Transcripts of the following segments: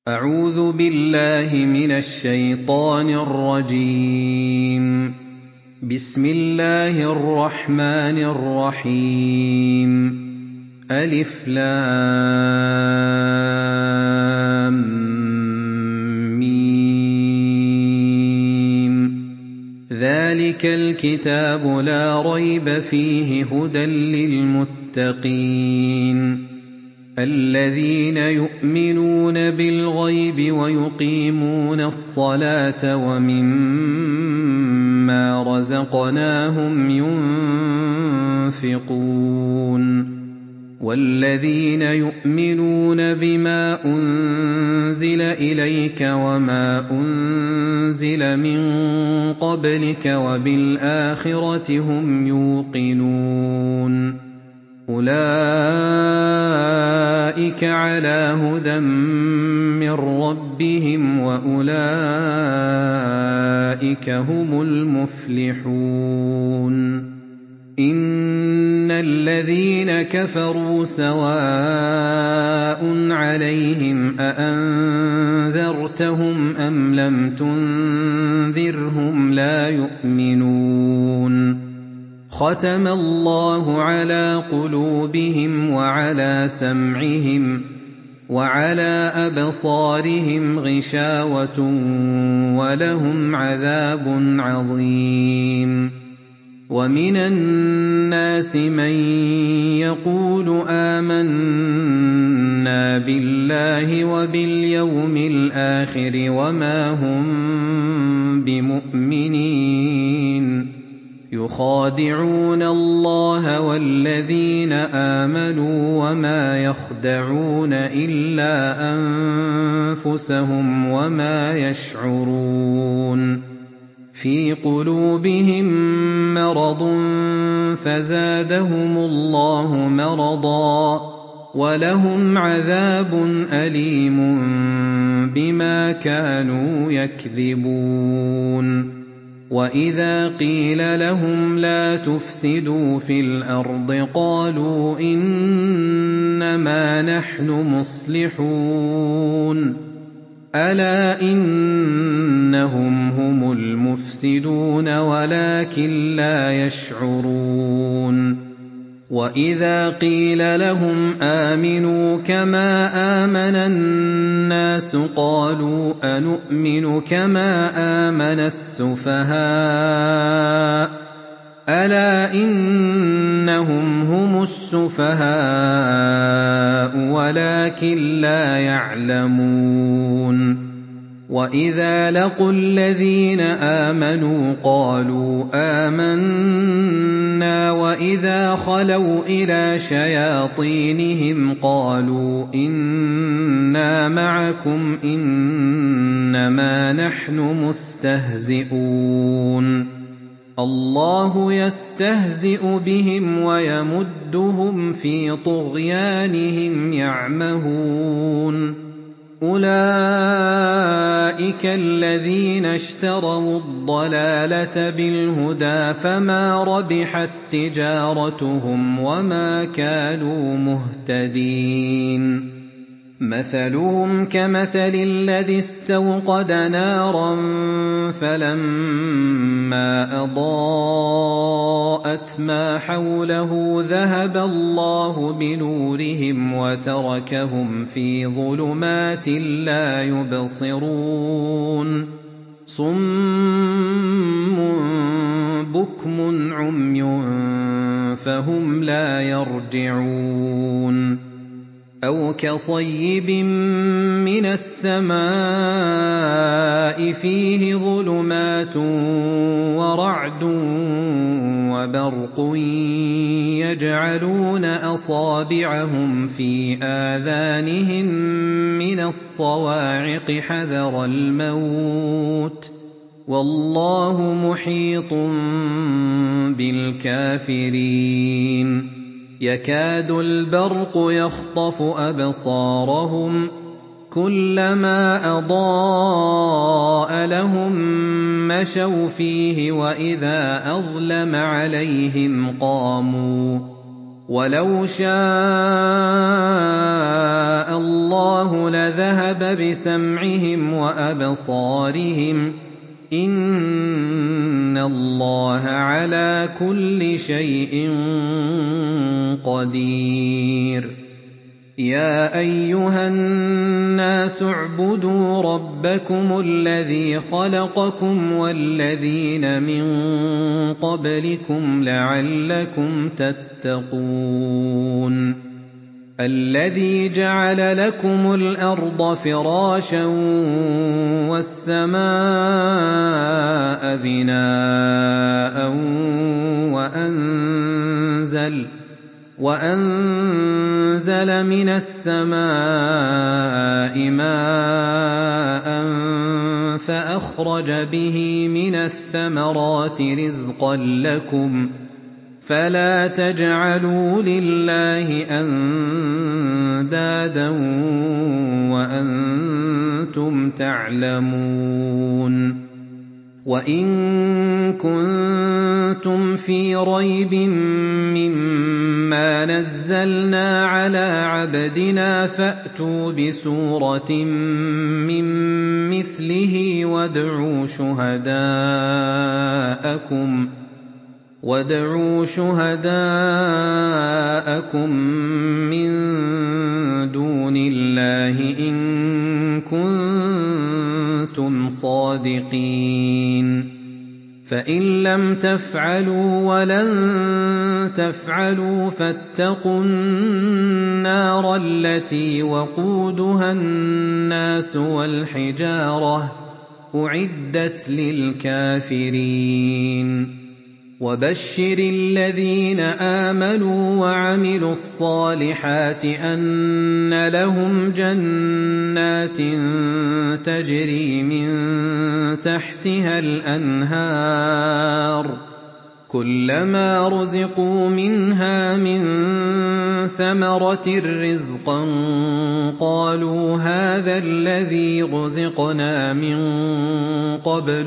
أعوذ بالله من الشيطان الرجيم. بسم الله الرحمن الرحيم. ألف لام ميم. ذلك الكتاب لا ريب فيه هدى للمتقين الذين يؤمنون بالغيب ويقيمون الصلاة ومما رزقناهم ينفقون والذين يؤمنون بما أنزل إليك وما أنزل من قبلك وبالآخرة هم يوقنون أولئك على هدى من ربهم وأولئك هم المفلحون. إن الذين كفروا سواء عليهم أأنذرتهم أم لم تنذرهم لا يؤمنون. ختم الله على قلوبهم وعلى سمعهم وعلى أبصارهم غشاوة ولهم عذاب عظيم. ومن الناس من يقول آمنا بالله وباليوم الآخر وما هم بمؤمنين يخادعون الله والذين آمنوا وما يخدعون إلا أنفسهم وما يشعرون. في قلوبهم مرض فزادهم الله مرضا ولهم عذاب أليم بما كانوا يكذبون. وإذا قيل لهم لا تفسدوا في الأرض قالوا إنما نحن مصلحون ألا إنهم هم المفسدون ولكن لا يشعرون. وإذا قيل لهم آمنوا كما آمن الناس قالوا أنؤمن كما آمن السفهاء ألا إنهم هم السفهاء ولكن لا يعلمون. وإذا لقوا الذين آمنوا قالوا آمنا وإذا خلوا إلى شياطينهم قالوا إنا معكم إنما نحن مستهزئون. الله يستهزئ بهم ويمدهم في طغيانهم يعمهون. أولئك الذين اشتروا الضلالة بالهدى فما ربحت تجارتهم وما كانوا مهتدين. مثلهم كمثل الذي استوقد نارا فلما أضاءت ما حوله ذهب الله بنورهم وتركهم في ظلمات لا يبصرون. صم بكم عمي فهم لا يرجعون. أو كصيب من السماء فيه ظلمات ورعد وبرق يجعلون أصابعهم في آذانهم من الصواعق حذر الموت والله محيط بالكافرين. يكاد البرق يخطف أبصارهم كلما أضاء لهم مشوا فيه وإذا أظلم عليهم قاموا وَلَوْ شَاءَ اللَّهُ لَذَهَبَ بِسَمْعِهِمْ وَأَبْصَارِهِمْ ۚ إِنَّ اللَّهَ عَلَىٰ كُلِّ شَيْءٍ قَدِيرٌ يَا أَيُّهَا النَّاسُ اعْبُدُوا رَبَّكُمُ الَّذِي خَلَقَكُمْ وَالَّذِينَ مِن قَبْلِكُمْ لَعَلَّكُمْ تَتَّقُونَ الَّذِي جَعَلَ لَكُمُ الْأَرْضَ فِرَاشًا وَالسَّمَاءَ بِنَاءً وَأَنزَلَ مِنَ السَّمَاءِ مَاءً فَأَخْرَجَ بِهِ مِنَ الثَّمَرَاتِ رِزْقًا لَّكُمْ ۖ فَلَا تَجْعَلُوا لِلَّهِ أَندَادًا وَأَنتُمْ تَعْلَمُونَ وَإِن كُنتُمْ فِي رَيْبٍ مِّمَّا نَزَّلْنَا عَلَىٰ عَبْدِنَا فَأْتُوا بِسُورَةٍ مِّن مِّثْلِهِ وَادْعُوا شُهَدَاءَكُم مِّن دُونِ اللَّهِ إِن كُنتُمْ صَادِقِينَ فَإِن لَّمْ تَفْعَلُوا وَلَن تَفْعَلُوا فَاتَّقُوا النَّارَ الَّتِي وَقُودُهَا النَّاسُ وَالْحِجَارَةُ ۖ أُعِدَّتْ لِلْكَافِرِينَ وَبَشِّرِ الَّذِينَ آمَنُوا وَعَمِلُوا الصَّالِحَاتِ أَنَّ لَهُمْ جَنَّاتٍ تَجْرِي مِن تَحْتِهَا الْأَنْهَارُ كُلَّمَا رُزِقُوا مِنْهَا مِن ثَمَرَةٍ رِّزْقًا قَالُوا هَٰذَا الَّذِي رُزِقْنَا مِن قَبْلُ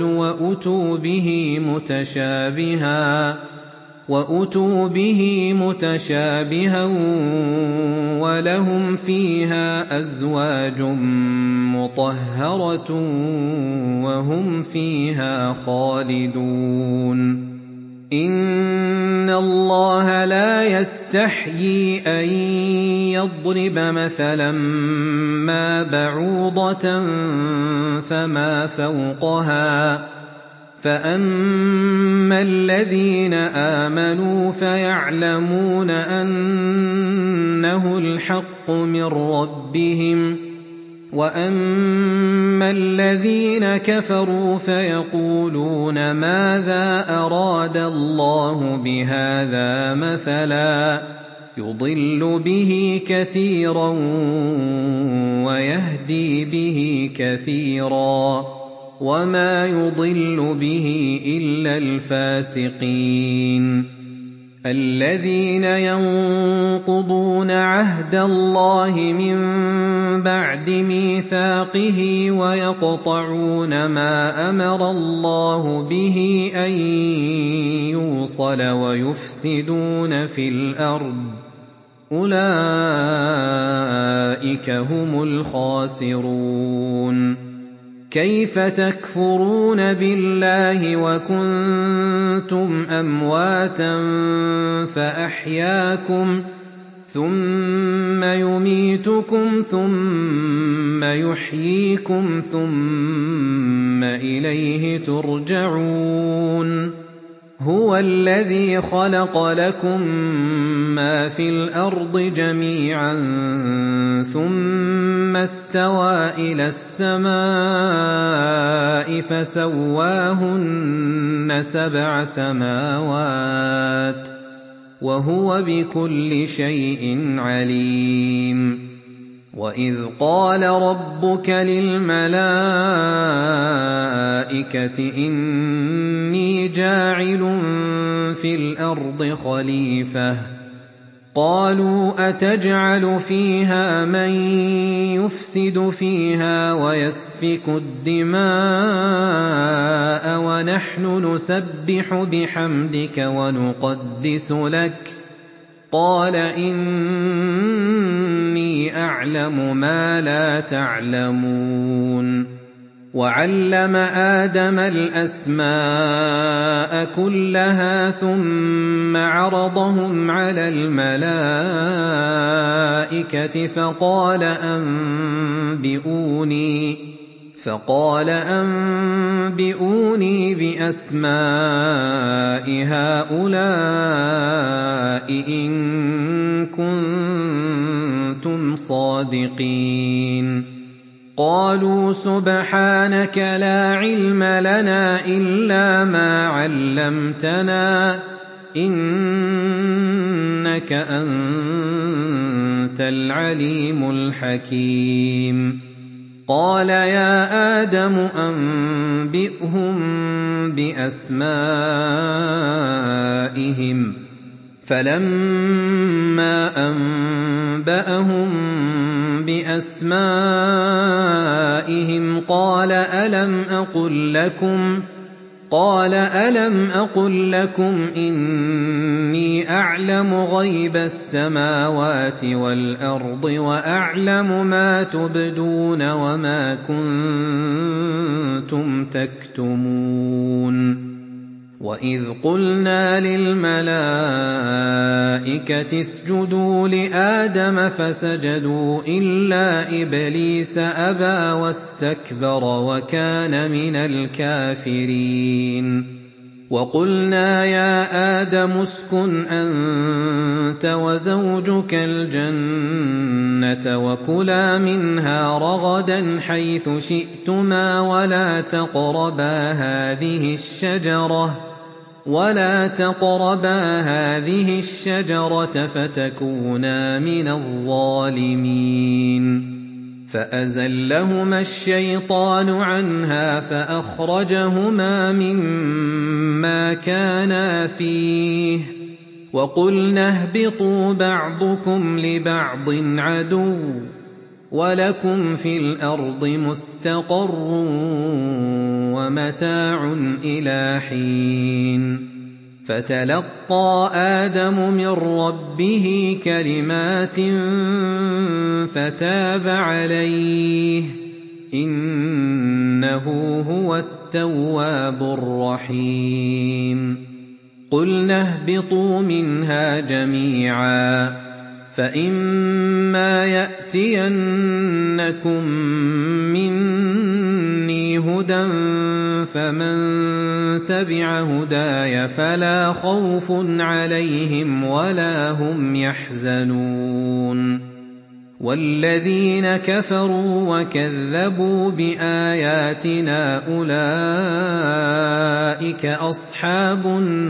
وَأُتُوا بِهِ مُتَشَابِهًا وَلَهُمْ فِيهَا أَزْوَاجٌ مُّطَهَّرَةٌ وَهُمْ فِيهَا خَالِدُونَ إِنَّ اللَّهَ لَا يَسْتَحْيِي أَن يَضْرِبَ مَثَلًا مَّا بَعُوضَةً فَمَا فَوْقَهَا ۚ فَأَمَّا الَّذِينَ آمَنُوا فَيَعْلَمُونَ أَنَّهُ الْحَقُّ مِن رَّبِّهِمْ ۖ وَأَمَّا الَّذِينَ كَفَرُوا فَيَقُولُونَ مَاذَا أَرَادَ اللَّهُ بِهَٰذَا مَثَلًا ۚ يُضِلُّ بِهِ كَثِيرًا وَيَهْدِي بِهِ كَثِيرًا ۚ وَمَا يُضِلُّ بِهِ إِلَّا الْفَاسِقِينَ الَّذِينَ يَنقُضُونَ عَهْدَ اللَّهِ مِن بَعْدِ مِيثَاقِهِ وَيَقْطَعُونَ مَا أَمَرَ اللَّهُ بِهِ أَن يُوصَلَ وَيُفْسِدُونَ فِي الْأَرْضِ ۚ أُولَٰئِكَ هُمُ الْخَاسِرُونَ كَيْفَ تَكْفُرُونَ بِاللَّهِ وَكُنتُمْ أَمْوَاتًا فَأَحْيَاكُمْ ۖ ثُمَّ يُمِيتُكُمْ ثُمَّ يُحْيِيكُمْ ثُمَّ إِلَيْهِ تُرْجَعُونَ هُوَ الَّذِي خَلَقَ لَكُم مَّا فِي الْأَرْضِ جَمِيعًا ثُمَّ اسْتَوَىٰ إِلَى السَّمَاءِ فَسَوَّاهُنَّ سَبْعَ سَمَاوَاتٍ ۚ وَهُوَ بِكُلِّ شَيْءٍ عَلِيمٌ وَإِذْ قَالَ رَبُّكَ لِلْمَلَائِكَةِ إِنِّي جَاعِلٌ فِي الْأَرْضِ خَلِيفَةً ۖ قَالُوا أَتَجْعَلُ فِيهَا مَن يُفْسِدُ فِيهَا وَيَسْفِكُ الدِّمَاءَ وَنَحْنُ نُسَبِّحُ بِحَمْدِكَ وَنُقَدِّسُ لَكَ ۖ قَالَ إِنِّي أَعْلَمُ مَا لَا تَعْلَمُونَ وَعَلَّمَ آدَمَ الْأَسْمَاءَ كُلَّهَا ثُمَّ عَرَضَهُمْ عَلَى الْمَلَائِكَةِ فَقَالَ أَنبِئُونِي بِأَسْمَاءِ هَٰؤُلَاءِ إِن كُنتُمْ صَادِقِينَ قَالُوا سُبْحَانَكَ لَا عِلْمَ لَنَا إِلَّا مَا عَلَّمْتَنَا إِنَّكَ أَنتَ الْعَلِيمُ الْحَكِيمُ قَالَ يَا آدَمُ أَنبِئْهُم بِأَسْمَائِهِمْ فَلَمَّا أَنبَأَهُم بِأَسْمَائِهِمْ قَالَ أَلَمْ أَقُل لَّكُمْ إِنِّي أَعْلَمُ غَيْبَ السَّمَاوَاتِ وَالْأَرْضِ وَأَعْلَمُ مَا تُبْدُونَ وَمَا كُنتُمْ تَكْتُمُونَ وَإِذْ قُلْنَا لِلْمَلَائِكَةِ اسْجُدُوا لِآدَمَ فَسَجَدُوا إِلَّا إِبْلِيسَ أَبَىٰ وَاسْتَكْبَرَ وَكَانَ مِنَ الْكَافِرِينَ وَقُلْنَا يَا آدَمُ اسْكُنْ أَنتَ وَزَوْجُكَ الْجَنَّةَ وَكُلَا مِنْهَا رَغَدًا حَيْثُ شِئْتُمَا ولا تقربا هذه الشجرة فتكونا من الظالمين فأزلهما الشيطان عنها فأخرجهما مما كانا فيه وقلنا اهبطوا بعضكم لبعض عدو وَلَكُمْ فِي الْأَرْضِ مُسْتَقَرٌّ وَمَتَاعٌ إِلَىٰ حِينٍ فَتَلَقَّىٰ آدَمُ مِن رَّبِّهِ كَلِمَاتٍ فَتَابَ عَلَيْهِ ۚ إِنَّهُ هُوَ التَّوَّابُ الرَّحِيمُ قُلْنَا اهْبِطُوا مِنْهَا جَمِيعًا فَإِمَّا يَأْتِيَنَّكُم مِّنِّي هُدًى فَمَن تَبِعَ هُدَايَ فَلَا خَوْفٌ عَلَيْهِمْ وَلَا هُمْ يَحْزَنُونَ وَالَّذِينَ كَفَرُوا وَكَذَّبُوا بِآيَاتِنَا أُولَٰئِكَ أَصْحَابُ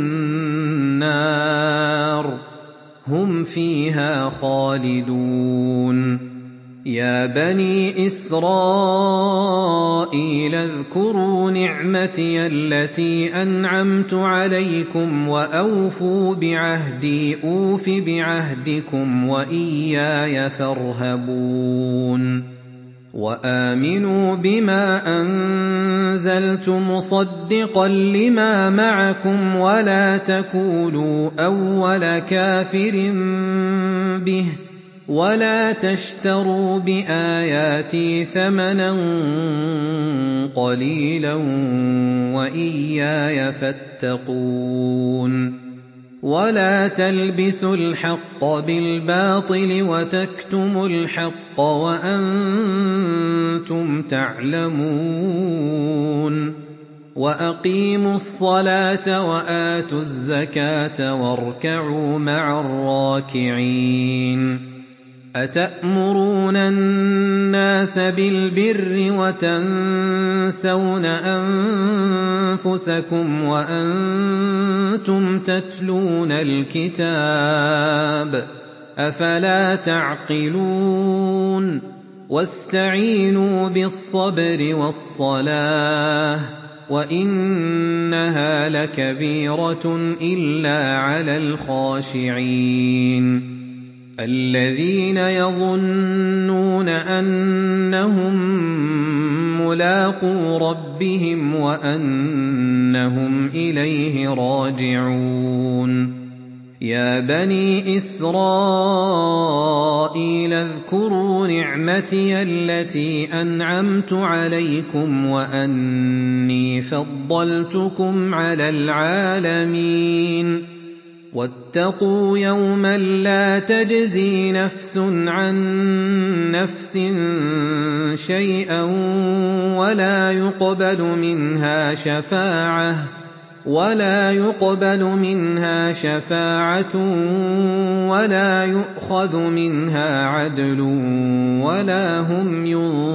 النَّارِ هُمْ فِيهَا خَالِدُونَ يَا بَنِي إِسْرَائِيلَ اذْكُرُوا نِعْمَتِيَ الَّتِي أَنْعَمْتُ عَلَيْكُمْ وَأَوْفُوا بِعَهْدِي أُوفِ بِعَهْدِكُمْ وَإِيَّايَ فَارْهَبُونِ وَآمِنُوا بِمَا أَنزَلْتُ مُصَدِّقًا لِّمَا مَعَكُمْ وَلَا تَكُونُوا أَوَّلَ كَافِرٍ بِهِ وَلَا تَشْتَرُوا بِآيَاتِي ثَمَنًا قَلِيلًا وَإِيَّايَ فَاتَّقُونِ وَلَا تَلْبِسُوا الْحَقَّ بِالْبَاطِلِ وَتَكْتُمُوا الْحَقَّ وَأَنتُمْ تَعْلَمُونَ وَأَقِيمُوا الصَّلَاةَ وَآتُوا الزَّكَاةَ وَارْكَعُوا مَعَ الرَّاكِعِينَ أَتَأْمُرُونَ النَّاسَ بِالْبِرِّ وَتَنسَوْنَ أَنفُسَكُمْ وَأَنتُمْ تَتْلُونَ الْكِتَابَ أَفَلَا تَعْقِلُونَ وَاسْتَعِينُوا بِالصَّبْرِ وَالصَّلَاةِ وَإِنَّهَا لَكَبِيرَةٌ إِلَّا عَلَى الْخَاشِعِينَ الَّذِينَ يَظُنُّونَ أَنَّهُم مُّلَاقُو رَبِّهِمْ وَأَنَّهُمْ إِلَيْهِ رَاجِعُونَ يَا بَنِي إِسْرَائِيلَ اذْكُرُوا نِعْمَتِيَ الَّتِي أَنْعَمْتُ عَلَيْكُمْ وَأَنِّي فَضَّلْتُكُمْ عَلَى الْعَالَمِينَ وَاتَّقُوا يَوْمًا لَّا تَجْزِي نَفْسٌ عَن نَّفْسٍ شَيْئًا وَلَا يُقْبَلُ مِنْهَا شَفَاعَةٌ وَلَا يُؤْخَذُ مِنْهَا عَدْلٌ وَلَا هُمْ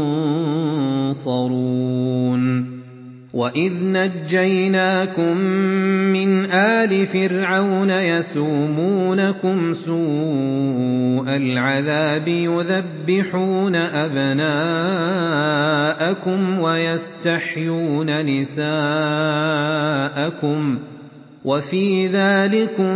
يُنصَرُونَ وَإِذْ نَجَّيْنَاكُم مِّنْ آلِ فِرْعَوْنَ يَسُومُونَكُمْ سُوءَ الْعَذَابِ يُذَبِّحُونَ أَبْنَاءَكُمْ وَيَسْتَحْيُونَ نِسَاءَكُمْ وَفِي ذَٰلِكُم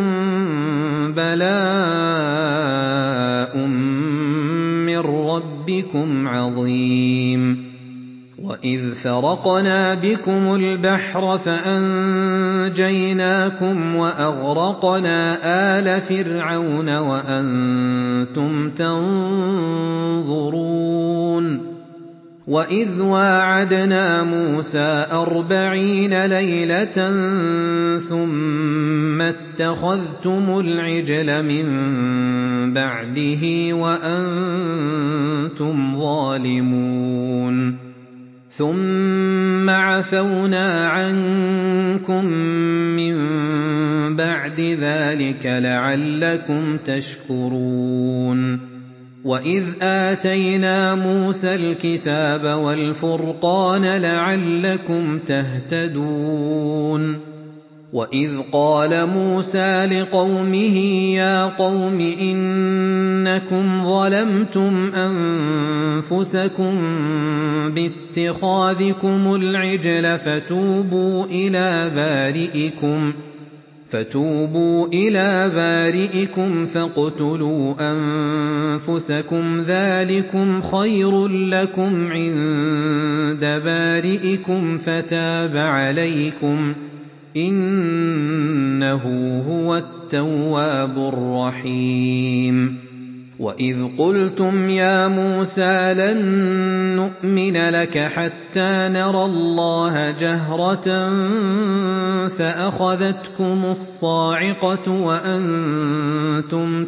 بَلَاءٌ مِّن رَّبِّكُمْ عَظِيمٌ وَإِذْ فَرَقْنَا بِكُمُ الْبَحْرَ فَأَنجَيْنَاكُمْ وَأَغْرَقْنَا آلَ فِرْعَوْنَ وَأَنتُمْ تَنظُرُونَ وَإِذْ وَاعَدْنَا مُوسَىٰ 40 لَيْلَةً ثُمَّ اتَّخَذْتُمُ الْعِجْلَ مِن بَعْدِهِ وَأَنتُمْ ظَالِمُونَ ثُمَّ عَفَوْنَا عَنكُم مِّن بَعْدِ ذَٰلِكَ لَعَلَّكُمْ تَشْكُرُونَ وَإِذْ آتَيْنَا مُوسَى الْكِتَابَ وَالْفُرْقَانَ لَعَلَّكُمْ تَهْتَدُونَ وَإِذْ قَالَ مُوسَىٰ لِقَوْمِهِ يَا قَوْمِ إِنَّكُمْ ظَلَمْتُمْ أَنفُسَكُم بِاتِّخَاذِكُمُ الْعِجْلَ فَتُوبُوا إِلَىٰ بَارِئِكُمْ فَاقْتُلُوا أَنفُسَكُمْ ذَٰلِكُمْ خَيْرٌ لَّكُمْ عِندَ بَارِئِكُمْ فَتَابَ عَلَيْكُمْ ۖ إِنَّهُ هُوَ التَّوَّابُ الرَّحِيمُ وَإِذْ قُلْتُمْ يَا مُوسَىٰ لَن نُّؤْمِنَ لَكَ حَتَّىٰ نَرَى اللَّهَ جَهْرَةً فَأَخَذَتْكُمُ الصَّاعِقَةُ وَأَنتُمْ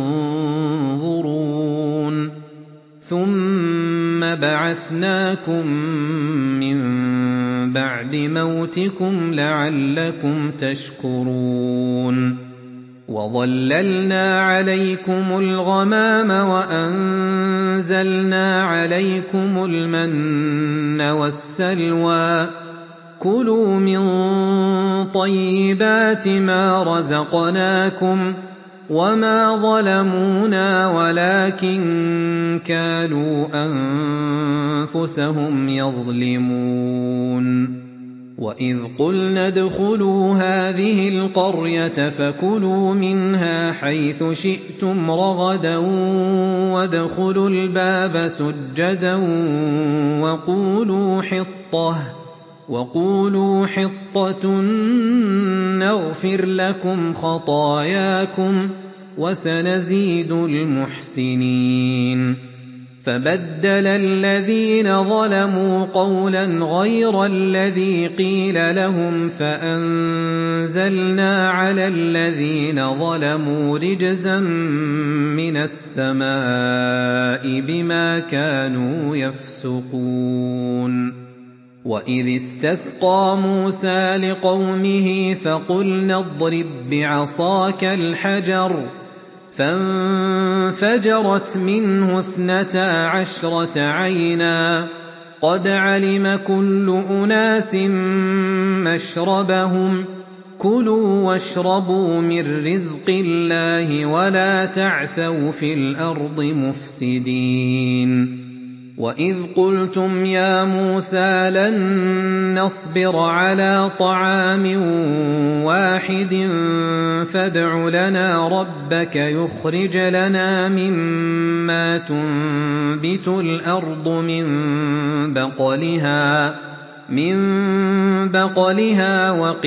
تَنظُرُونَ ثُمَّ بَعَثْنَاكُم مِّن بَعْدِ مَوْتِكُمْ لَعَلَّكُمْ تَشْكُرُونَ وَظَلَّلْنَا عَلَيْكُمُ الْغَمَامَ وَأَنزَلْنَا عَلَيْكُمُ الْمَنَّ وَالسَّلْوَىٰ ۖ كُلُوا مِن طَيِّبَاتِ مَا رَزَقْنَاكُمْ ۖ وَمَا ظَلَمُونَا وَلَٰكِن كَانُوا أَنفُسَهُمْ يَظْلِمُونَ وَإِذْ قُلْنَا ادْخُلُوا هَٰذِهِ الْقَرْيَةَ فَكُلُوا مِنْهَا حَيْثُ شِئْتُمْ رَغَدًا وَادْخُلُوا الْبَابَ سُجَّدًا وَقُولُوا حِطَّةٌ نَّغْفِرْ لَكُمْ خَطَايَاكُمْ ۚ وَسَنَزِيدُ الْمُحْسِنِينَ فَبَدَّلَ الَّذِينَ ظَلَمُوا قَوْلًا غَيْرَ الَّذِي قِيلَ لَهُمْ فَأَنزَلْنَا عَلَى الَّذِينَ ظَلَمُوا رِجْزًا مِّنَ السَّمَاءِ بِمَا كَانُوا يَفْسُقُونَ وَإِذِ اسْتَسْقَىٰ مُوسَىٰ لِقَوْمِهِ فَقُلْنَا اضْرِب بِّعَصَاكَ الْحَجَرَ ۖ فَانفَجَرَتْ مِنْهُ 12 عَيْنًا ۖ قَدْ عَلِمَ كُلُّ أُنَاسٍ مَّشْرَبَهُمْ ۖ كُلُوا وَاشْرَبُوا مِن رِّزْقِ اللَّهِ وَلَا تَعْثَوْا فِي الْأَرْضِ مُفْسِدِينَ وَإِذْ قُلْتُمْ يَا مُوسَىٰ لَن نَّصْبِرَ عَلَىٰ طَعَامٍ وَاحِدٍ فَادْعُ لَنَا رَبَّكَ يُخْرِجْ لَنَا مِمَّا تُنبِتُ الْأَرْضُ مِن بَقْلِهَا مِن بَقَلِهَا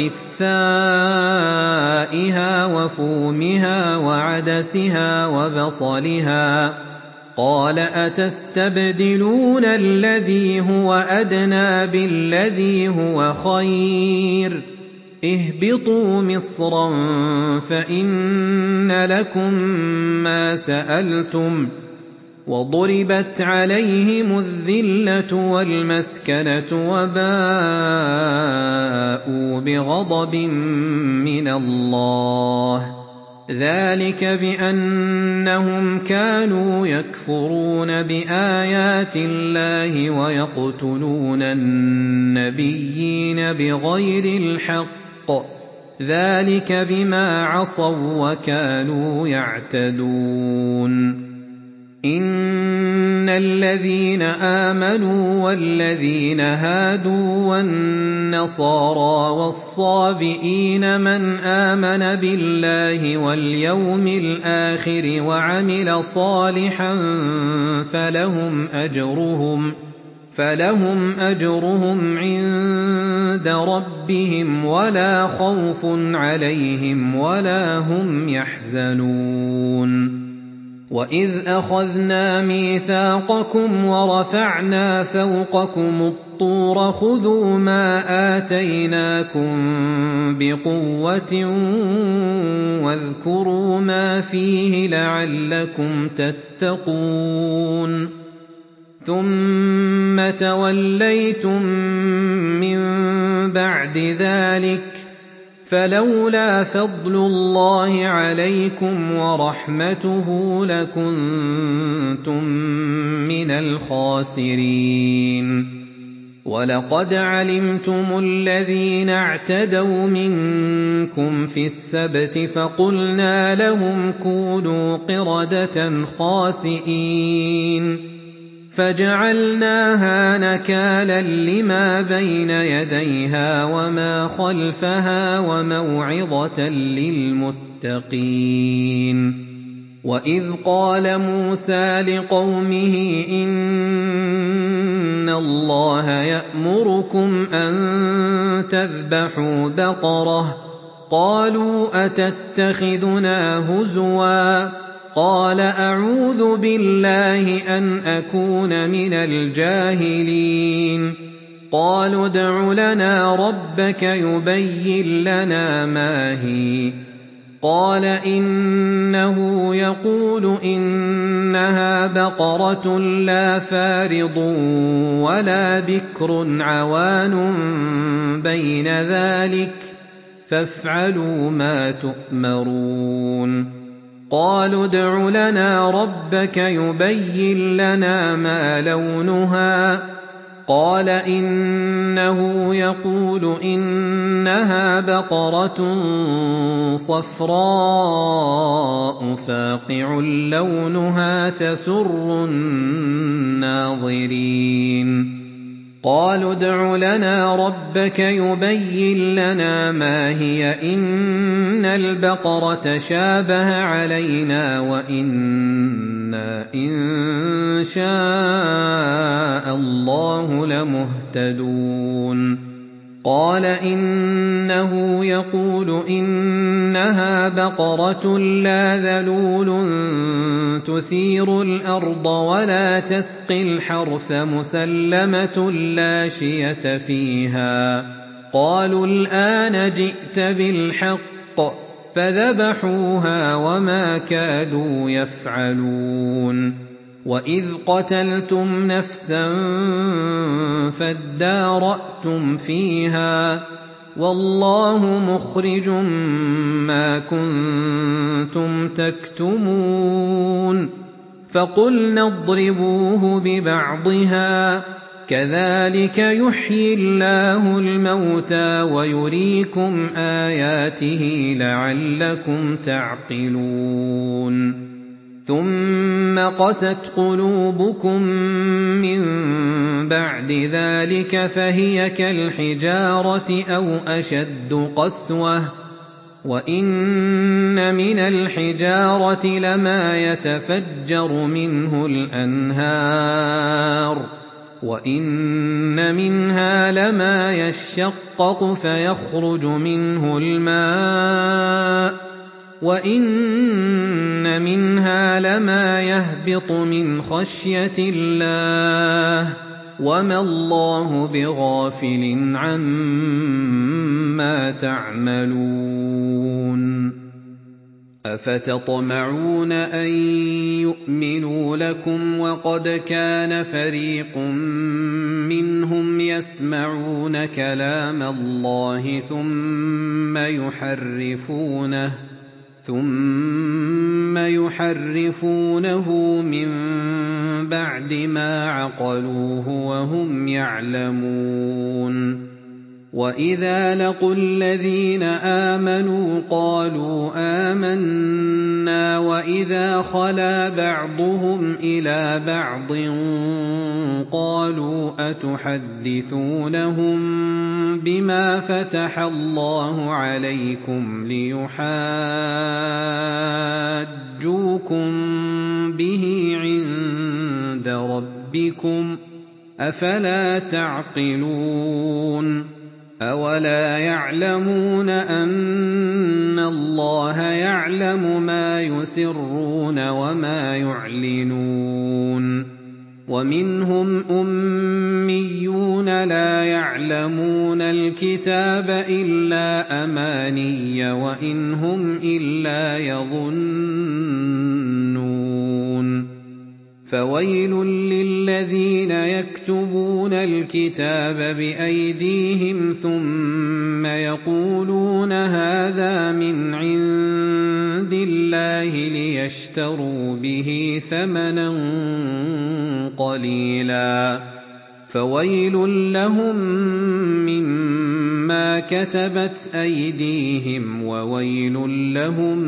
وَقِثَّائِهَا وَفُومِهَا وَعَدَسِهَا وَبَصَلِهَا ۖ قَالَ أَتَسْتَبْدِلُونَ الَّذِي هُوَ أَدْنَىٰ بِالَّذِي هُوَ خَيْرٌ ۚ اهْبِطُوا مِصْرًا فَإِنَّ لَكُم مَّا سَأَلْتُمْ ۗ وَضُرِبَتْ عَلَيْهِمُ الذِّلَّةُ وَالْمَسْكَنَةُ وَبَاءُوا بِغَضَبٍ مِّنَ اللَّهِ ۗ ذَٰلِكَ بِأَنَّهُمْ كَانُوا يَكْفُرُونَ بِآيَاتِ اللَّهِ وَيَقْتُلُونَ النَّبِيِّينَ بِغَيْرِ الْحَقِّ ۗ ذَٰلِكَ بِمَا عَصَوا وَّكَانُوا يَعْتَدُونَ إِنَّ الَّذِينَ آمَنُوا وَالَّذِينَ هَادُوا وَالنَّصَارَىٰ وَالصَّابِئِينَ مَنْ آمَنَ بِاللَّهِ وَالْيَوْمِ الْآخِرِ وَعَمِلَ صَالِحًا فَلَهُمْ أَجْرُهُمْ عِندَ رَبِّهِمْ وَلَا خَوْفٌ عَلَيْهِمْ وَلَا هُمْ يَحْزَنُونَ وَإِذْ أَخَذْنَا مِيثَاقَكُمْ وَرَفَعْنَا فَوْقَكُمُ الطُّورَ خُذُوا مَا آتَيْنَاكُم بِقُوَّةٍ وَاذْكُرُوا مَا فِيهِ لَعَلَّكُمْ تَتَّقُونَ ثُمَّ تَوَلَّيْتُم مِّن بَعْدِ ذَٰلِكَ فَلَوْلَا فَضْلُ اللَّهِ عَلَيْكُمْ وَرَحْمَتُهُ لَكُنتُم مِّنَ الْخَاسِرِينَ وَلَقَدْ عَلِمْتُمُ الَّذِينَ اعْتَدَوْا مِنكُمْ فِي السَّبْتِ فَقُلْنَا لَهُمْ كُونُوا قِرَدَةً خَاسِئِينَ فَجَعَلْنَاهَا نَكَالًا لِّمَا بَيْنَ يَدَيْهَا وَمَا خَلْفَهَا وَمَوْعِظَةً لِّلْمُتَّقِينَ وَإِذْ قَالَ مُوسَىٰ لِقَوْمِهِ إِنَّ اللَّهَ يَأْمُرُكُمْ أَن تَذْبَحُوا بَقَرَةً ۖ قَالُوا أَتَتَّخِذُنَا هُزُوًا ۖ قَالَ أَعُوذُ بِاللَّهِ أَنْ أَكُونَ مِنَ الْجَاهِلِينَ قَالُوا ادْعُ لَنَا رَبَّكَ يُبَيِّن لَّنَا مَا هِيَ قَالَ إِنَّهُ يَقُولُ إِنَّهَا بَقَرَةٌ لَّا فَارِضٌ وَلَا بِكْرٌ عَوَانٌ بَيْنَ ذَٰلِكَ فَافْعَلُوا مَا تُؤْمَرُونَ قَالُوا ادْعُ لَنَا رَبَّكَ يُبَيِّن لَّنَا مَا لَوْنُهَا قَالَ إِنَّهُ يَقُولُ إِنَّهَا بَقَرَةٌ صَفْرَاءُ فَاقِعٌ لَّوْنُهَا تَسُرُّ النَّاظِرِينَ قَالُوا ادْعُ لَنَا رَبَّكَ يُبَيِّن لَّنَا مَا هِيَ إِنَّ الْبَقَرَةَ شَابَهَ عَلَيْنَا وَإِنَّا إِن شَاءَ اللَّهُ لَمُهْتَدُونَ قَالَ إِنَّهُ يَقُولُ إِنَّهَا بَقَرَةٌ لَّا ذَلُولٌ تُثِيرُ الْأَرْضَ وَلَا تَسْقِي الْحَرْثَ مُسَلَّمَةٌ لَّا شِيَةَ فِيهَا قَالُوا الْآنَ جِئْتَ بِالْحَقِّ فَذَبَحُوهَا وَمَا كَادُوا يَفْعَلُونَ وَإِذْ قَتَلْتُمْ نَفْسًا فَادَّارَأْتُمْ فِيهَا وَاللَّهُ مُخْرِجٌ مَّا كُنتُمْ تَكْتُمُونَ فَقُلْنَا اضْرِبُوهُ بِبَعْضِهَا كَذَٰلِكَ يُحْيِي اللَّهُ الْمَوْتَىٰ وَيُرِيكُمْ آيَاتِهِ لَعَلَّكُمْ تَعْقِلُونَ ثُمَّ قَسَتْ قُلُوبُكُم مِّن بَعْدِ ذَٰلِكَ فَهِيَ كَالْحِجَارَةِ أَوْ أَشَدُّ قَسْوَةً ۚ وَإِنَّ مِنَ الْحِجَارَةِ لَمَا يَتَفَجَّرُ مِنْهُ الْأَنْهَارُ وَإِنَّ مِنْهَا لَمَا يَشَّقَّقُ فَيَخْرُجُ مِنْهُ الْمَاءُ وَإِنَّ مِنْهَا لَمَا يَهْبِطُ مِنْ خَشْيَةِ اللَّهِ وَمَا اللَّهُ بِغَافِلٍ عَمَّا تَعْمَلُونَ أَفَتَطْمَعُونَ أَن يُؤْمِنُوا لَكُمْ وَقَدْ كَانَ فَرِيقٌ مِّنْهُمْ يَسْمَعُونَ كَلَامَ اللَّهِ ثُمَّ يُحَرِّفُونَهُ مِن بَعْدِ مَا عَقَلُوهُ وَهُمْ يَعْلَمُونَ وَإِذَا لَقُوا الَّذِينَ آمَنُوا قَالُوا آمَنَّا وَإِذَا خَلَا بَعْضُهُمْ إِلَىٰ بَعْضٍ قَالُوا أَتُحَدِّثُونَهُم بِمَا فَتَحَ اللَّهُ عَلَيْكُمْ لِيُحَاجُّوكُم بِهِ عِندَ رَبِّكُمْ ۚ أَفَلَا تَعْقِلُونَ أَوَلَا يَعْلَمُونَ أَنَّ اللَّهَ يَعْلَمُ مَا يُسِرُّونَ وَمَا يُعْلِنُونَ وَمِنْهُمْ أُمِّيُّونَ لَا يَعْلَمُونَ الْكِتَابَ إِلَّا أَمَانِيَّ وَإِنْ هُمْ إِلَّا يَظُنُّونَ فَوَيْلٌ لِّلَّذِينَ يَكْتُبُونَ الْكِتَابَ بِأَيْدِيهِمْ ثُمَّ يَقُولُونَ هَٰذَا مِنْ عِندِ اللَّهِ لِيَشْتَرُوا بِهِ ثَمَنًا قَلِيلًا ۖ فَوَيْلٌ لَّهُم مِّمَّا كَتَبَتْ أَيْدِيهِمْ وَوَيْلٌ لَّهُم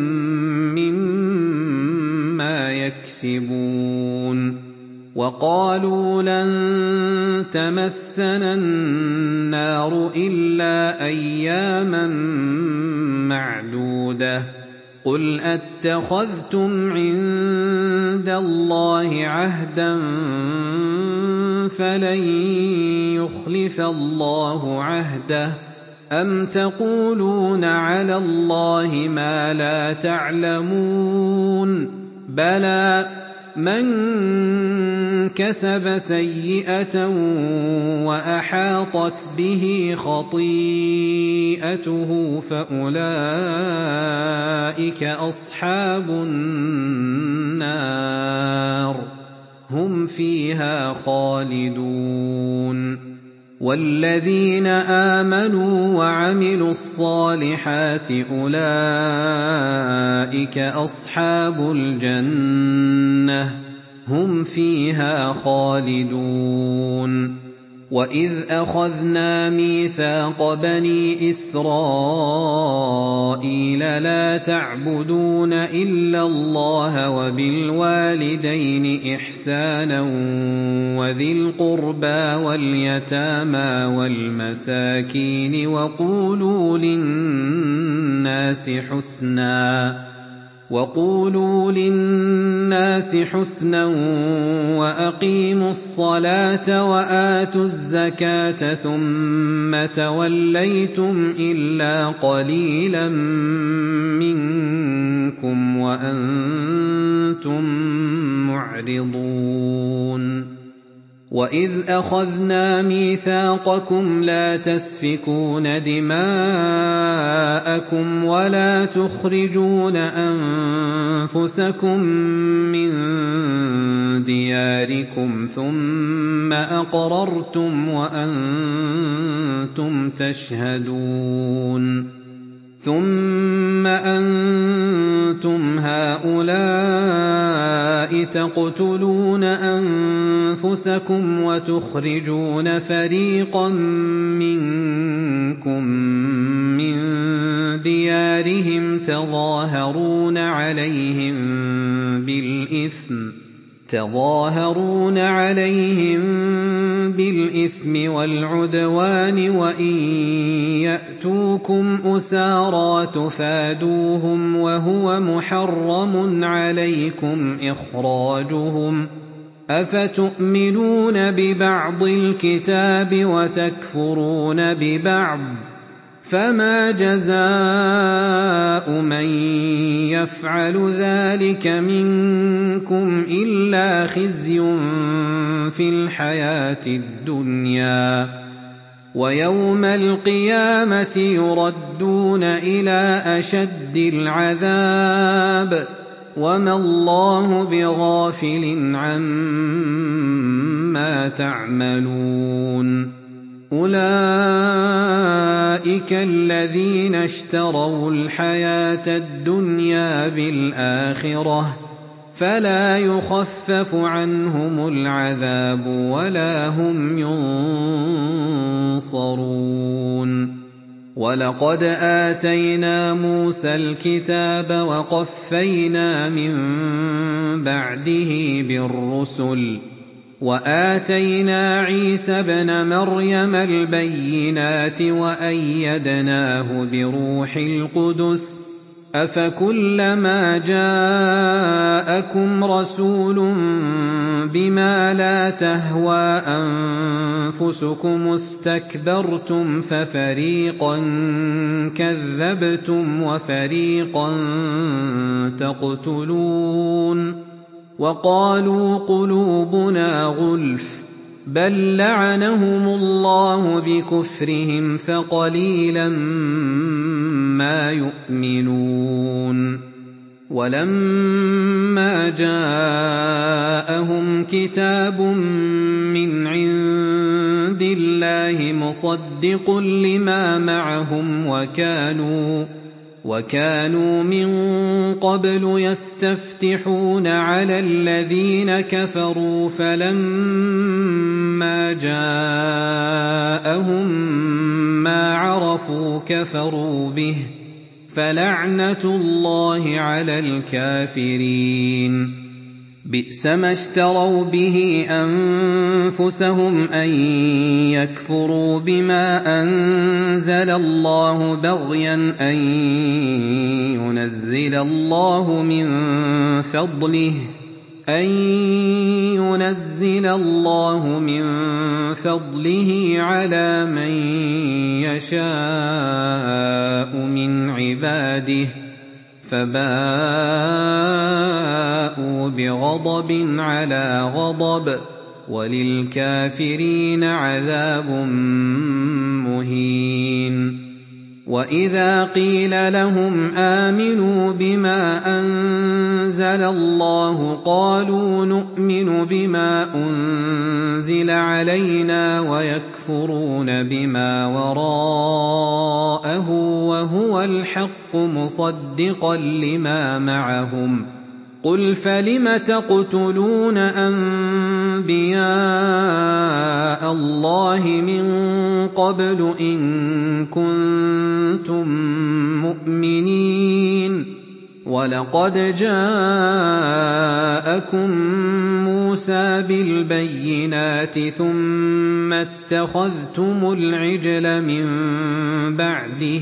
مِّمَّا يَكْسِبُونَ وَقَالُوا لَن تَمَسَّنَا النَّارُ إِلَّا أَيَّامًا مَّعْدُودَةً ۚ قُلْ أَتَّخَذْتُمْ عِندَ اللَّهِ عَهْدًا فَلَن يُخْلِفَ اللَّهُ عَهْدَهُ أَمْ تَقُولُونَ عَلَى اللَّهِ مَا لَا تَعْلَمُونَ بَلَىٰ مَن كَسَبَ سَيِّئَةً وَأَحَاطَتْ بِهِ خَطِيئَتُهُ فَأُولَٰئِكَ أَصْحَابُ النَّارِ ۖ هُمْ فِيهَا خَالِدُونَ وَالَّذِينَ آمَنُوا وَعَمِلُوا الصَّالِحَاتِ أُولَٰئِكَ أَصْحَابُ الْجَنَّةِ ۖ هُمْ فِيهَا خَالِدُونَ وَإِذْ أَخَذْنَا مِيثَاقَ بَنِي إِسْرَائِيلَ لَا تَعْبُدُونَ إِلَّا اللَّهَ وَبِالْوَالِدَيْنِ إِحْسَانًا وَذِي الْقُرْبَىٰ وَالْيَتَامَىٰ وَالْمَسَاكِينِ وَقُولُوا لِلنَّاسِ حُسْنًا وَأَقِيمُوا الصَّلَاةَ وَآتُوا الزَّكَاةَ ثُمَّ تَوَلَّيْتُمْ إِلَّا قَلِيلًا مِّنكُمْ وَأَنتُم مُّعْرِضُونَ وَإِذْ أَخَذْنَا مِيثَاقَكُمْ لَا تَسْفِكُونَ دِمَاءَكُمْ وَلَا تُخْرِجُونَ أَنفُسَكُم مِّن دِيَارِكُمْ ثُمَّ أَقْرَرْتُمْ وَأَنتُمْ تَشْهَدُونَ ثُمَّ أَنتُمْ هَٰؤُلَاءِ تَقْتُلُونَ أَنفُسَكُمْ وَتُخْرِجُونَ فَرِيقًا مِّنكُم مِّن دِيَارِهِمْ تَظَاهَرُونَ عَلَيْهِم بِالْإِثْمِ وَالْعُدْوَانِ وَإِن يَأْتُوكُمْ أُسَارَىٰ تُفَادُوهُمْ وَهُوَ مُحَرَّمٌ عَلَيْكُمْ إِخْرَاجُهُمْ أفتؤمنون ببعض الكتاب وتكفرون ببعض فما جزاء من يفعل ذلك منكم إلا خزي في الحياة الدنيا ويوم القيامة يردون إلى أشد العذاب وما الله بغافل عما تعملون أولئك الذين اشتروا الحياة الدنيا بالآخرة فلا يخفف عنهم العذاب ولا هم ينصرون ولقد آتينا موسى الكتاب وقفينا من بعده بالرسل وآتينا عيسى ابن مريم البينات وأيدناه بروح القدس أفكلما جاءكم رسول بما لا تهوى أنفسكم استكبرتم ففريقا كذبتم وفريقا تقتلون وقالوا قلوبنا غلف بل لعنهم الله بكفرهم فقليلا ما يؤمنون ولما جاءهم كتاب من عند الله مصدق لما معهم وكانوا من قبل يستفتحون على الذين كفروا فلما جاءهم ما عرفوا كفروا به فلعنة الله على الكافرين بئس ما اشتروا به أنفسهم أن يكفروا بما أنزل الله بغيا أن ينزل الله من فضله على من يشاء من عباده فباءوا بغضب على غضب وللكافرين عذاب مهين وإذا قيل لهم آمنوا بما أنزل الله قالوا نؤمن بما أنزل علينا ويكفرون بما وراءه وهو الحق مصدقا لما معهم قل فلم تقتلون أنبياء الله من قبل إن كنتم مؤمنين ولقد جاءكم موسى بالبينات ثم اتخذتم العجل من بعده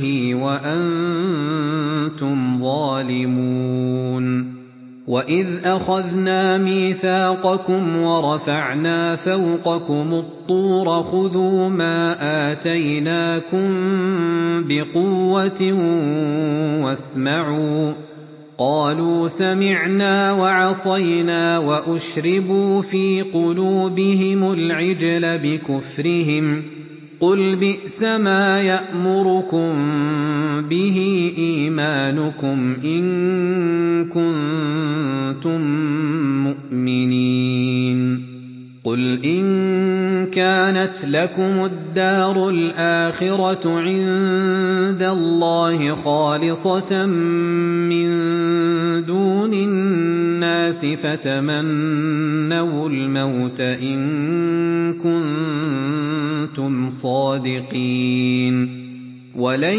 وأنتم ظالمون وإذ أخذنا ميثاقكم ورفعنا فوقكم الطور خذوا ما آتيناكم بقوة واسمعوا قالوا سمعنا وعصينا وأشربوا في قلوبهم العجل بكفرهم قل بئس ما يأمركم به إيمانكم إن كنتم مؤمنين قل إن كانت لكم الدار الآخرة عند الله خالصة من دون الناس فتمنوا الموت إن كنتم صادقين ولن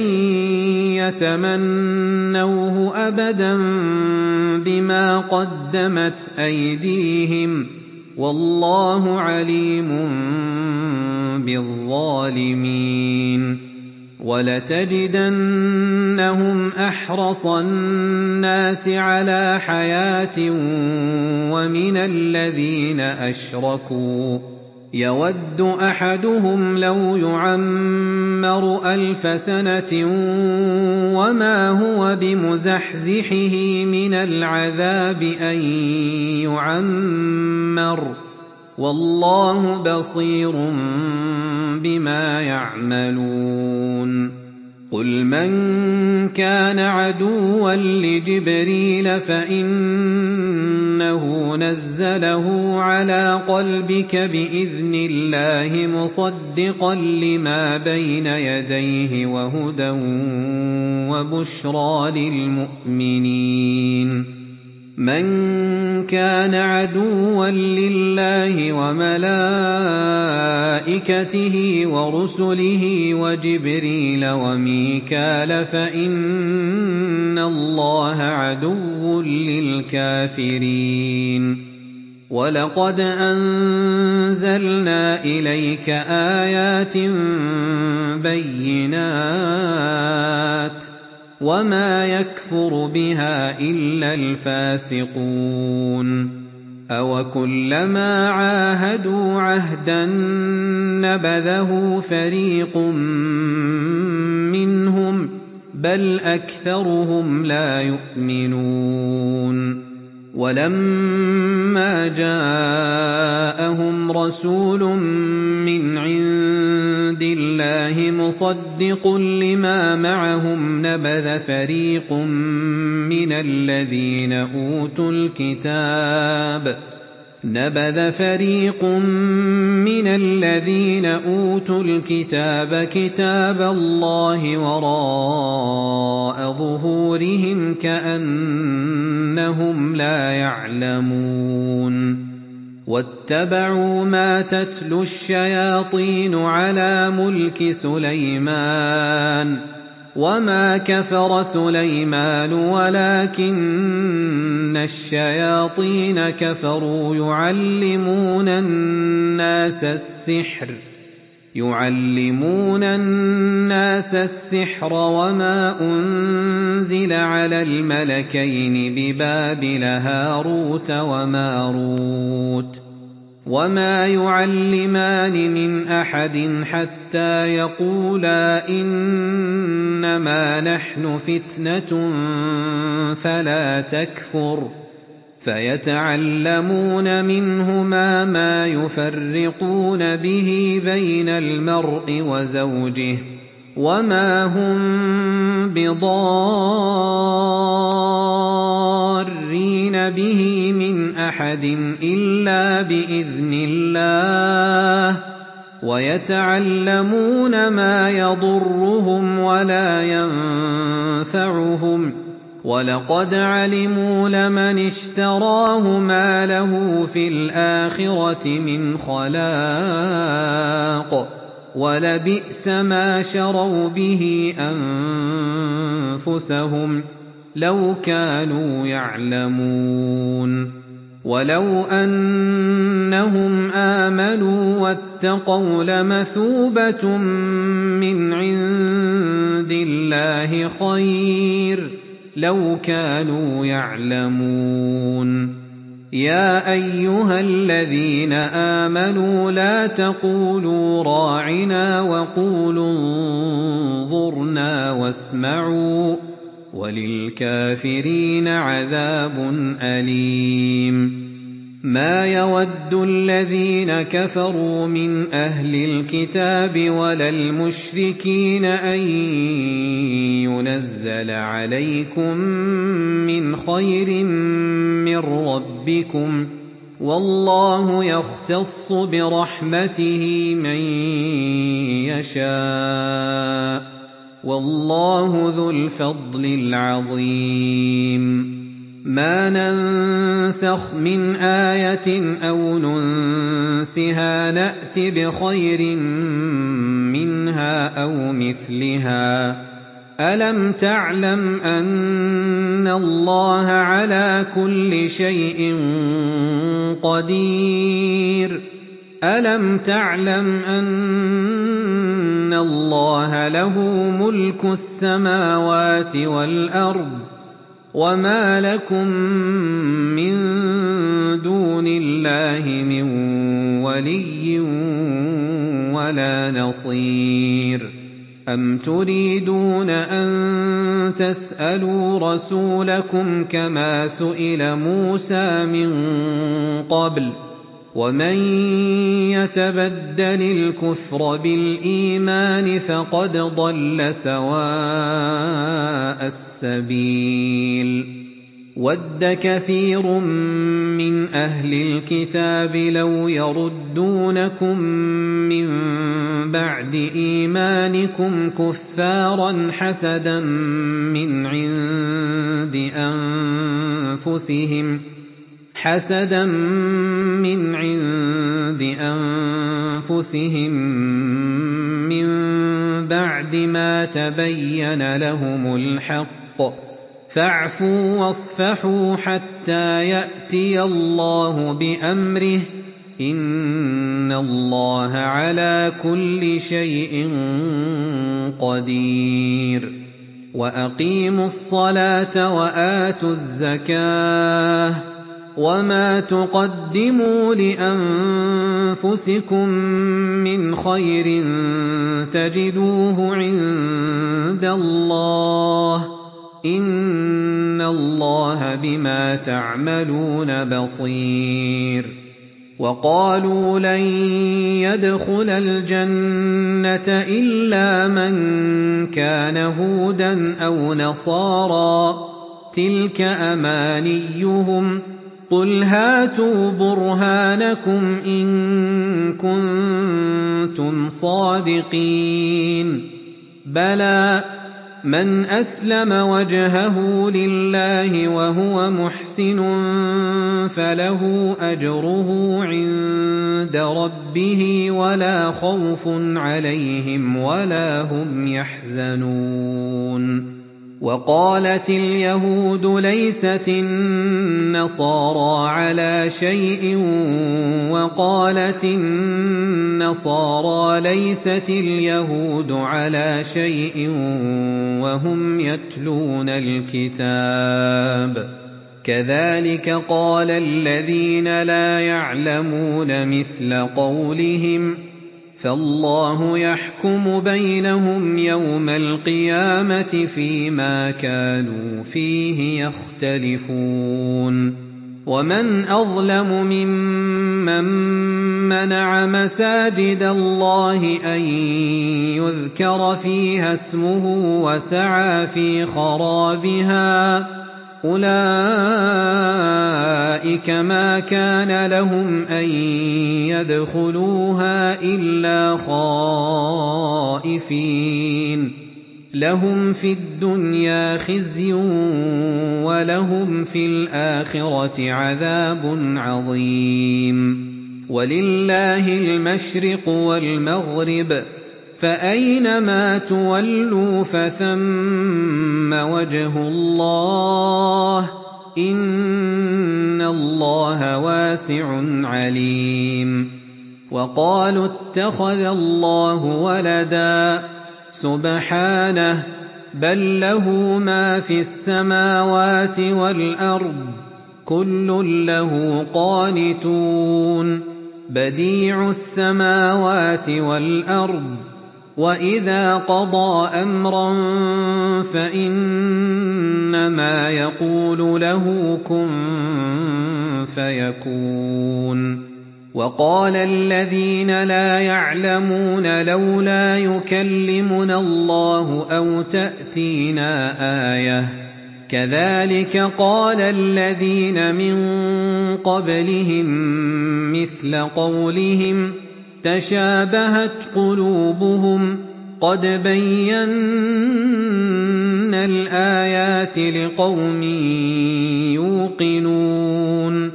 يتمنوه أبدا بما قدمت أيديهم والله عليم بالظالمين وَلَتَجِدَنَّهُمْ أَحْرَصَ النَّاسِ عَلَىٰ حَيَاةٍ وَمِنَ الَّذِينَ أَشْرَكُوا يَوَدُّ أَحَدُهُمْ لَوْ يُعَمَّرُ 1000 سَنَةٍ وَمَا هُوَ بِمُزَحْزِحِهِ مِنَ الْعَذَابِ أَن يُعَمَّرَ ۗ وَاللَّهُ بَصِيرٌ بِمَا يَعْمَلُونَ قُلْ مَن كَانَ عَدُوًّا لِّجِبْرِيلَ فَإِنَّهُ نَزَّلَهُ عَلَىٰ قَلْبِكَ بِإِذْنِ اللَّهِ مُصَدِّقًا لِّمَا بَيْنَ يَدَيْهِ وَهُدًى وَبُشْرَىٰ لِلْمُؤْمِنِينَ مَن كَانَ عَدُوًّا لِّلَّهِ وَمَلَائِكَتِهِ وَرُسُلِهِ وَجِبْرِيلَ وَمِيكَالَ فَإِنَّ اللَّهَ عَدُوٌّ لِّلْكَافِرِينَ وَلَقَدْ أَنزَلْنَا إِلَيْكَ آيَاتٍ بَيِّنَاتٍ وَمَا يَكْفُرُ بِهَا إِلَّا الْفَاسِقُونَ أَوَكُلَّمَا عَاهَدُوا عَهْدًا نَّبَذَهُ فَرِيقٌ مِّنْهُم ۚ بَلْ أَكْثَرُهُمْ لَا يُؤْمِنُونَ وَلَمَّا جَاءَهُمْ رَسُولٌ مِّنْ عِندِ اللَّهِ مُصَدِّقٌ لِّمَا مَعَهُمْ نَبَذَ فَرِيقٌ مِّنَ الَّذِينَ أُوتُوا الْكِتَابَ كِتَابَ اللَّهِ وَرَاءَ ظُهُورِهِمْ كَأَنَّهُمْ لَا يَعْلَمُونَ وَاتَّبَعُوا مَا تَتْلُو الشَّيَاطِينُ عَلَىٰ مُلْكِ سُلَيْمَانَ وَمَا كَفَرَ سُلَيْمَانُ وَلَٰكِنَّ الشَّيَاطِينَ كَفَرُوا يُعَلِّمُونَ النَّاسَ السِّحْرَ وَمَا أُنزِلَ عَلَى الْمَلَكَيْنِ بِبَابِلَ هَارُوتَ وَمَارُوتَ وَمَا يُعَلِّمَانِ مِنْ أَحَدٍ حَتَّىٰ يَقُولَا إِنَّمَا نَحْنُ فِتْنَةٌ فَلَا تَكْفُرْ فَيَتَعَلَّمُونَ مِنْهُمَا مَا يُفَرِّقُونَ بِهِ بَيْنَ الْمَرْءِ وَزَوْجِهِ وَمَا هُم بِضَارِّينَ بِهِ مِنْ أَحَدٍ إِلَّا بِإِذْنِ اللَّهِ وَيَتَعَلَّمُونَ مَا يَضُرُّهُمْ وَلَا يَنفَعُهُمْ وَلَقَدْ عَلِمُوا لَمَنِ اشْتَرَاهُ مَا لَهُ فِي الْآخِرَةِ مِنْ خَلَاقٍ وَلَبِئْسَ مَا شَرَوْا بِهِ أَنفُسَهُمْ لَوْ كَانُوا يَعْلَمُونَ وَلَوْ أَنَّهُمْ آمَنُوا وَاتَّقَوْا لَمَثُوبَةٌ مِّنْ عِندِ اللَّهِ خَيْرٌ لَّوْ كَانُوا يَعْلَمُونَ يَا أَيُّهَا الَّذِينَ آمَنُوا لَا تَقُولُوا رَاعِنَا وَقُولُوا انظُرْنَا وَاسْمَعُوا ۗ وَلِلْكَافِرِينَ عَذَابٌ أَلِيمٌ مَا يَوَدُّ الَّذِينَ كَفَرُوا مِنْ أَهْلِ الْكِتَابِ وَلَا الْمُشْرِكِينَ أَن يُنَزَّلَ عَلَيْكُم مِّنْ خَيْرٍ مِّن رَّبِّكُمْ ۗ وَاللَّهُ يَخْتَصُّ بِرَحْمَتِهِ مَن يَشَاءُ ۗ وَاللَّهُ ذُو الْفَضْلِ الْعَظِيمِ مَا نَنسَخْ مِنْ آيَةٍ أَوْ نُنسِهَا نَأْتِ بِخَيْرٍ مِّنْهَا أَوْ مِثْلِهَا ۗ أَلَمْ تَعْلَمْ أَنَّ اللَّهَ عَلَىٰ كُلِّ شَيْءٍ قَدِيرٌ أَلَمْ تَعْلَمْ أَنَّ اللَّهَ لَهُ مُلْكُ السَّمَاوَاتِ وَالْأَرْضِ وَمَا لَكُم مِّن دُونِ اللَّهِ مِن وَلِيٍّ وَلَا نَصِيرٍ أَمْ تُرِيدُونَ أَن تَسْأَلُوا رَسُولَكُمْ كَمَا سُئِلَ مُوسَىٰ مِن قَبْلُ ۗ وَمَن يَتَبَدَّلِ الْكُفْرَ بِالْإِيمَانِ فَقَدْ ضَلَّ سَوَاءَ السَّبِيلِ وَدَّ كَثِيرٌ مِّنْ أَهْلِ الْكِتَابِ لَوْ يَرُدُّونَكُم مِّن بَعْدِ إِيمَانِكُمْ كُفَّارًا حَسَدًا مِّنْ عِندِ أَنفُسِهِم مِّن بَعْدِ مَا تَبَيَّنَ لَهُمُ الْحَقُّ ۖ فَاعْفُوا وَاصْفَحُوا حَتَّىٰ يَأْتِيَ اللَّهُ بِأَمْرِهِ ۗ إِنَّ اللَّهَ عَلَىٰ كُلِّ شَيْءٍ قَدِيرٌ وَأَقِيمُوا الصَّلَاةَ وَآتُوا الزَّكَاةَ ۚ وَمَا تُقَدِّمُوا لِأَنفُسِكُم مِّنْ خَيْرٍ تَجِدُوهُ عِندَ اللَّهِ ۗ إِنَّ اللَّهَ بِمَا تَعْمَلُونَ بَصِيرٌ وَقَالُوا لَن يَدْخُلَ الْجَنَّةَ إِلَّا مَن كَانَ هُودًا أَوْ نَصَارَىٰ ۗ تِلْكَ أَمَانِيُّهُمْ ۗ قُلْ هَاتُوا بُرْهَانَكُمْ إِن كُنتُمْ صَادِقِينَ بَلَىٰ مَنْ أَسْلَمَ وَجْهَهُ لِلَّهِ وَهُوَ مُحْسِنٌ فَلَهُ أَجْرُهُ عِندَ رَبِّهِ وَلَا خَوْفٌ عَلَيْهِمْ وَلَا هُمْ يَحْزَنُونَ وَقَالَتِ الْيَهُودُ لَيْسَتِ النَّصَارَىٰ عَلَىٰ شَيْءٍ وَقَالَتِ النَّصَارَىٰ لَيْسَتِ الْيَهُودُ عَلَىٰ شَيْءٍ وَهُمْ يَتْلُونَ الْكِتَابَ ۗ كَذَٰلِكَ قَالَ الَّذِينَ لَا يَعْلَمُونَ مِثْلَ قَوْلِهِمْ ۚ فَاللَّهُ يَحْكُمُ بَيْنَهُمْ يَوْمَ الْقِيَامَةِ فِيمَا كَانُوا فِيهِ يَخْتَلِفُونَ وَمَنْ أَظْلَمُ مِمَّن مَّنَعَ مَسَاجِدَ اللَّهِ أَن يُذْكَرَ فِيهَا اسْمُهُ وَسَعَىٰ فِي خَرَابِهَا ۚ أُولَٰئِكَ مَا كَانَ لَهُمْ أَن يَدْخُلُوهَا إِلَّا خَائِفِينَ ۚ لَهُمْ فِي الدُّنْيَا خِزْيٌ وَلَهُمْ فِي الْآخِرَةِ عَذَابٌ عَظِيمٌ وَلِلَّهِ الْمَشْرِقُ وَالْمَغْرِبُ ۚ فَأَيْنَمَا تُوَلُّوا فَثَمَّ وَجْهُ اللَّهِ ۚ إِنَّ اللَّهَ وَاسِعٌ عَلِيمٌ وَقَالُوا اتَّخَذَ اللَّهُ وَلَدًا ۗ سُبْحَانَهُ ۖ بَل لَّهُ مَا فِي السَّمَاوَاتِ وَالْأَرْضِ ۖ كُلٌّ لَّهُ قَانِتُونَ بَدِيعُ السَّمَاوَاتِ وَالْأَرْضِ ۖ وَإِذَا قَضَىٰ أَمْرًا فَإِنَّمَا يَقُولُ لَهُ كُن فَيَكُونُ وَقَالَ الَّذِينَ لَا يَعْلَمُونَ لَوْلَا يُكَلِّمُنَا اللَّهُ أَوْ تَأْتِينَا آيَةٌ ۗ كَذَٰلِكَ قَالَ الَّذِينَ مِن قَبْلِهِم مِّثْلَ قَوْلِهِمْ ۘ تَشَابَهَتْ قُلُوبُهُمْ ۗ قَدْ بَيَّنَّا الْآيَاتِ لِقَوْمٍ يُوقِنُونَ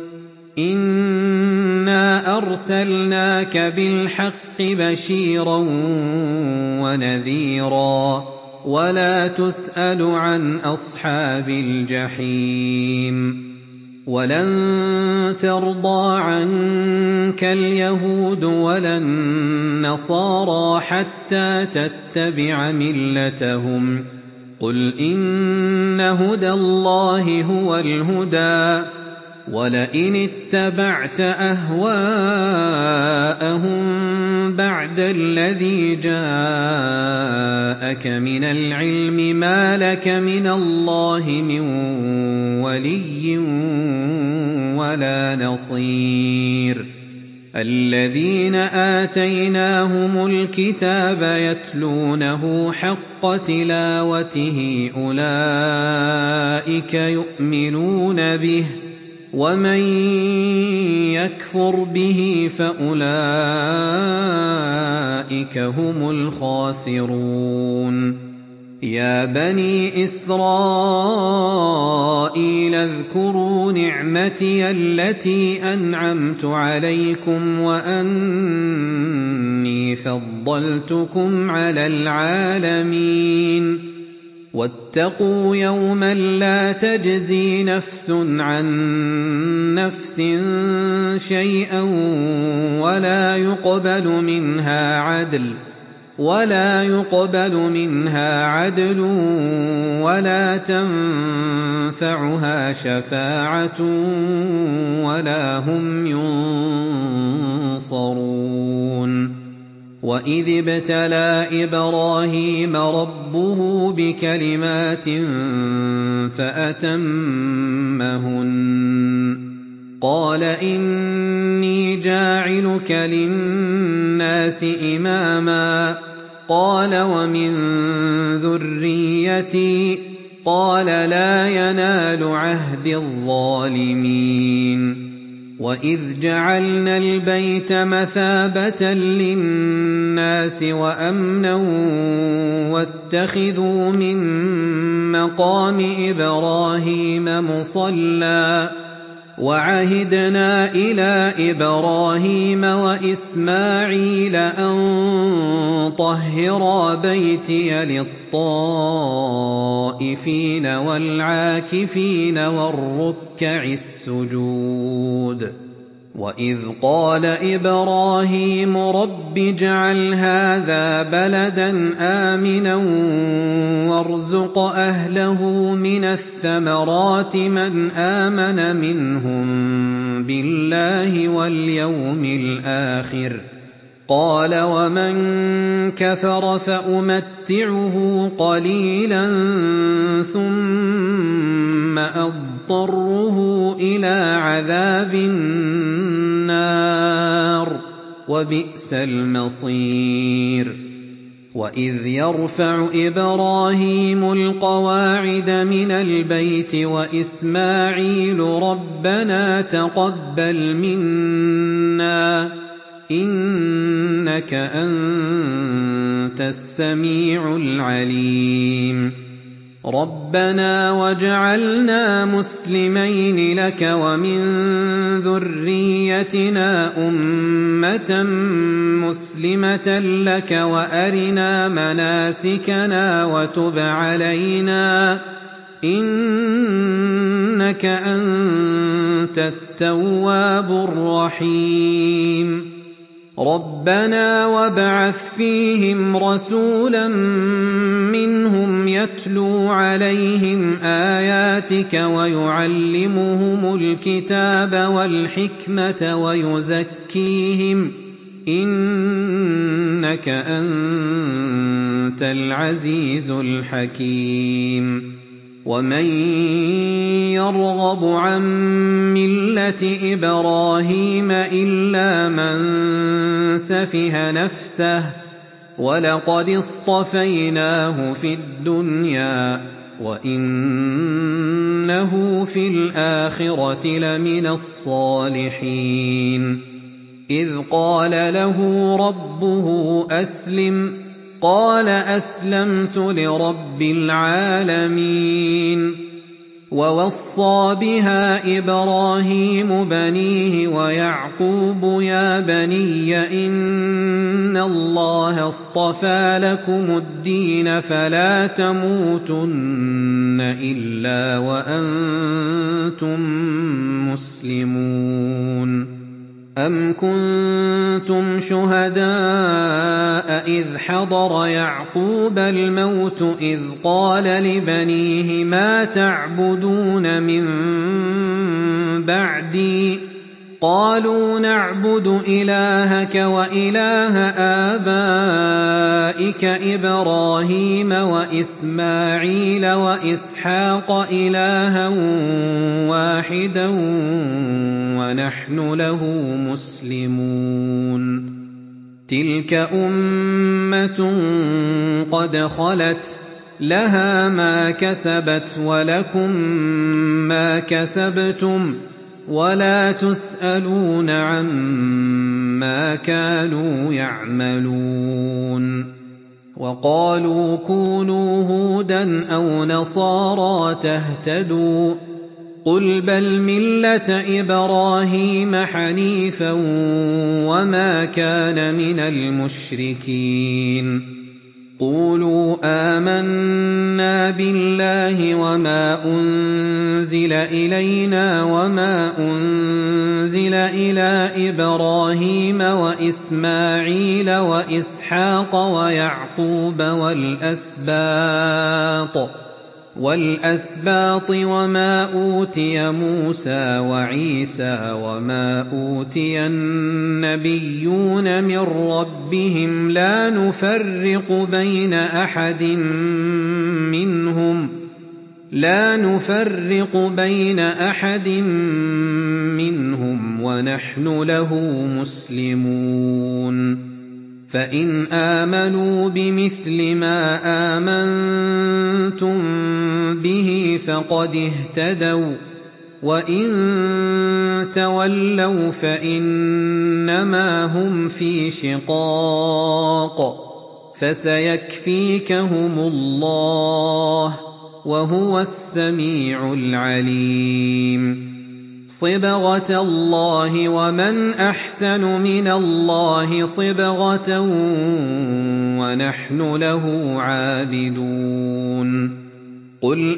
إِنَّا أَرْسَلْنَاكَ بِالْحَقِّ بَشِيرًا وَنَذِيرًا ۚ وَلَا تُسْأَلُ عَنْ أَصْحَابِ الْجَحِيمِ وَلَن تَرْضَىٰ عَنكَ الْيَهُودُ وَلَا النَّصَارَىٰ حَتَّىٰ تَتَّبِعَ مِلَّتَهُمْ ۗ قُلْ إِنَّ هُدَى اللَّهِ هُوَ الْهُدَىٰ ۗ وَلَئِنِ اتَّبَعْتَ أَهْوَاءَهُم بَعْدَ الَّذِي جَاءَكَ مِنَ الْعِلْمِ مَا لَكَ مِنَ اللَّهِ مِن وَلِيٍّ وَلَا نَصِيرٍ الَّذِينَ آتَيْنَاهُمُ الْكِتَابَ يَتْلُونَهُ حَقَّ تِلَاوَتِهِ أُولَٰئِكَ يُؤْمِنُونَ بِهِ ۗ وَمَن يَكْفُرْ بِهِ فَأُولَٰئِكَ هُمُ الْخَاسِرُونَ يَا بَنِي إِسْرَائِيلَ اذْكُرُوا نِعْمَتِيَ الَّتِي أَنْعَمْتُ عَلَيْكُمْ وَأَنِّي فَضَّلْتُكُمْ عَلَى الْعَالَمِينَ وَاتَّقُوا يَوْمًا لَّا تَجْزِي نَفْسٌ عَن نَّفْسٍ شَيْئًا وَلَا يُقْبَلُ مِنْهَا عَدْلٌ وَلَا تَنفَعُهَا شَفَاعَةٌ وَلَا هُمْ يُنصَرُونَ وَإِذِ ابْتَلَىٰ إِبْرَاهِيمَ رَبُّهُ بِكَلِمَاتٍ فَأَتَمَّهُنَّ ۖ قَالَ إِنِّي جَاعِلُكَ لِلنَّاسِ إِمَامًا ۖ قَالَ وَمِن ذُرِّيَّتِي ۖ قَالَ لَا يَنَالُ عَهْدِي الظَّالِمِينَ وَإِذْ جَعَلْنَا الْبَيْتَ مَثَابَةً لِّلنَّاسِ وَأَمْنًا وَاتَّخِذُوا مِن مَّقَامِ إِبْرَاهِيمَ مُصَلًّى ۖ وَعَهِدْنَا إِلَىٰ إِبْرَاهِيمَ وَإِسْمَاعِيلَ أَن طَهِّرَا بَيْتِيَ لِلطَّائِفِينَ وَالْعَاكِفِينَ وَالرُّكَّعِ السُّجُودِ وَإِذْ قَالَ إِبْرَاهِيمُ رَبِّ اجْعَلْ هَٰذَا بَلَدًا آمِنًا وَارْزُقْ أَهْلَهُ مِنَ الثَّمَرَاتِ مَنْ آمَنَ مِنْهُم بِاللَّهِ وَالْيَوْمِ الْآخِرِ ۖ قَالَ وَمَن كَفَرَ فَأُمَتِّعُهُ قَلِيلًا ثُمَّ أَضْطَرُّهُ إِلَىٰ عَذَابِ النَّارِ ۖ وَبِئْسَ الْمَصِيرُ وَإِذْ يَرْفَعُ إِبْرَاهِيمُ الْقَوَاعِدَ مِنَ الْبَيْتِ وَإِسْمَاعِيلُ رَبَّنَا تَقَبَّلْ مِنَّا ۖ إِنَّكَ أَنتَ السَّمِيعُ الْعَلِيمُ رَبَّنَا وَاجْعَلْنَا مُسْلِمَيْنِ لَكَ وَمِن ذُرِّيَّتِنَا أُمَّةً مُّسْلِمَةً لَّكَ وَأَرِنَا مَنَاسِكَنَا وَتُبْ عَلَيْنَا ۖ إِنَّكَ أَنتَ التَّوَّابُ الرَّحِيمُ رَبَّنَا وَابْعَثْ فِيهِمْ رَسُولًا مِّنْهُمْ يَتْلُو عَلَيْهِمْ آيَاتِكَ وَيُعَلِّمُهُمُ الْكِتَابَ وَالْحِكْمَةَ وَيُزَكِّيهِمْ ۚ إِنَّكَ أَنتَ الْعَزِيزُ الْحَكِيمُ وَمَن يَرْغَبُ عَن مِّلَّةِ إِبْرَاهِيمَ إِلَّا مَن سَفِهَ نَفْسَهُ ۚ وَلَقَدِ اصْطَفَيْنَاهُ فِي الدُّنْيَا ۖ وَإِنَّهُ فِي الْآخِرَةِ لَمِنَ الصَّالِحِينَ إِذْ قَالَ لَهُ رَبُّهُ أَسْلِمْ ۖ قَالَ أَسْلَمْتُ لِرَبِّ الْعَالَمِينَ وَوَصَّىٰ بِهَا إِبْرَاهِيمُ بَنِيهِ وَيَعْقُوبُ يَا بَنِيَّ إِنَّ اللَّهَ اصْطَفَىٰ لَكُمُ الدِّينَ فَلَا تَمُوتُنَّ إِلَّا وَأَنتُم مُّسْلِمُونَ أَمْ كُنتُمْ شُهَدَاءَ إِذْ حَضَرَ يَعْقُوبَ الْمَوْتُ إِذْ قَالَ لِبَنِيهِ مَا تَعْبُدُونَ مِن بَعْدِي قَالُوا نَعْبُدُ إِلَٰهَكَ وَإِلَٰهَ آبَائِكَ إِبْرَاهِيمَ وَإِسْمَاعِيلَ وَإِسْحَاقَ إِلَٰهًا وَاحِدًا وَنَحْنُ لَهُ مُسْلِمُونَ تِلْكَ أُمَّةٌ قَدْ خَلَتْ لَهَا مَا كَسَبَتْ وَلَكُم مَّا كَسَبْتُمْ وَلَا تُسْأَلُونَ عَمَّا كَانُوا يَعْمَلُونَ وَقَالُوا كُونُوا هُودًا أَوْ نَصَارَىٰ تَهْتَدُوا قُلْ بَلْ مِلَّةَ إِبْرَاهِيمَ حَنِيفًا وَمَا كَانَ مِنَ الْمُشْرِكِينَ قُولُوا آمَنَّا بِاللَّهِ وَمَا أُنزِلَ إِلَيْنَا وَمَا أُنزِلَ إِلَىٰ إِبْرَاهِيمَ وَإِسْمَاعِيلَ وَإِسْحَاقَ وَيَعْقُوبَ وَالْأَسْبَاطِ وَمَا أُوتِيَ مُوسَىٰ وَعِيسَىٰ وَمَا أُوتِيَ النَّبِيُّونَ مِن رَّبِّهِمْ لَا نُفَرِّقُ بَيْنَ أَحَدٍ مِّنْهُمْ وَنَحْنُ لَهُ مُسْلِمُونَ فَإِنْ آمَنُوا بِمِثْلِ مَا آمَنتُم بِهِ فَقَدِ اهْتَدَوا ۖ وَّإِن تَوَلَّوْا فَإِنَّمَا هُمْ فِي شِقَاقٍ ۖ فَسَيَكْفِيكَهُمُ اللَّهُ ۚ وَهُوَ السَّمِيعُ الْعَلِيمُ صِبْغَةَ اللَّهِ ۖ وَمَنْ أَحْسَنُ مِنَ اللَّهِ صِبْغَةً ۖ وَنَحْنُ لَهُ عَابِدُونَ قُلْ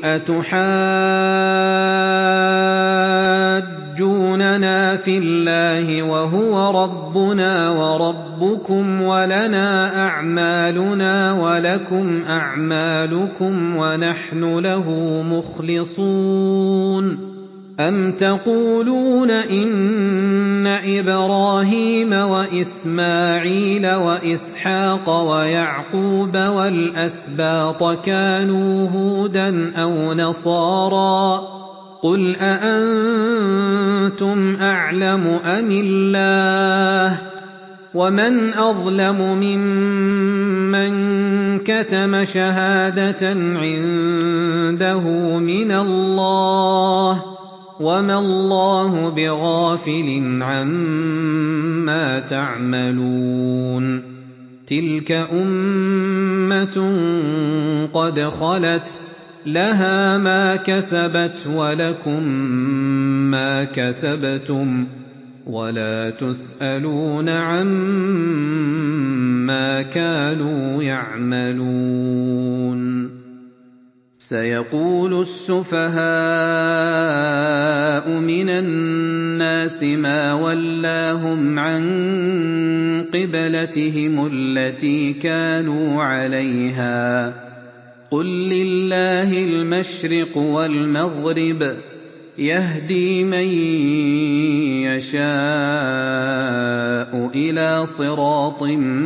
أَتُحَاجُّونَنَا فِي اللَّهِ وَهُوَ رَبُّنَا وَرَبُّكُمْ وَلَنَا أَعْمَالُنَا وَلَكُمْ أَعْمَالُكُمْ وَنَحْنُ لَهُ مُخْلِصُونَ أَمْ تَقُولُونَ إِنَّ إِبْرَاهِيمَ وَإِسْمَاعِيلَ وَإِسْحَاقَ وَيَعْقُوبَ وَالْأَسْبَاطَ كَانُوا هُودًا أَوْ نَصَارَىٰ ۗ قُلْ أَأَنتُمْ أَعْلَمُ أَمِ اللَّهُ ۗ وَمَنْ أَظْلَمُ مِمَّن كَتَمَ شَهَادَةً عِندَهُ مِنَ اللَّهِ ۗ وَمَا اللَّهُ بِغَافِلٍ عَمَّا تَعْمَلُونَ تِلْكَ أُمَّةٌ قَدْ خَلَتْ لَهَا مَا كَسَبَتْ وَلَكُم مَّا كَسَبْتُمْ وَلَا تُسْأَلُونَ عَمَّا كَانُوا يَعْمَلُونَ سَيَقُولُ السُّفَهَاءُ مِنَ النَّاسِ مَا وَلَّاهُمْ عَن قِبْلَتِهِمُ الَّتِي كَانُوا عَلَيْهَا ۚ قُل لِّلَّهِ الْمَشْرِقُ وَالْمَغْرِبُ ۚ يَهْدِي مَن يَشَاءُ إِلَىٰ صِرَاطٍ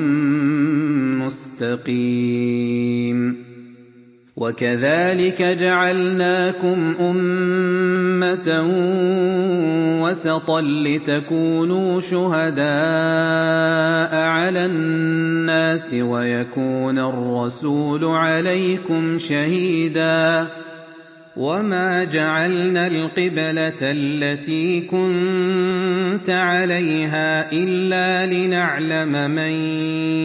مُّسْتَقِيمٍ وَكَذَٰلِكَ جَعَلْنَاكُمْ أُمَّةً وَسَطًا لِّتَكُونُوا شُهَدَاءَ عَلَى النَّاسِ وَيَكُونَ الرَّسُولُ عَلَيْكُمْ شَهِيدًا ۗ وَمَا جَعَلْنَا الْقِبْلَةَ الَّتِي كُنتَ عَلَيْهَا إِلَّا لِنَعْلَمَ مَن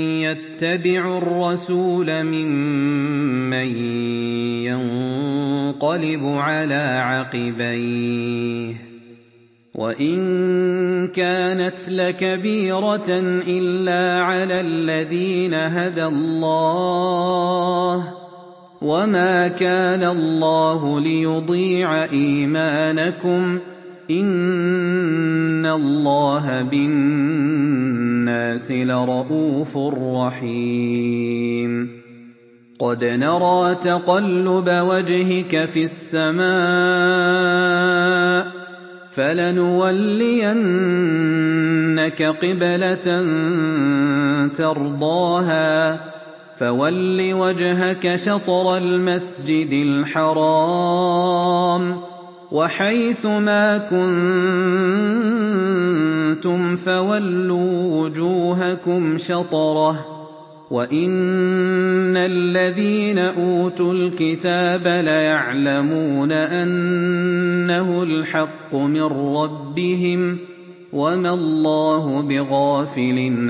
يَتَّبِعُ الرَّسُولَ مِمَّن ينقلب على عقبيه وإن كانت لكبيرة إلا على الذين هدى الله وما كان الله ليضيع إيمانكم إن الله بالناس لرءوف رحيم قد نرى تقلب وجهك في السماء فلنولينك قبلة ترضاها فول وجهك شطر المسجد الحرام وحيث ما كنتم فولوا وجوهكم شطره وإن الذين أوتوا الكتاب ليعلمون أنه الحق من ربهم وما الله بغافل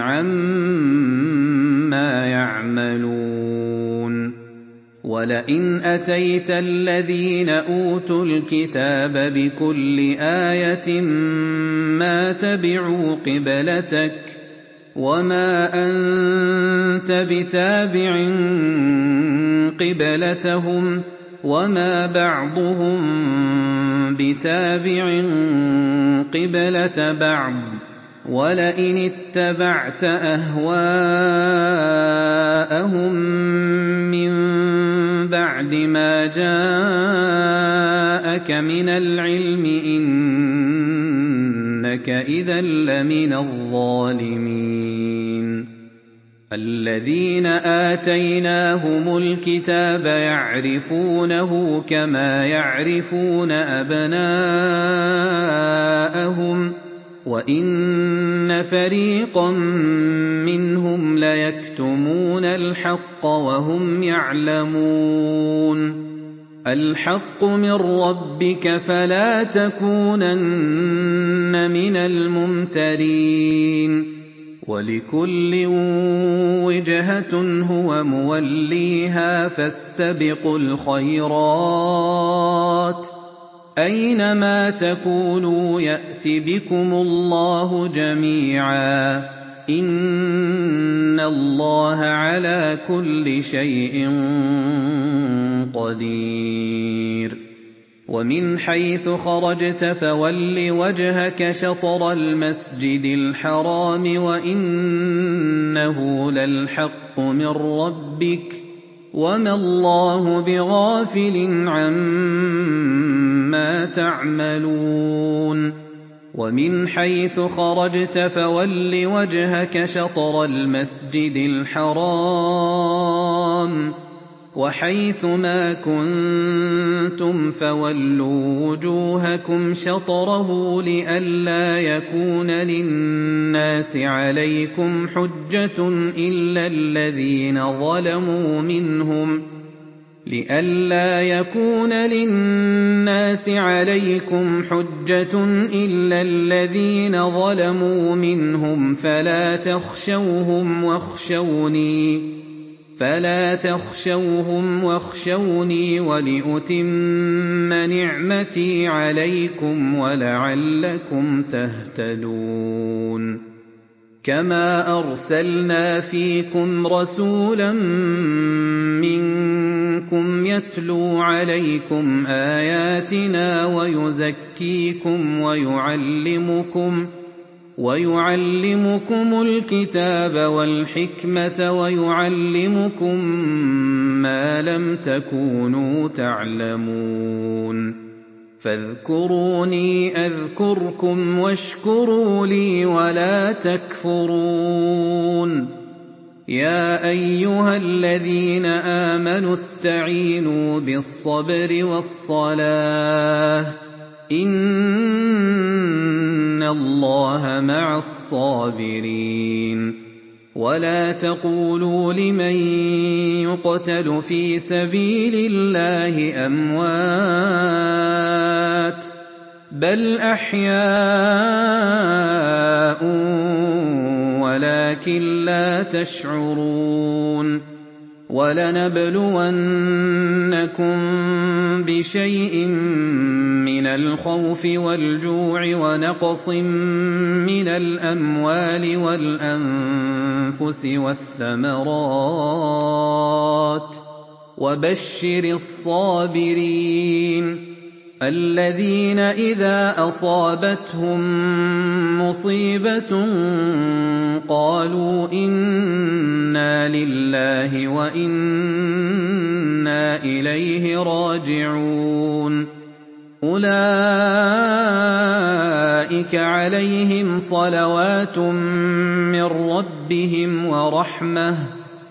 عما يعملون ولئن أتيت الذين أوتوا الكتاب بكل آية ما تبعوا قبلتك وما أنت بتابع قبلتهم وما بعضهم بتابع قبلة بعض ولئن اتبعت أهواءهم من بعد ما جاءك من العلم إنك إذا لمن الظالمين الذين آتيناهم الكتاب يعرفونه كما يعرفون أبناءهم وإن فريقا منهم ليكتمون الحق وهم يعلمون الحق من ربك فلا تكونن من الممترين ولكل وجهة هو موليها فاستبقوا الخيرات أينما تكونوا يأت بكم الله جميعا إن الله على كل شيء قدير ومن حيث خرجت فول وجهك شطر المسجد الحرام وإنه للحق من ربك وما الله بغافل عما تعملون ومن حيث خرجت فول وجهك شطر المسجد الحرام وحيث ما كنتم فولوا وجوهكم شطره لئلا يكون للناس عليكم حجة إلا الذين ظلموا منهم فلا تخشوهم واخشوني ولأتم نعمتي عليكم ولعلكم تهتدون كما أرسلنا فيكم رسولا منكم يتلو عليكم آياتنا ويزكيكم ويعلمكم الكتاب والحكمة ويعلمكم ما لم تكونوا تعلمون فاذكروني أذكركم واشكروا لي ولا تكفرون يا أيها الذين آمنوا استعينوا بالصبر والصلاة إن الله مع الصابرين ولا تقولوا لمن يقتل في سبيل الله أموات بل أحياء ولكن لا تشعرون وَلَنَبْلُوَنَّكُم بِشَيْءٍ مِّنَ الْخَوْفِ وَالْجُوعِ وَنَقْصٍ مِّنَ الْأَمْوَالِ وَالْأَنفُسِ وَالثَّمَرَاتِ ۗ وَبَشِّرِ الصَّابِرِينَ الَّذِينَ إِذَا أَصَابَتْهُم مُّصِيبَةٌ قَالُوا إِنَّا لِلَّهِ وَإِنَّا إِلَيْهِ راجِعُونَ أُولَٰئِكَ عَلَيْهِمْ صَلَوَاتٌ مِّن رَّبِّهِمْ وَرَحْمَةٌ ۖ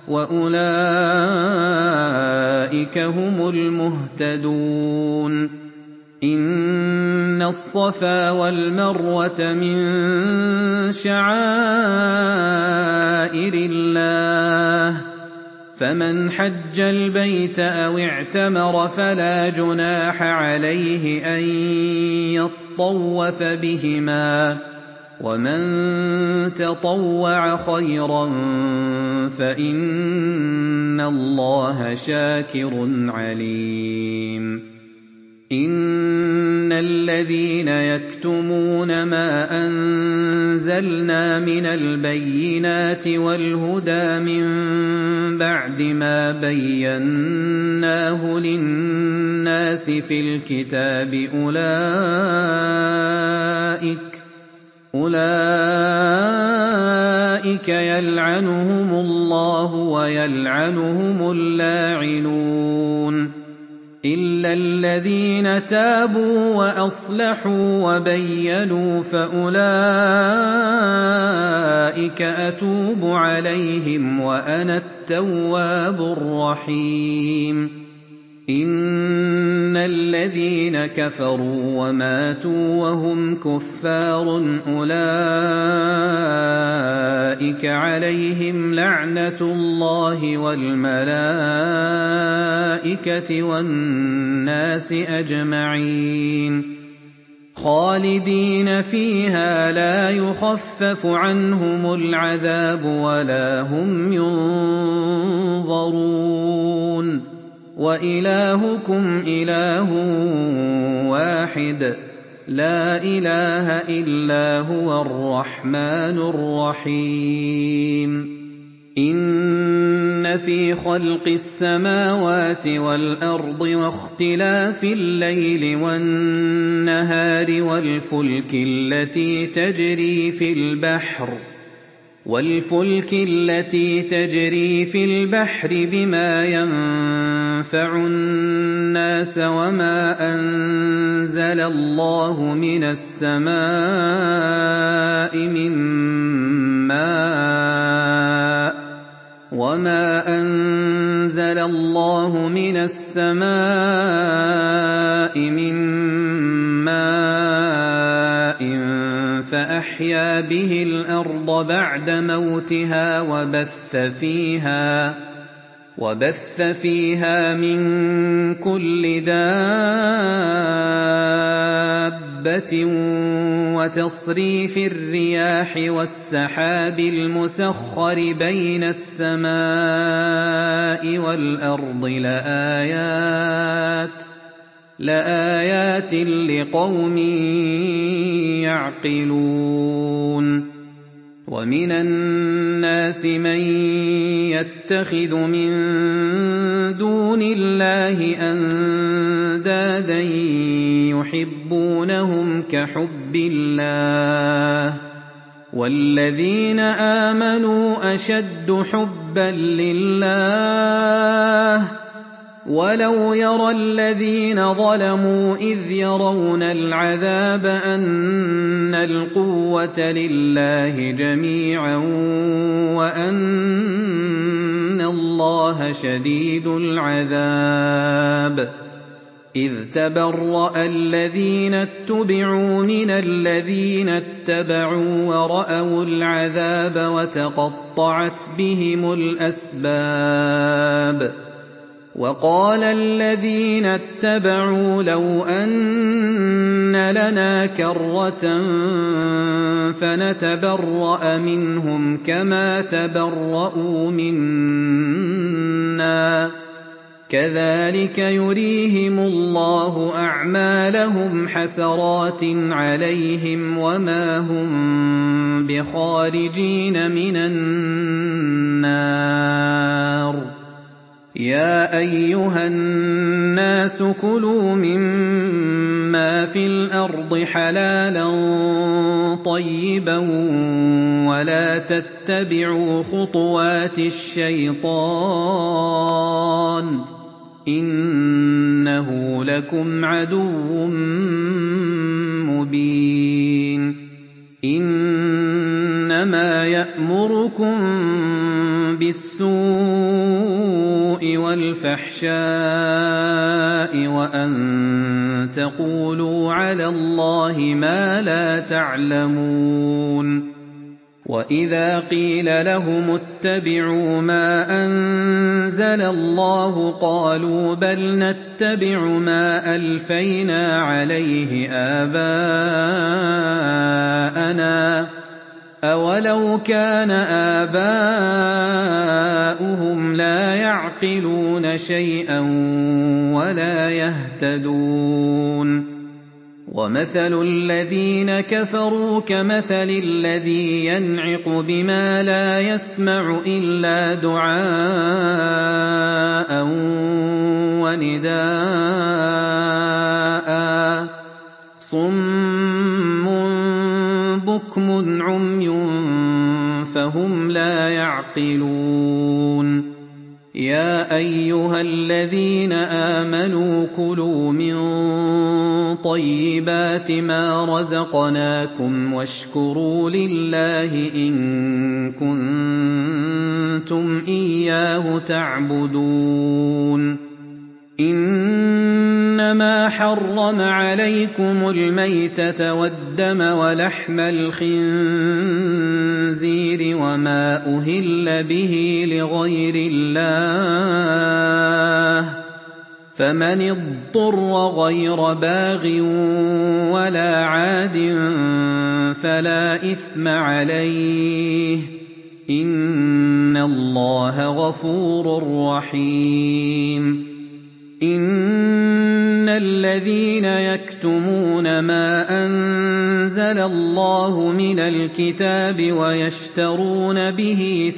وَأُولَٰئِكَ هُمُ الْمُهْتَدُونَ إِنَّ الصَّفَا وَالْمَرْوَةَ مِن شَعَائِرِ اللَّهِ ۖ فَمَنْ حَجَّ الْبَيْتَ أَوِ اعْتَمَرَ فَلَا جُنَاحَ عَلَيْهِ أَن يَطَّوَّفَ بِهِمَا ۚ وَمَن تَطَوَّعَ خَيْرًا فَإِنَّ اللَّهَ شَاكِرٌ عَلِيمٌ إِنَّ الَّذِينَ يَكْتُمُونَ مَا أَنزَلْنَا مِنَ الْبَيِّنَاتِ وَالْهُدَىٰ مِن بَعْدِ مَا بَيَّنَّاهُ لِلنَّاسِ فِي الْكِتَابِ أُولَٰئِكَ يَلْعَنُهُمُ اللَّهُ وَيَلْعَنُهُمُ اللاعنون إِلَّا الَّذِينَ تَابُوا وَأَصْلَحُوا وَبَيَّنُوا فَأُولَٰئِكَ أَتُوبُ عَلَيْهِمْ وَأَنَا التَّوَّابُ الرَّحِيمُ إِنَّ الَّذِينَ كَفَرُوا وَمَاتُوا وَهُمْ كُفَّارٌ أُولَٰئِكَ عَلَيْهِمْ لَعْنَةُ اللَّهِ وَالْمَلَائِكَةِ وَالنَّاسِ أَجْمَعِينَ خَالِدِينَ فِيهَا لَا يُخَفَّفُ عَنْهُمُ الْعَذَابُ وَلَا هُمْ يُنظَرُونَ وَإِلَٰهُكُمْ إِلَٰهٌ وَاحِدٌ لَّا إِلَٰهَ إِلَّا هُوَ الرَّحْمَٰنُ الرَّحِيمُ إِنَّ فِي خَلْقِ السَّمَاوَاتِ وَالْأَرْضِ وَاخْتِلَافِ اللَّيْلِ وَالنَّهَارِ وَالْفُلْكِ الَّتِي تَجْرِي فِي الْبَحْرِ بِمَا يَنفَعُ النَّاسَ وَمَا أَنزَلَ اللَّهُ مِنَ السَّمَاءِ مِن مَّاءٍ فَأَحْيَا بِهِ الْأَرْضَ بَعْدَ مَوْتِهَا وَبَثَّ فِيهَا مِن كُلِّ دَابَّةٍ وَتَصْرِيفِ الرِّيَاحِ وَالسَّحَابِ الْمُسَخَّرِ بَيْنَ السَّمَاءِ وَالْأَرْضِ لَآيَاتٍ لِّقَوْمٍ يَعْقِلُونَ وَمِنَ النَّاسِ مَن يَتَّخِذُ مِن دُونِ اللَّهِ أَندَادًا يُحِبُّونَهُمْ كَحُبِّ اللَّهِ ۖ وَالَّذِينَ آمَنُوا أَشَدُّ حُبًّا لِّلَّهِ ۗ وَلَوْ يَرَى الَّذِينَ ظَلَمُوا إِذْ يَرَوْنَ الْعَذَابَ أَنَّ الْقُوَّةَ لِلَّهِ جَمِيعًا وَأَنَّ اللَّهَ شَدِيدُ الْعَذَابِ إِذْ تَبَرَّأَ الَّذِينَ اتُّبِعُوا مِنَ الَّذِينَ اتَّبَعُوا وَرَأَوُا الْعَذَابَ وَتَقَطَّعَتْ بِهِمُ الْأَسْبَابُ وقال الذين اتبعوا لو أن لنا كرة فنتبرأ منهم كما تبرؤوا منا كذلك يريهم الله أعمالهم حسرات عليهم وما هم بخارجين من النار يا أيها الناس كلوا مما في الأرض حلالا طيبا ولا تتبعوا خطوات الشيطان إنه لكم عدو مبين إنما يأمركم بالسوء والفحشاء وأن تقولوا على الله ما لا تعلمون وإذا قيل لهم اتبعوا ما أنزل الله قالوا بل نتبع ما ألفينا عليه آباءنا أولو كان آباؤهم لا يعقلون شيئا ولا يهتدون ومثل الذين كفروا كمثل الذي ينعق بما لا يسمع إلا دعاء ونداء صم بكم عمي فهم لا يعقلون يا أيها الذين آمنوا كلوا من طيبات ما رزقناكم واشكروا لله إن كنتم إياه تعبدون إنما حرم عليكم الميتة والدم ولحم الخنزير وما أهل به لغير الله فمن اضطر غير باغ ولا عاد فلا إثم عليه إن الله غفور رحيم إن الذين يكتمون ما أنزل الله من الكتاب ويشترون به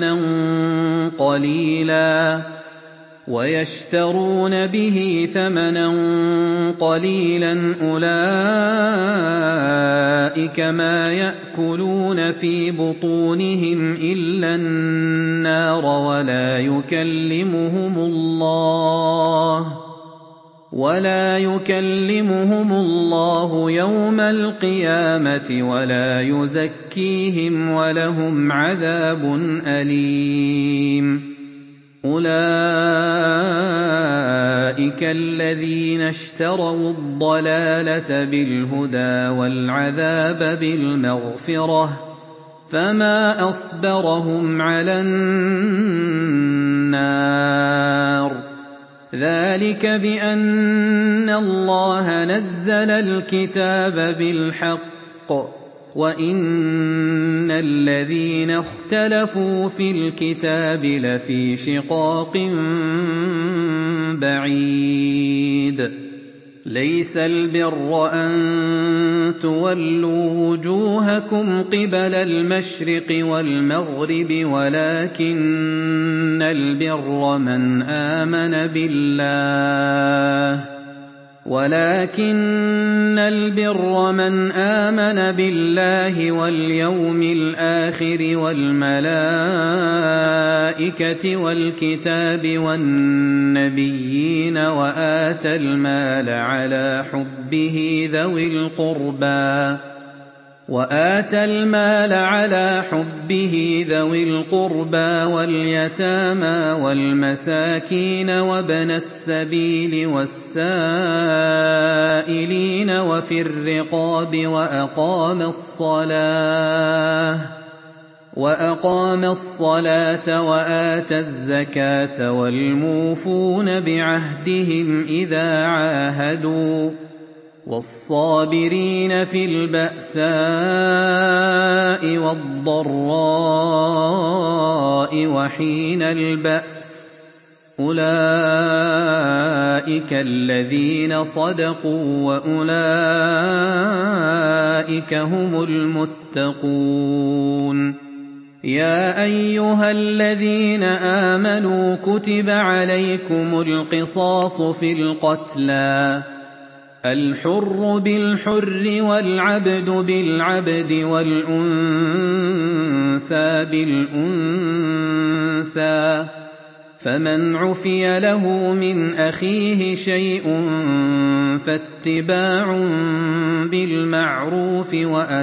ثمنا قليلا أولئك ما يأكلون في بطونهم إلا النار ولا يكلمهم الله يوم القيامة ولا يزكيهم ولهم عذاب أليم أولئك الذين اشتروا الضلالة بالهدى والعذاب بالمغفرة فما أصبرهم على النار ذلك بأن الله نزل الكتاب بالحق وإن الذين اختلفوا في الكتاب لفي شقاق بعيد ليس البر أن تولوا وجوهكم قبل المشرق والمغرب ولكن البر من آمن بالله واليوم الآخر والملائكة والكتاب والنبيين وآتى المال على حبه ذوي القربى واليتامى والمساكين وابن السبيل والسائلين وفي الرقاب وَأَقَامَ الصَّلَاةَ وَآتَى الزَّكَاةَ وَالْمُوفُونَ بِعَهْدِهِمْ إِذَا عَاهَدُوا وَالصَّابِرِينَ فِي الْبَأْسَاءِ وَالضَّرَّاءِ وَحِينَ الْبَأْسِ ۗ أُولَٰئِكَ الَّذِينَ صَدَقُوا وَأُولَٰئِكَ هُمُ الْمُتَّقُونَ. يَا أَيُّهَا الَّذِينَ آمَنُوا كُتِبَ عَلَيْكُمُ الْقِصَاصُ في الْقَتْلَى، الْحُرُّ بِالْحُرِّ وَالْعَبْدُ بِالْعَبْدِ وَالْأُنثَىٰ بِالْأُنثَىٰ، فَمَنْ عُفِيَ لَهُ مِنْ أَخِيهِ شَيْءٌ فَاتِّبَاعٌ بِالْمَعْرُوفِ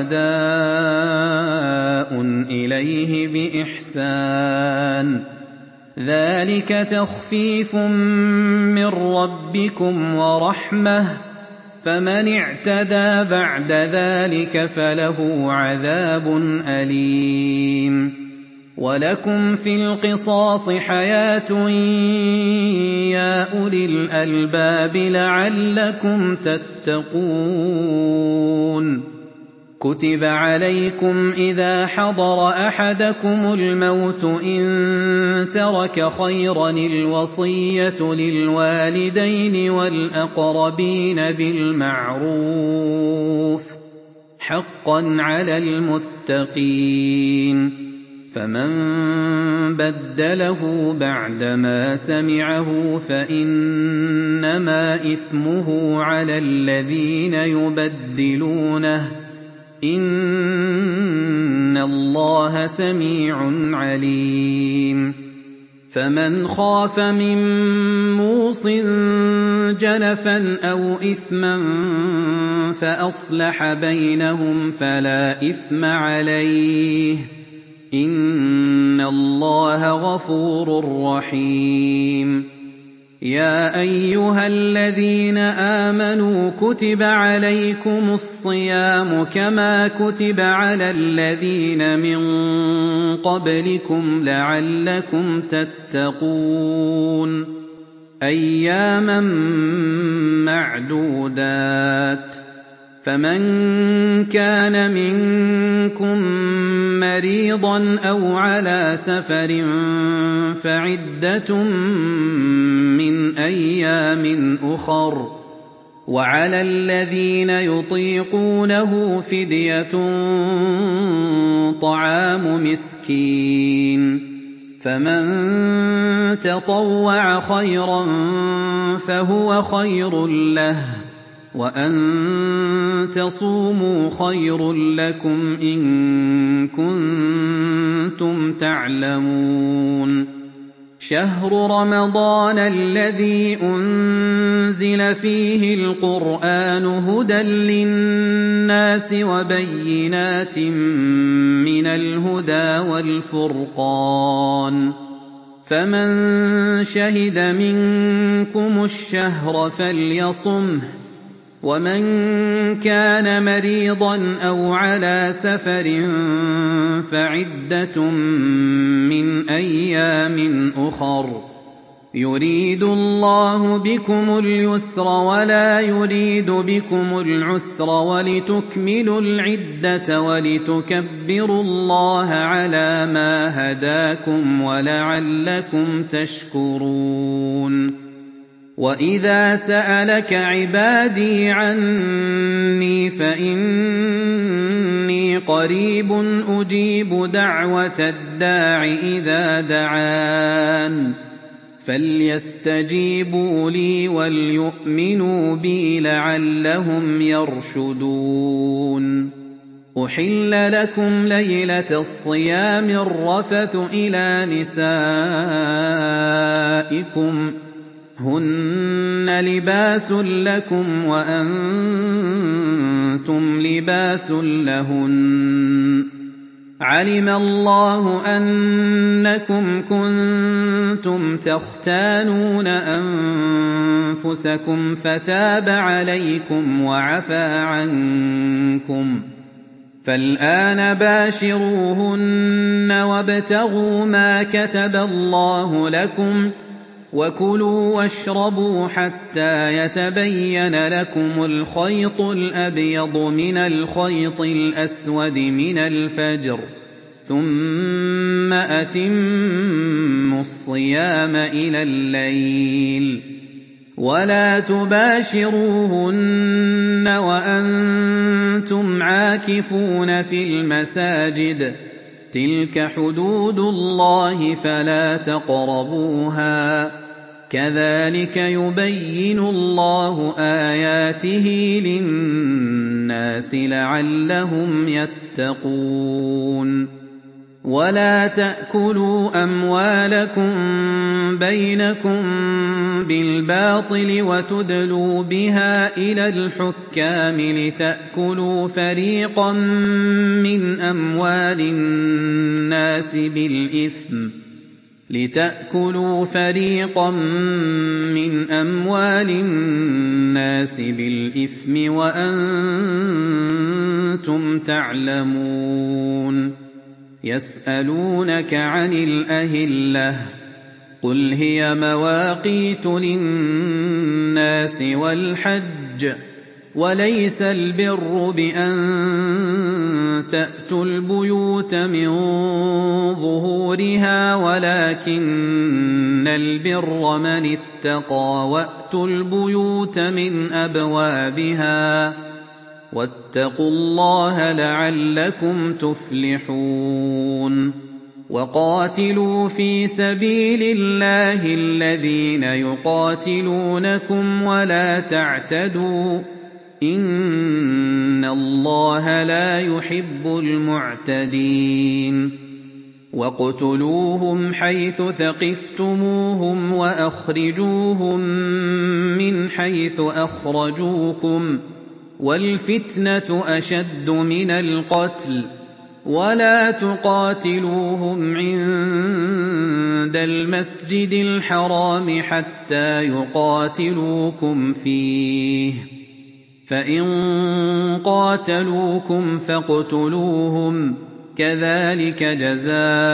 وَأَدَاءٌ إِلَيْهِ بِإِحْسَانٍ ۗ ذَٰلِكَ تَخْفِيفٌ مِّن رَّبِّكُمْ وَرَحْمَةٌ ۗ فَمَنِ اعْتَدَىٰ بَعْدَ ذَٰلِكَ فَلَهُ عَذَابٌ أَلِيمٌ. وَلَكُمْ فِي الْقِصَاصِ حَيَاةٌ يَا أُولِي الْأَلْبَابِ لَعَلَّكُمْ تَتَّقُونَ. كُتِبَ عَلَيْكُمْ إِذَا حَضَرَ أَحَدَكُمُ الْمَوْتُ إِن تَرَكَ خَيْرًا الْوَصِيَّةُ لِلْوَالِدَيْنِ وَالْأَقْرَبِينَ بِالْمَعْرُوفِ ۖ حَقًّا عَلَى الْمُتَّقِينَ. فَمَن بَدَّلَهُ بَعْدَمَا سَمِعَهُ فَإِنَّمَا إِثْمُهُ عَلَى الَّذِينَ يُبَدِّلُونَهُ ۗ إِنَّ اللَّهَ سَمِيعٌ عَلِيمٌ. فَمَنْ خَافَ مِن مُّوصٍ جَنَفًا أَوْ إِثْمًا فَأَصْلَحَ بَيْنَهُمْ فَلَا إِثْمَ عَلَيْهِ ۚ إِنَّ اللَّهَ غَفُورٌ رَّحِيمٌ. يَا أَيُّهَا الَّذِينَ آمَنُوا كُتِبَ عَلَيْكُمُ الصِّيَامُ كَمَا كُتِبَ عَلَى الَّذِينَ مِن قَبْلِكُمْ لَعَلَّكُمْ تَتَّقُونَ. أَيَّامًا مَّعْدُودَاتٍ، فَمَن كَانَ مِنكُم مَّرِيضًا أَوْ عَلَىٰ سَفَرٍ فَعِدَّةٌ مِّنْ أَيَّامٍ أُخَرَ ۗ وَعَلَى الَّذِينَ يُطِيقُونَهُ فِدْيَةٌ طَعَامُ مِسْكِينٍ ۖ فَمَن تَطَوَّعَ خَيْرًا فَهُوَ خَيْرٌ لَّهُ ۚ وَأَن تَصُومُوا خَيْرٌ لَّكُمْ إِن كُنتُمْ تَعْلَمُونَ. شَهْرُ رَمَضَانَ الَّذِي أُنزِلَ فِيهِ الْقُرْآنُ هُدًى لِّلنَّاسِ وَبَيِّنَاتٍ مِّنَ الْهُدَىٰ وَالْفُرْقَانِ ۚ فَمَن شَهِدَ مِنكُمُ الشَّهْرَ فَلْيَصُمْهُ ۖ وَمَن كَانَ مَرِيضًا أَوْ عَلَىٰ سَفَرٍ فَعِدَّةٌ مِّنْ أَيَّامٍ أُخَرَ ۗ يُرِيدُ اللَّهُ بِكُمُ الْيُسْرَ وَلَا يُرِيدُ بِكُمُ الْعُسْرَ وَلِتُكْمِلُوا الْعِدَّةَ وَلِتُكَبِّرُوا اللَّهَ عَلَىٰ مَا هَدَاكُمْ وَلَعَلَّكُمْ تَشْكُرُونَ. وَإِذَا سَأَلَكَ عِبَادِي عَنِّي فَإِنِّي قَرِيبٌ أُجِيبُ دَعْوَةَ الدَّاعِ إِذَا دَعَانِ، فَلْيَسْتَجِيبُوا لِي وَلْيُؤْمِنُوا بِي لَعَلَّهُمْ يَرْشُدُونَ. أُحِلَّ لَكُمْ لَيْلَةَ الصِّيَامِ الرَّفَثُ إِلَىٰ نِسَائِكُمْ، هُنَّ لِبَاسٌ لَّكُمْ وَأَنتُمْ لِبَاسٌ لَّهُنَّ ۗ عَلِمَ اللَّهُ أَنَّكُمْ كُنتُمْ تَخْتَانُونَ أَنفُسَكُمْ فَتَابَ عَلَيْكُمْ وَعَفَا عَنكُمْ ۖ فالآن باشروهن وابتغوا ما كتب الله لكم وكلوا واشربوا حتى يتبين لكم الخيط الأبيض من الخيط الأسود من الفجر ثم أتموا الصيام إلى الليل ولا تباشروهن وأنتم عاكفون في المساجد تلك حدود الله فلا تقربوها كذلك يبين الله آياته للناس لعلهم يتقون ولا تأكلوا أموالكم بينكم بالباطل وتدلوا بها إلى الحكام لتأكلوا فريقا من أموال الناس بالإثم وأنتم تعلمون يسألونك عن الأهلة قل هي مواقيت للناس والحج وليس البر بأن تأتوا البيوت من ظهورها ولكن البر من اتقى وأتوا البيوت من أبوابها واتقوا الله لعلكم تفلحون وقاتلوا في سبيل الله الذين يقاتلونكم ولا تعتدوا إن الله لا يحب المعتدين واقتلوهم حيث ثقفتموهم وأخرجوهم من حيث أخرجوكم والفتنة أشد من القتل ولا تقاتلوهم عند المسجد الحرام حتى يقاتلوكم فيه فإن قاتلوكم فاقتلوهم كذلك جزاء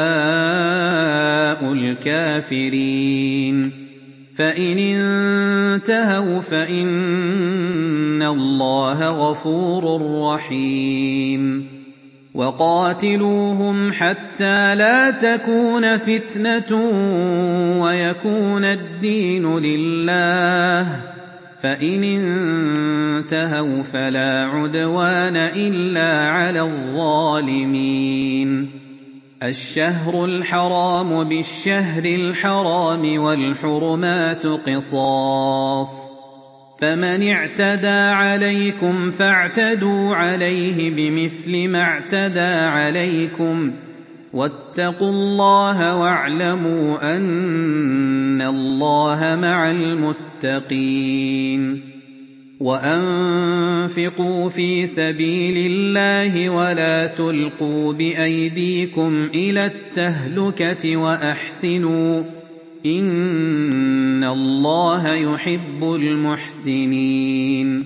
الكافرين فإن انتهوا فإن الله غفور رحيم وقاتلوهم حتى لا تكون فتنة ويكون الدين لله فإن انتهوا فلا عدوان إلا على الظالمين الشهر الحرام بالشهر الحرام والحرمات قصاص فمن اعتدى عليكم فاعتدوا عليه بمثل ما اعتدى عليكم واتقوا الله واعلموا أن الله مع المتقين وأنفقوا في سبيل الله ولا تلقوا بأيديكم إلى التهلكة وأحسنوا إن الله يحب المحسنين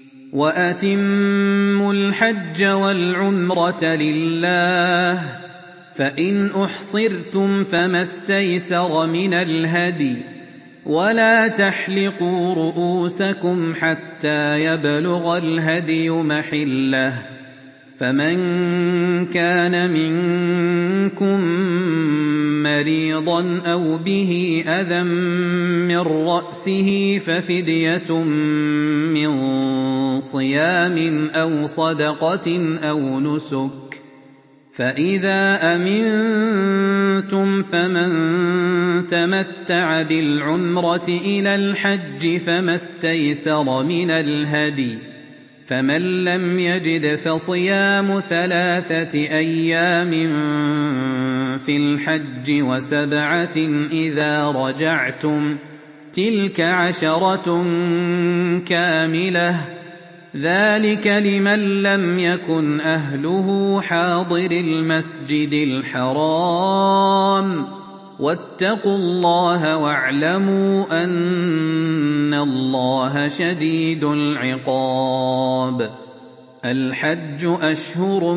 وأتموا الحج والعمرة لله فإن أحصرتم فما استيسر من الهدي ولا تحلقوا رؤوسكم حتى يبلغ الهدي محله فمن كان منكم مريضا أو به أذى من رأسه ففدية من صيام أو صدقة أو نسك فإذا أمنتم فمن تمتع بالعمرة إلى الحج فما استيسر من الهدي فمن لم يجد فصيام 3 أيام في الحج و7 إذا رجعتم تلك 10 كاملة ذلك لمن لم يكن أهله حاضر المسجد الحرام واتقوا الله واعلموا أن الله شديد العقاب الحج أشهر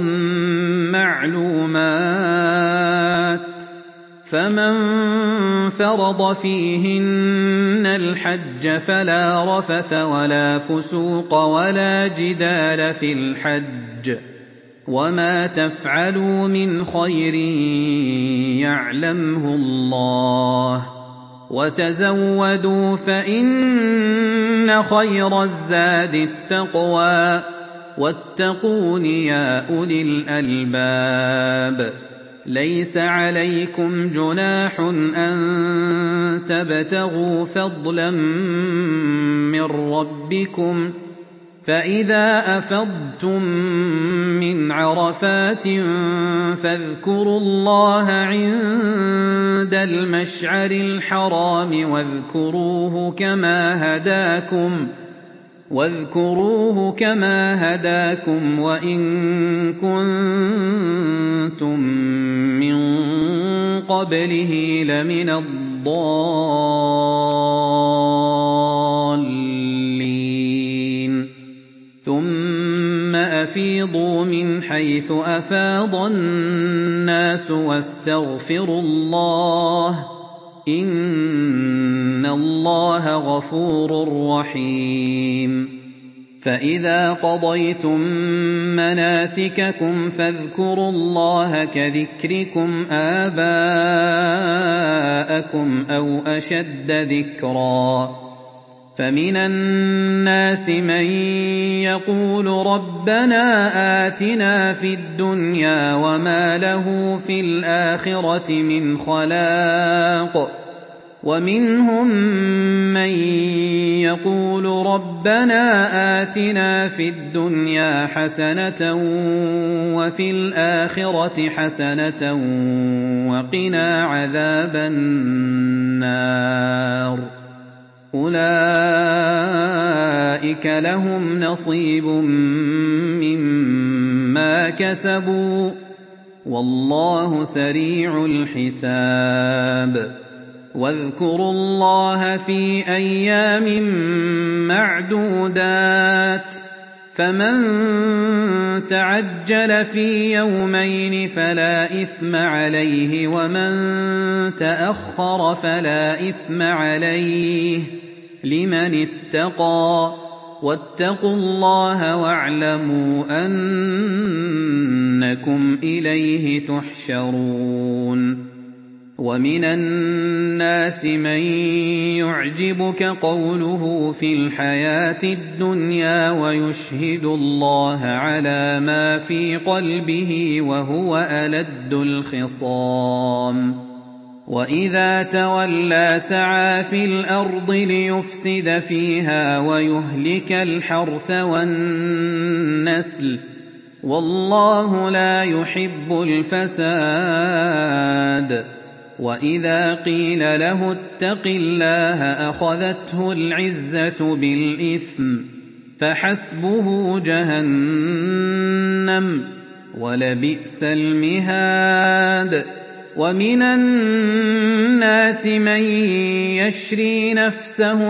معلومات، فمن فرض فيهن الحج فلا رفث ولا فسوق ولا جدال في الحج، وما تفعلوا من خير يعلمه الله، وتزودوا فإن خير الزاد التقوى، واتقون يا أولي الألباب. ليس عليكم جناح أن تبتغوا فضلا من ربكم، فإذا أفضتم من عرفات فاذكروا الله عند المشعر الحرام واذكروه كما هداكم وإن كنتم من قبله لمن الضالين. ثم أفيضوا من حيث أفاض الناس واستغفروا الله، إن الله غفور رحيم. فإذا قضيتم مناسككم فاذكروا الله كذكركم آباءكم أو أشد ذكرا. فمن الناس من يقول ربنا آتنا في الدنيا وما له في الآخرة من خلاق، ومنهم من يقول ربنا آتنا في الدنيا حسنة وفي الآخرة حسنة وقنا عذاب النار. أولئك لهم نصيب مما كسبوا، والله سريع الحساب. واذكروا الله في أيام معدودات، فمن تعجل في يومين فلا إثم عليه، ومن تأخر فلا إثم عليه، لمن اتقى. واتقوا الله واعلموا أنكم إليه تحشرون. ومن الناس من يعجبك قوله في الحياة الدنيا ويشهد الله على ما في قلبه وهو ألد الخصام. وإذا تولى سعى في الأرض ليفسد فيها ويهلك الحرث والنسل، والله لا يحب الفساد. وإذا قيل له اتق الله أخذته العزة بالإثم، فحسبه جهنم ولبئس المهاد. ومن الناس من يشري نفسه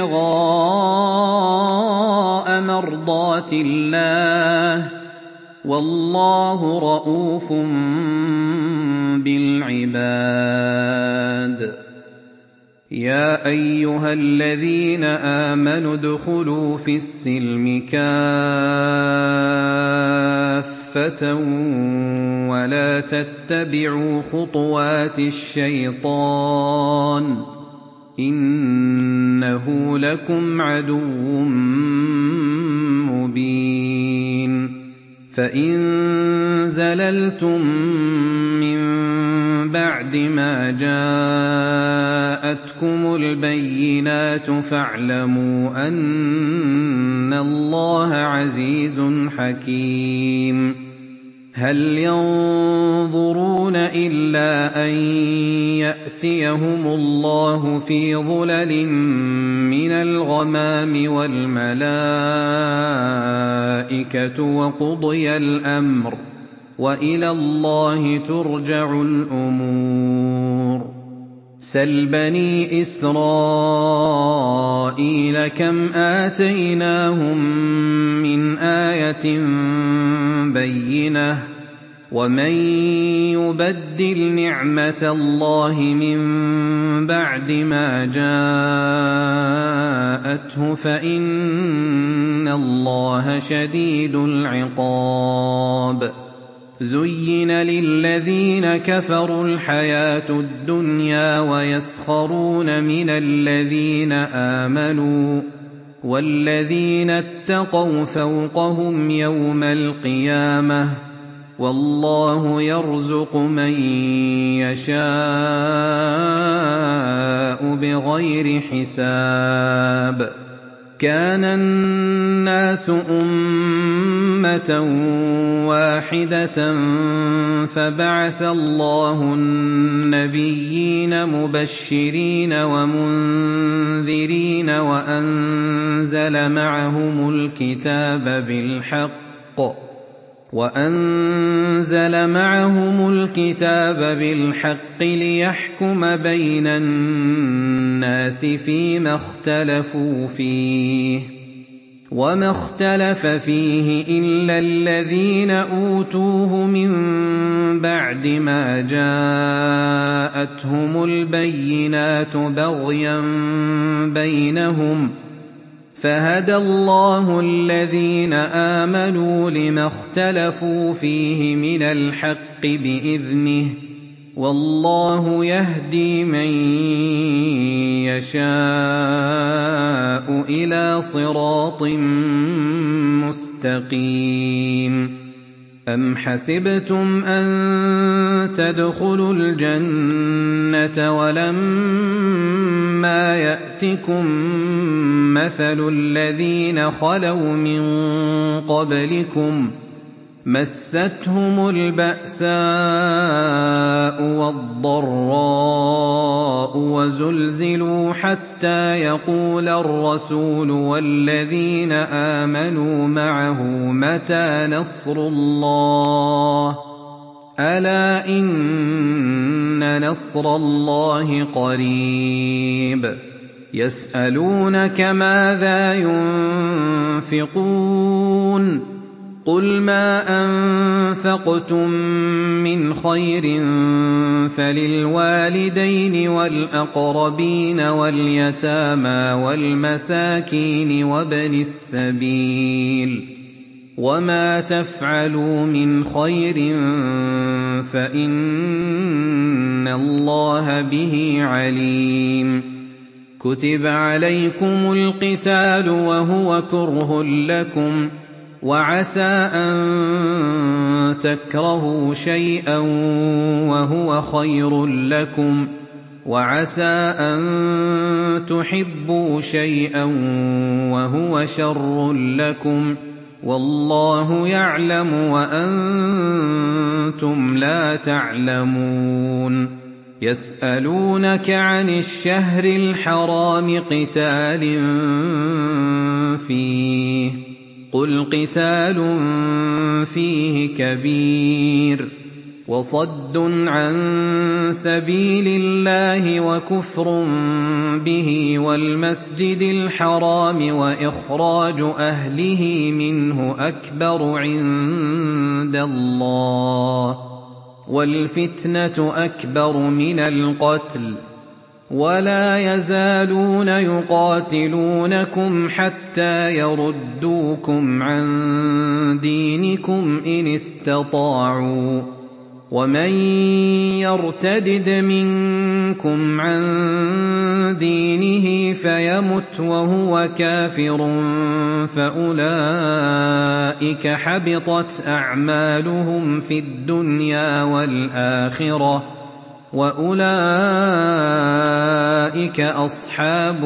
ابتغاء مرضات الله، والله رءوف بالعباد. يا أيها الذين آمنوا ادخلوا في السلم كافة ولا تتبعوا خطوات الشيطان، إنه لكم عدو مبين. فإن زللتم من بعد ما جاءتكم البينات فاعلموا أن الله عزيز حكيم. هل ينظرون إلا أن يأتيهم الله في ظلل من الغمام والملائكة وقضي الأمر، وإلى الله ترجع الأمور. سل بني إسرائيل إسرائيل كم آتيناهم من آية بينة ومن يبدل نعمة الله من بعد ما جاءته فإن الله شديد العقاب زين للذين كفروا الحياة الدنيا ويسخرون من الذين آمنوا والذين اتقوا فوقهم يوم القيامة والله يرزق من يشاء بغير حساب كان الناس أمة واحدة فبعث الله النبيين مبشرين ومنذرين وأنزل معهم الكتاب بالحق ليحكم بين الناس فيما اختلفوا فيه وما اختلف فيه إلا الذين أوتوه من بعد ما جاءتهم البينات بغيا بينهم فهدى الله الذين آمنوا لما اختلفوا فيه من الحق بإذنه والله يهدي من يشاء إلى صراط مستقيم أم حسبتم أن تدخلوا الجنة ولما يأتكم مثل الذين خلوا من قبلكم مستهم البأساء والضراء وزلزلوا حتى يقول الرسول والذين آمنوا معه متى نصر الله ألا إن نصر الله قريب يسألونك ماذا ينفقون قل ما أنفقتم من خير فللوالدين والأقربين واليتامى والمساكين وابن السبيل وما تفعلوا من خير فإن الله به عليم كتب عليكم القتال وهو كره لكم وعسى أن تكرهوا شيئا وهو خير لكم وعسى أن تحبوا شيئا وهو شر لكم والله يعلم وأنتم لا تعلمون يسألونك عن الشهر الحرام قتال فيه قل قتال فيه كبير وصد عن سبيل الله وكفر به والمسجد الحرام وإخراج أهله منه أكبر عند الله والفتنة أكبر من القتل ولا يزالون يقاتلونكم حتى يردوكم عن دينكم إن استطاعوا ومن يرتدد منكم عن دينه فيمت وهو كافر فأولئك حبطت أعمالهم في الدنيا والآخرة وأولئك أصحاب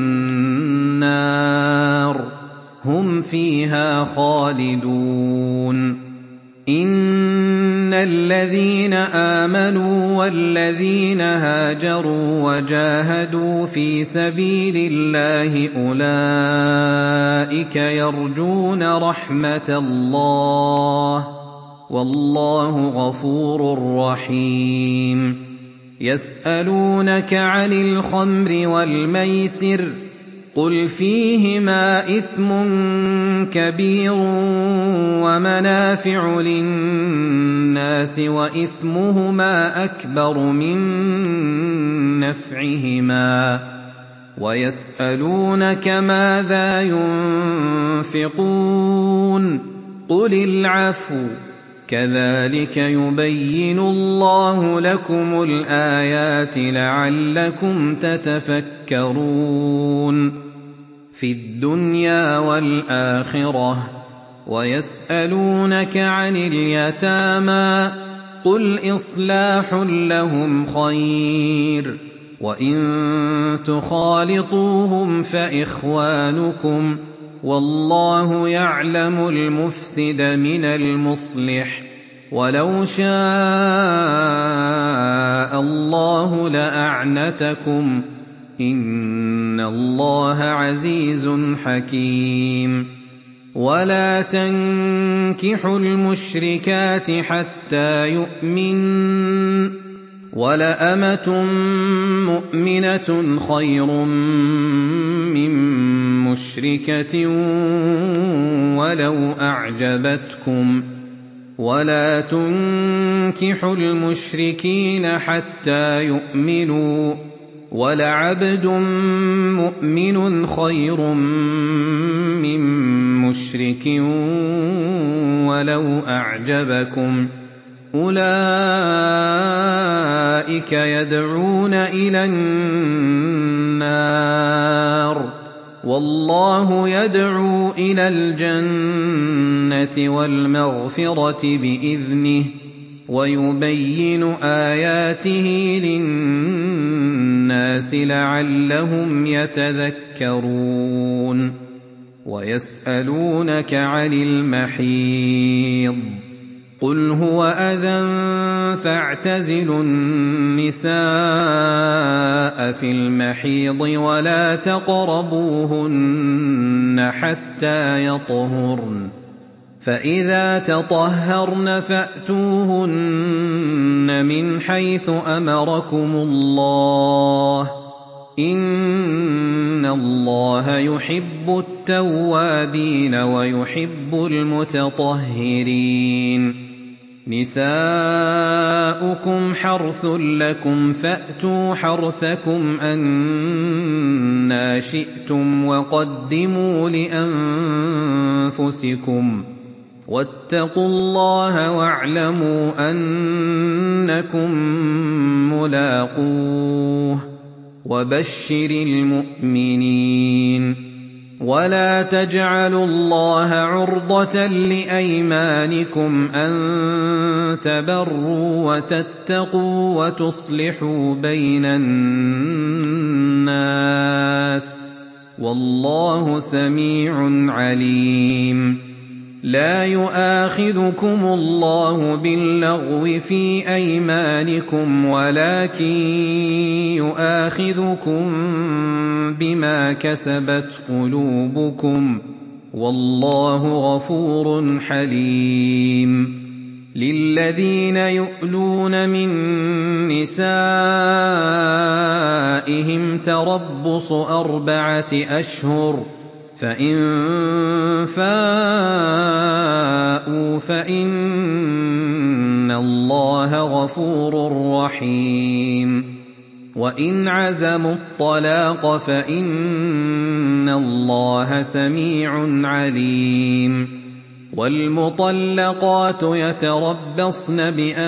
النار هم فيها خالدون إن الذين آمنوا والذين هاجروا وجاهدوا في سبيل الله أولئك يرجون رحمة الله والله غفور رحيم يسألونك عن الخمر والميسر قُلْ فِيهِمَا إِثْمٌ كَبِيرٌ وَمَنَافِعُ لِلنَّاسِ وَإِثْمُهُمَا أَكْبَرُ مِن نَّفْعِهِمَا وَيَسْأَلُونَكَ مَاذَا يُنفِقُونَ قُلِ الْعَفْوَ ۗ كَذَٰلِكَ يُبَيِّنُ اللَّهُ لَكُمُ الْآيَاتِ لَعَلَّكُمْ تَتَفَكَّرُونَ فِي الدُّنْيَا وَالْآخِرَةِ ۗ وَيَسْأَلُونَكَ عَنِ الْيَتَامَىٰ ۖ قُلْ إِصْلَاحٌ لَّهُمْ خَيْرٌ ۖ وَإِن تُخَالِطُوهُمْ فَإِخْوَانُكُمْ ۚ وَاللَّهُ يَعْلَمُ الْمُفْسِدَ مِنَ الْمُصْلِحِ ۚ وَلَوْ شَاءَ اللَّهُ لَأَعْنَتَكُمْ ۚ إِنَّ اللَّهَ عَزِيزٌ حَكِيمٌ وَلَا تَنكِحُوا الْمُشْرِكَاتِ حَتَّىٰ يُؤْمِنَّ ۚ وَلَأَمَةٌ مُّؤْمِنَةٌ خَيْرٌ مِّن مُّشْرِكَةٍ وَلَوْ أَعْجَبَتْكُمْ ۗ وَلَا تُنكِحُوا الْمُشْرِكِينَ حَتَّىٰ يُؤْمِنُوا ۚ وَلَعَبْدٌ مُّؤْمِنٌ خَيْرٌ مِّن مُّشْرِكٍ وَلَوْ أَعْجَبَكُمْ ۗ أُولَٰئِكَ يَدْعُونَ إِلَى النَّارِ ۖ وَاللَّهُ يَدْعُو إِلَى الْجَنَّةِ وَالْمَغْفِرَةِ بِإِذْنِهِ ۖ وَيُبَيِّنُ آيَاتِهِ لِلنَّاسِ لَعَلَّهُمْ يَتَذَكَّرُونَ وَيَسْأَلُونَكَ عَنِ الْمَحِيضِ ۖ قُلْ هُوَ أَذًى فَاعْتَزِلُوا النِّسَاءَ فِي الْمَحِيضِ وَلَا تَقْرَبُوهُنَّ حَتَّىٰ يَطْهُرْنَ ۖ فَإِذَا تَطَهَّرْنَ فَأْتُوهُنَّ مِنْ حَيْثُ أَمَرَكُمُ اللَّهُ ۚ إِنَّ اللَّهَ يُحِبُّ التَّوَّابِينَ وَيُحِبُّ الْمُتَطَهِّرِينَ نِسَاؤُكُمْ حَرْثٌ لَّكُمْ فَأْتُوا حَرْثَكُمْ أَنَّىٰ شِئْتُمْ وَقَدِّمُوا لِأَنفُسِكُمْ ۚ وَاتَّقُوا اللَّهَ وَاعْلَمُوا أَنَّكُم مُّلَاقُوهُ ۗ وَبَشِّرِ الْمُؤْمِنِينَ وَلَا تَجْعَلُوا اللَّهَ عُرْضَةً لِّأَيْمَانِكُمْ أَن تَبَرُّوا وَتَتَّقُوا وَتُصْلِحُوا بَيْنَ النَّاسِ ۗ وَاللَّهُ سَمِيعٌ عَلِيمٌ لَّا يُؤَاخِذُكُمُ اللَّهُ بِاللَّغْوِ فِي أَيْمَانِكُمْ وَلَٰكِن يُؤَاخِذُكُم بِمَا كَسَبَتْ قُلُوبُكُمْ ۗ وَاللَّهُ غَفُورٌ حَلِيمٌ لِّلَّذِينَ يُؤْلُونَ مِن نِّسَائِهِمْ تَرَبُّصُ 4 أشهر ۖ فَإِن فَاءُوا فَإِنَّ اللَّهَ غَفُورٌ رَّحِيمٌ وَإِنْ عَزَمُوا الطَّلَاقَ فَإِنَّ اللَّهَ سَمِيعٌ عَلِيمٌ وَالْمُطَلَّقَاتُ يَتَرَبَّصْنَ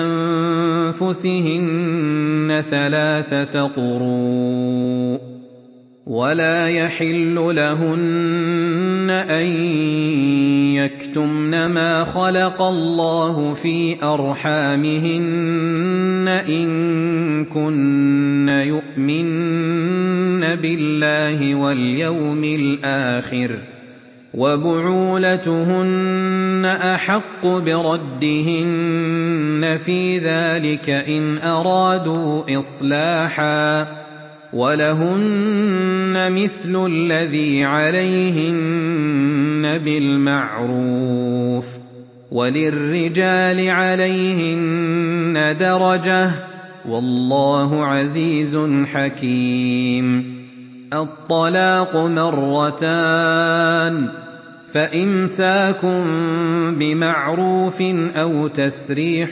بِأَنفُسِهِنَّ 3 قُرُوءٍ ۚ وَلَا يَحِلُّ لَهُنَّ أَن يَكْتُمْنَ مَا خَلَقَ اللَّهُ فِي أَرْحَامِهِنَّ إِن كُنَّ يُؤْمِنَّ بِاللَّهِ وَالْيَوْمِ الْآخِرِ ۚ وَبُعُولَتُهُنَّ أَحَقُّ بِرَدِّهِنَّ فِي ذَٰلِكَ إِنْ أَرَادُوا إِصْلَاحًا ۚ وَلَهُنَّ مِثْلُ الَّذِي عَلَيْهِنَّ بِالْمَعْرُوفِ ۚ وَلِلرِّجَالِ عَلَيْهِنَّ دَرَجَةٌ ۗ وَاللَّهُ عَزِيزٌ حَكِيمٌ الطلاق مرتان، فإمساك بمعروف أو تسريح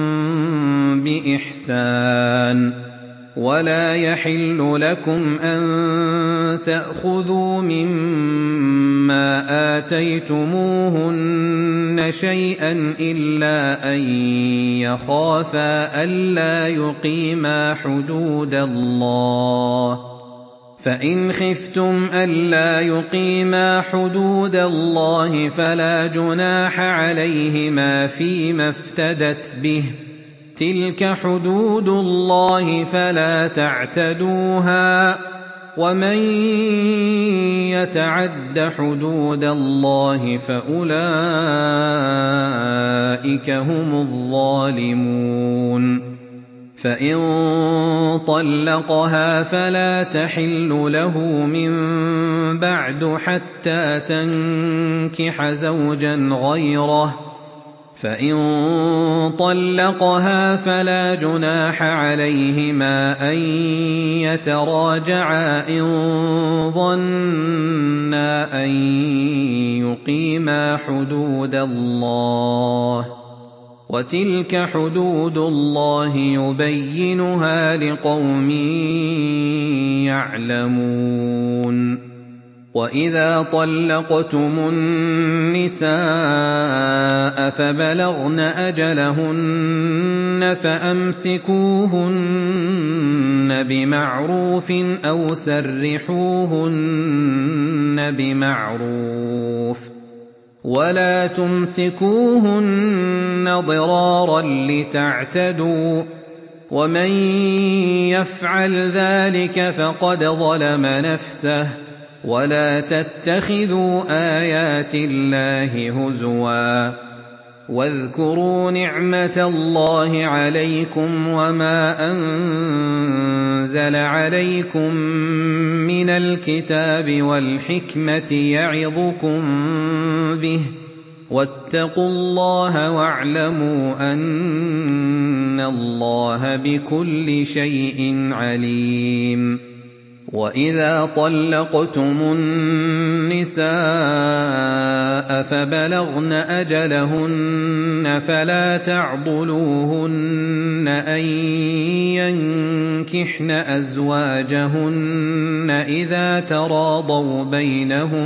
بإحسان. ولا يحل لكم أن تأخذوا مما آتيتموهن شيئا إلا أن يخافا ألا يقيما حدود الله، فإن خفتم ألا يقيما حدود الله فلا جناح عليهما فيما افتدت به، تلك حدود الله فلا تعتدوها، ومن يتعد حدود الله فأولئك هم الظالمون. فإن طلقها فلا تحل له من بعد حتى تنكح زوجا غيره، فإن طلقها فلا جناح عليهما أن يتراجعا إن ظنا أن يقيما حدود الله، وتلك حدود الله يبينها لقوم يعلمون. وإذا طلقتم النساء فبلغن أجلهن فأمسكوهن بمعروف أو سرحوهن بمعروف، ولا تمسكوهن ضرارا لتعتدوا، ومن يفعل ذلك فقد ظلم نفسه. ولا تتخذوا آيات الله هزوا، واذكروا نعمة الله عليكم وما أنزل عليكم من الكتاب والحكمة يعظكم به، واتقوا الله واعلموا أن الله بكل شيء عليم. وإذا طلقتم النساء فبلغن أجلهن فلا تعضلوهن أن ينكحن أزواجهن إذا تراضوا بينهم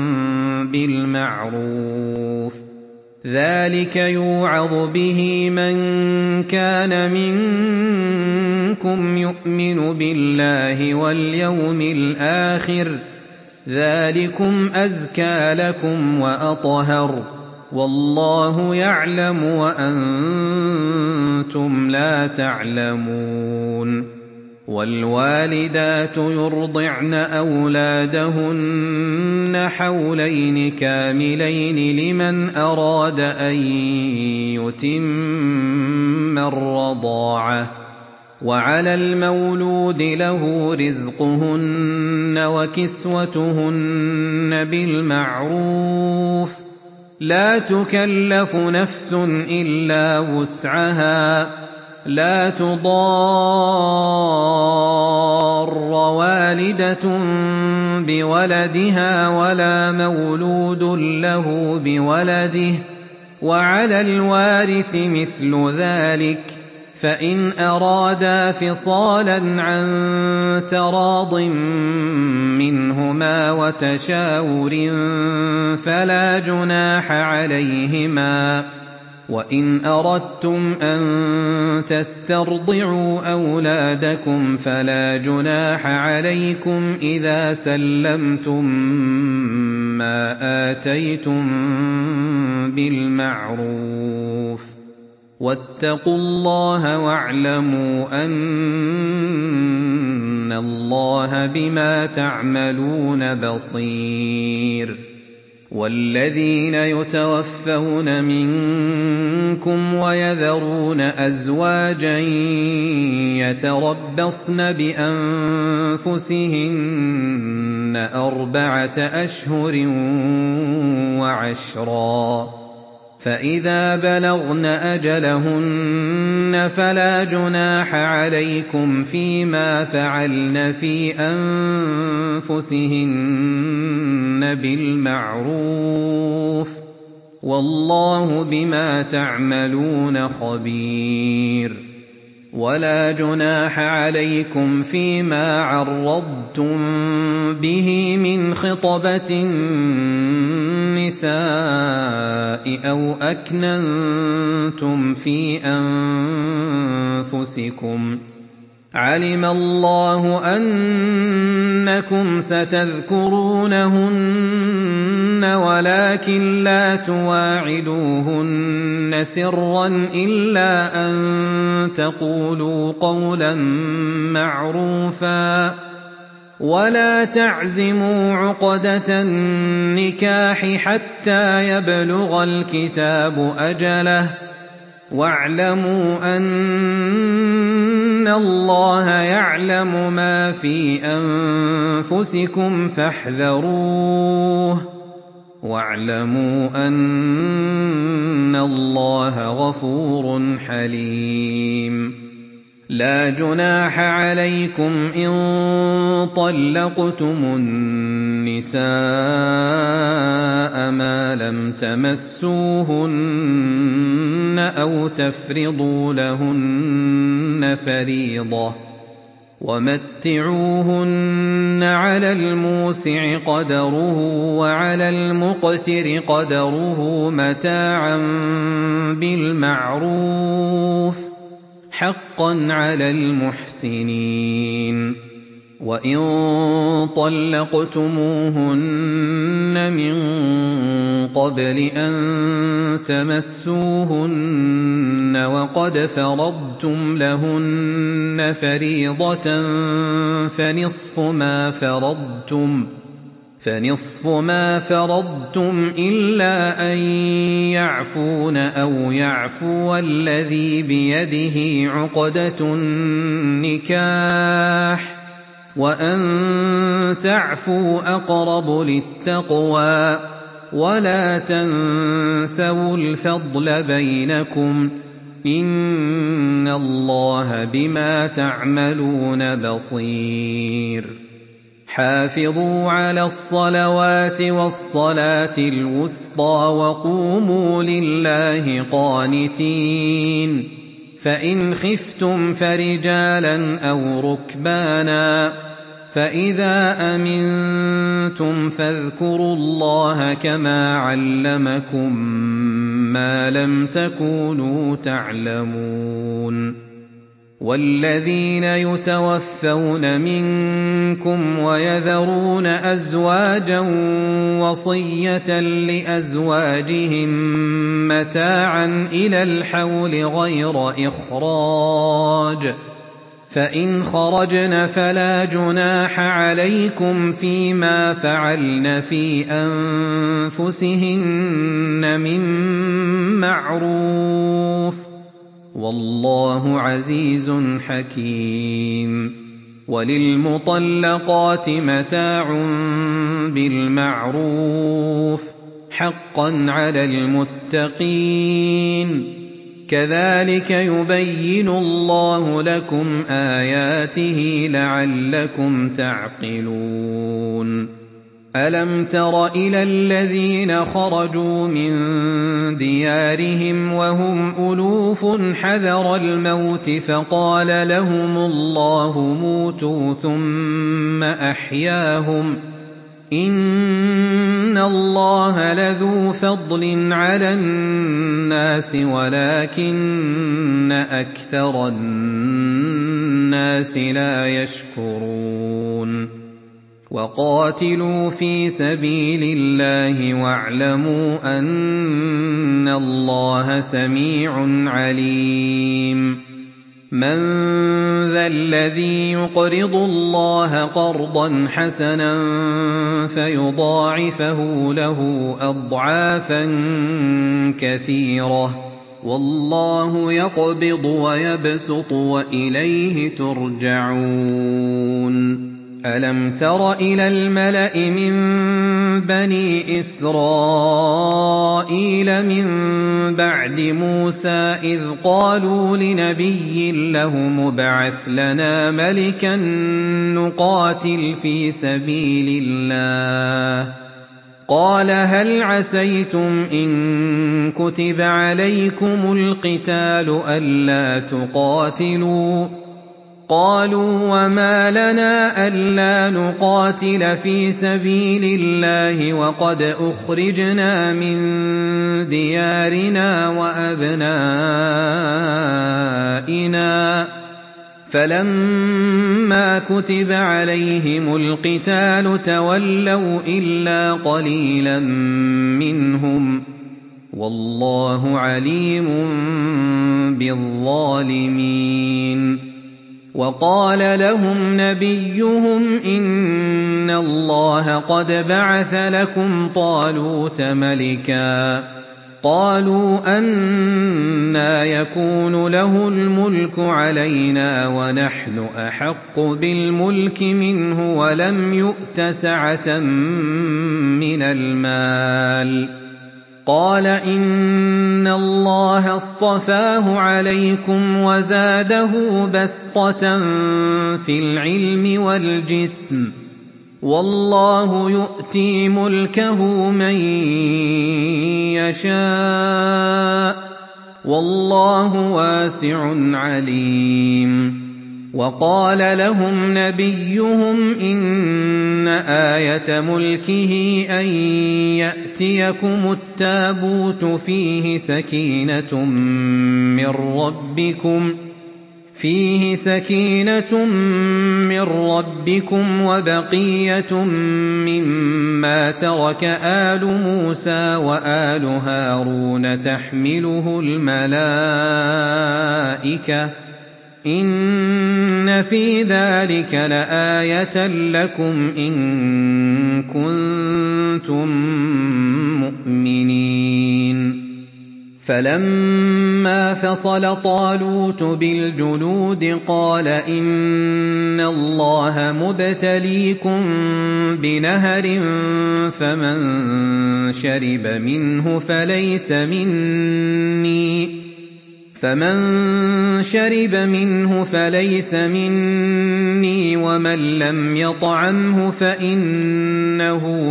بالمعروف، ذلك يوعظ به من كان منكم يؤمن بالله واليوم الآخر، ذلكم أزكى لكم وأطهر، والله يعلم وأنتم لا تعلمون. والوالدات يرضعن أولادهن حولين كاملين لمن أراد أن يتم الرضاعة، وعلى المولود له رزقهن وكسوتهن بالمعروف، لا تكلف نفس إلا وسعها، لا تضار والدة بولدها ولا مولود له بولده، وعلى الوارث مثل ذلك، فإن أرادا فصالا عن تراض منهما وتشاور فلا جناح عليهما. وإن أردتم أن تسترضعوا أولادكم فلا جناح عليكم إذا سلمتم ما آتيتم بالمعروف، واتقوا الله واعلموا أن الله بما تعملون بصير. والذين يتوفون منكم ويذرون أزواجا يتربصن بأنفسهن 4 أشهر وعشرا، فإذا بلغن أجلهن فلا جناح عليكم فيما فعلن في أنفسهن بالمعروف والله بما تعملون خبير ولا جناح عليكم فيما عرضتم به من خطبة النساء أو أكننتم في أنفسكم علم الله أنكم ستذكرونهن ولكن لا تواعدوهن سرا إلا أن تقولوا قولا معروفا ولا تعزموا عقدة النكاح حتى يبلغ الكتاب أجله واعلموا أن الله يعلم ما في أنفسكم فاحذروه واعلموا أن الله غفور حليم لا جناح عليكم إن طلقتم النساء ما لم تمسوهن أو تفرضوا لهن فريضة ومتعوهن على الموسع قدره وعلى المقتر قدره متاعا بالمعروف حقا على المحسنين وإن طلقتموهن من قبل أن تمسوهن وقد فرضتم لهن فريضة فنصف ما فرضتم إلا أن يعفون أو يعفو الذي بيده عقدة النكاح وأن تعفوا أقرب للتقوى ولا تنسوا الفضل بينكم إن الله بما تعملون بصير حافظوا على الصلوات والصلاة الوسطى وقوموا لله قانتين فإن خفتم فرجالا أو ركبانا فإذا أمنتم فاذكروا الله كما علمكم ما لم تكونوا تعلمون والذين يتوفون منكم ويذرون أزواجا وصية لأزواجهم متاعا إلى الحول غير إخراج فإن خرجن فلا جناح عليكم فيما فعلن في أنفسهن من معروف والله عزيز حكيم وللمطلقات متاع بالمعروف حقا على المتقين كذلك يبين الله لكم آياته لعلكم تعقلون ألم تر إلى الذين خرجوا من ديارهم وهم ألوف حذر الموت فقال لهم الله موتوا ثم أحياهم إن الله لذو فضل على الناس ولكن أكثر الناس لا يشكرون وقاتلوا في سبيل الله واعلموا أن الله سميع عليم من ذا الذي يقرض الله قرضا حسنا فيضاعفه له أضعافا كثيرة والله يقبض ويبسط وإليه ترجعون أَلَمْ تَرَ إِلَى الْمَلَإِ مِن بَنِي إِسْرَائِيلَ مِن بَعْدِ مُوسَىٰ إِذْ قَالُوا لِنَبِيٍّ لَّهُمُ ابْعَثْ لَنَا مَلِكًا نُّقَاتِلْ فِي سَبِيلِ اللَّهِ ۖ قَالَ هَلْ عَسَيْتُمْ إِن كُتِبَ عَلَيْكُمُ الْقِتَالُ أَلَّا تُقَاتِلُوا ۖ قَالُوا وَمَا لَنَا أَلَّا نُقَاتِلَ فِي سَبِيلِ اللَّهِ وَقَدْ أُخْرِجْنَا مِن دِيَارِنَا وَأَبْنَائِنَا ۖ فَلَمَّا كُتِبَ عَلَيْهِمُ الْقِتَالُ تَوَلَّوْا إِلَّا قَلِيلًا مِّنْهُمْ ۗ وَاللَّهُ عَلِيمٌ بِالظَّالِمِينَ. وَقَالَ لَهُمْ نَبِيُّهُمْ إِنَّ اللَّهَ قَدْ بَعَثَ لَكُمْ طَالُوتَ مَلِكًا ۚ قَالُوا أَنَّىٰ يَكُونُ لَهُ الْمُلْكُ عَلَيْنَا وَنَحْنُ أَحَقُّ بِالْمُلْكِ مِنْهُ وَلَمْ يُؤْتَ سَعَةً مِّنَ الْمَالِ ۚ قَالَ إِنَّ اللَّهَ اصْطَفَاهُ عَلَيْكُمْ وَزَادَهُ بَسْطَةً في الْعِلْمِ وَالْجِسْمِ ۖ وَاللَّهُ يُؤْتِي مُلْكَهُ مَن يَشَاءُ ۚ وَاللَّهُ وَاسِعٌ عَلِيمٌ. وَقَالَ لَهُمْ نَبِيُّهُمْ إِنَّ آيَةَ مُلْكِهِ أَن يَأْتِيَكُمُ التَّابُوتُ فِيهِ سَكِينَةٌ مِّن رَّبِّكُمْ وَبَقِيَّةٌ مِّمَّا تَرَكَ آلُ مُوسَىٰ وَآلُ هَارُونَ تَحْمِلُهُ الْمَلَائِكَةُ ۚ إِنَّ فِي ذَٰلِكَ لَآيَةً لَّكُمْ إِن كُنتُم مُّؤْمِنِينَ. فَلَمَّا فَصَلَ طَالُوتُ بِالْجُنُودِ قَالَ إِنَّ اللَّهَ مُبْتَلِيكُم بِنَهَرٍ فَمَن شَرِبَ مِنْهُ فَلَيْسَ مِنِّي وَمَن لَّمْ يَطْعَمْهُ فَإِنَّهُ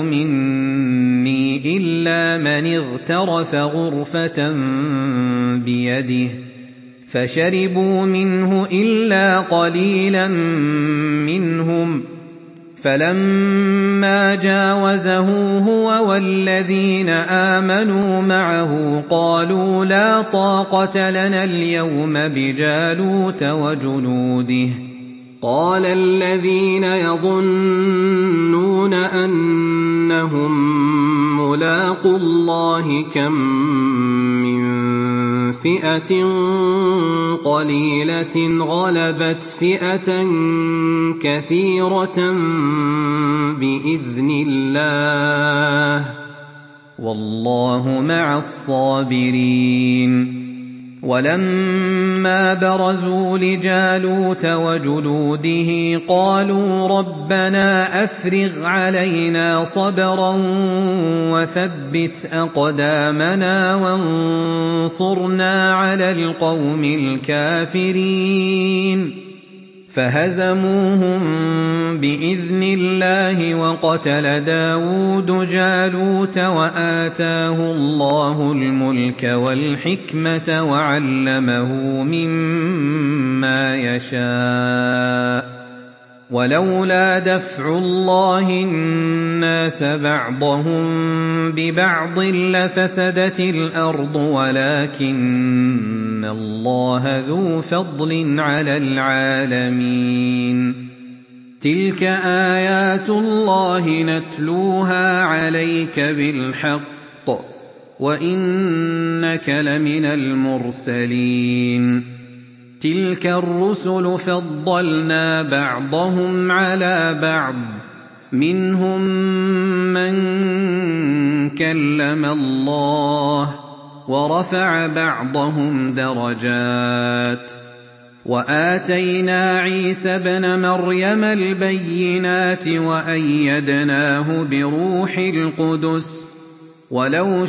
مِنِّي إِلَّا مَنِ اغْتَرَفَ غُرْفَةً بِيَدِهِ ۚ فَشَرِبُوا مِنْهُ إِلَّا قَلِيلًا مِّنْهُمْ ۚ فَلَمَّا جَاوَزَهُ هُوَ وَالَّذِينَ آمَنُوا مَعَهُ قَالُوا لَا طَاقَةَ لَنَا الْيَوْمَ بِجَالُوتَ وَجُنُودِهِ ۚ قَالَ الَّذِينَ يَظُنُّونَ أَنَّهُم مُّلَاقُو اللَّهِ كَم مِّن فِئَةٍ قَلِيلَةٍ غَلَبَتْ فِئَةً كَثِيرَةً بِإِذْنِ اللَّهِ ۗ وَاللَّهُ مَعَ الصَّابِرِينَ. وَلَمَّا بَرَزُوا لِجَالُوتَ وَجُنُودِهِ قَالُوا رَبَّنَا أَفْرِغْ عَلَيْنَا صَبْرًا وَثَبِّتْ أَقْدَامَنَا وَانصُرْنَا عَلَى الْقَوْمِ الْكَافِرِينَ. فَهَزَمُوهُم بِإِذْنِ اللَّهِ وَقَتَلَ دَاوُودُ جَالُوتَ وَآتَاهُ اللَّهُ الْمُلْكَ وَالْحِكْمَةَ وَعَلَّمَهُ مِمَّا يَشَاءُ ۗ وَلَوْلَا دَفْعُ اللَّهِ النَّاسَ بَعْضَهُم بِبَعْضٍ لَّفَسَدَتِ الْأَرْضُ وَلَٰكِنَّ اللَّهَ ذُو فَضْلٍ عَلَى الْعَالَمِينَ. تِلْكَ آيَاتُ اللَّهِ نَتْلُوهَا عَلَيْكَ بِالْحَقِّ ۚ وَإِنَّكَ لَمِنَ الْمُرْسَلِينَ. تِلْكَ الرُّسُلُ فَضَّلْنَا بَعْضَهُمْ عَلَىٰ بَعْضٍ ۖ مِّنْهُم مَّن كَلَّمَ اللَّهُ ۖ وَرَفَعَ بَعْضَهُمْ دَرَجَاتٍ ۚ وآتينا عيسى ابْنَ مَرْيَمَ الْبَيِّنَاتِ وَأَيَّدْنَاهُ بِرُوحِ الْقُدُسِ ۗ وَلَوْ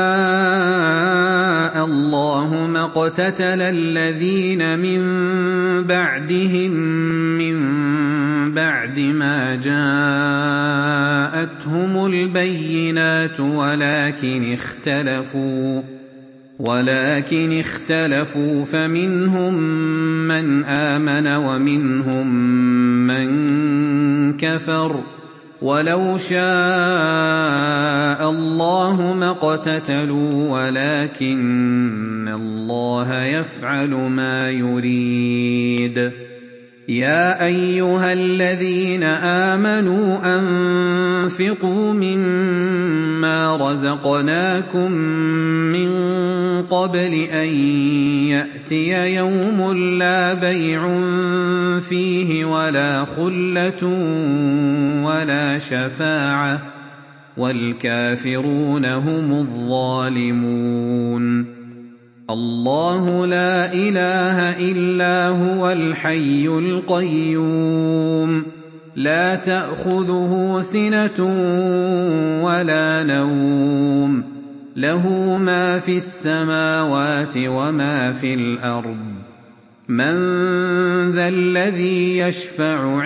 شَاءَ اللَّهُ مَا اقْتَتَلَ الَّذِينَ مِن بَعْدِهِم مِّن بَعْدِ مَا جَاءَتْهُمُ الْبَيِّنَاتُ ولكن اختلفوا فمنهم من آمن ومنهم من كفر. وَلَوْ شَاءَ اللَّهُ مَا اقْتَتَلُوا وَلَٰكِنَّ اللَّهَ يَفْعَلُ مَا يُرِيدُ. يَا أَيُّهَا الَّذِينَ آمَنُوا أَنفِقُوا مِمَّا رَزَقْنَاكُم مِّن قَبْلِ أَن يَأْتِيَ يَوْمٌ لَّا بَيْعٌ فِيهِ وَلَا خُلَّةٌ وَلَا شَفَاعَةٌ ۗ وَالْكَافِرُونَ هُمُ الظَّالِمُونَ. اللَّهُ لَا إِلَٰهَ إِلَّا هُوَ الْحَيُّ الْقَيُّومُ، لَا تَأْخُذُهُ سِنَةٌ وَلَا نَوْمٌ، لَّهُ مَا فِي السَّمَاوَاتِ وَمَا فِي الْأَرْضِ. مَن ذَا الَّذِي يَشْفَعُ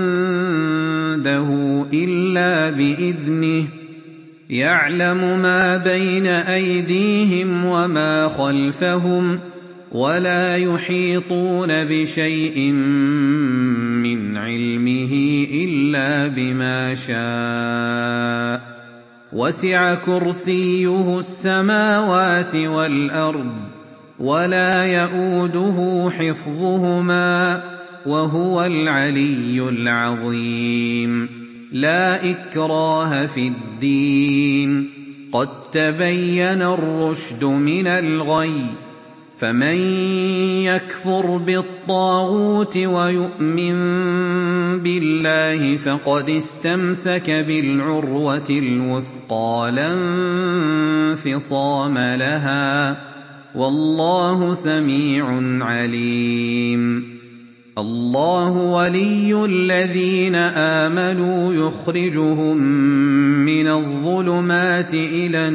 عِندَهُ إِلَّا بِإِذْنِهِ ۚ يَعْلَمُ مَا بَيْنَ أَيْدِيهِمْ وَمَا خَلْفَهُمْ، وَلَا يُحِيطُونَ بِشَيْءٍ مِّنْ عِلْمِهِ إِلَّا بِمَا شَاءَ. وَسِعَ كُرْسِيُّهُ السَّمَاوَاتِ وَالْأَرْضَ، وَلَا يَئُودُهُ حِفْظُهُمَا ۚ وَهُوَ الْعَلِيُّ الْعَظِيمُ. لَا إِكْرَاهَ فِي الدِّينِ، قَد تَّبَيَّنَ الرُّشْدُ مِنَ الْغَيِّ ۚ فَمَن يَكْفُرْ بِالطَّاغُوتِ وَيُؤْمِن بِاللَّهِ فَقَدِ اسْتَمْسَكَ بِالْعُرْوَةِ الْوُثْقَىٰ لَا انفِصَامَ لَهَا ۗ وَاللَّهُ سَمِيعٌ عَلِيمٌ. اللَّهُ وَلِيُّ الَّذِينَ آمَنُوا يُخْرِجُهُم مِّنَ الظُّلُمَاتِ إِلَى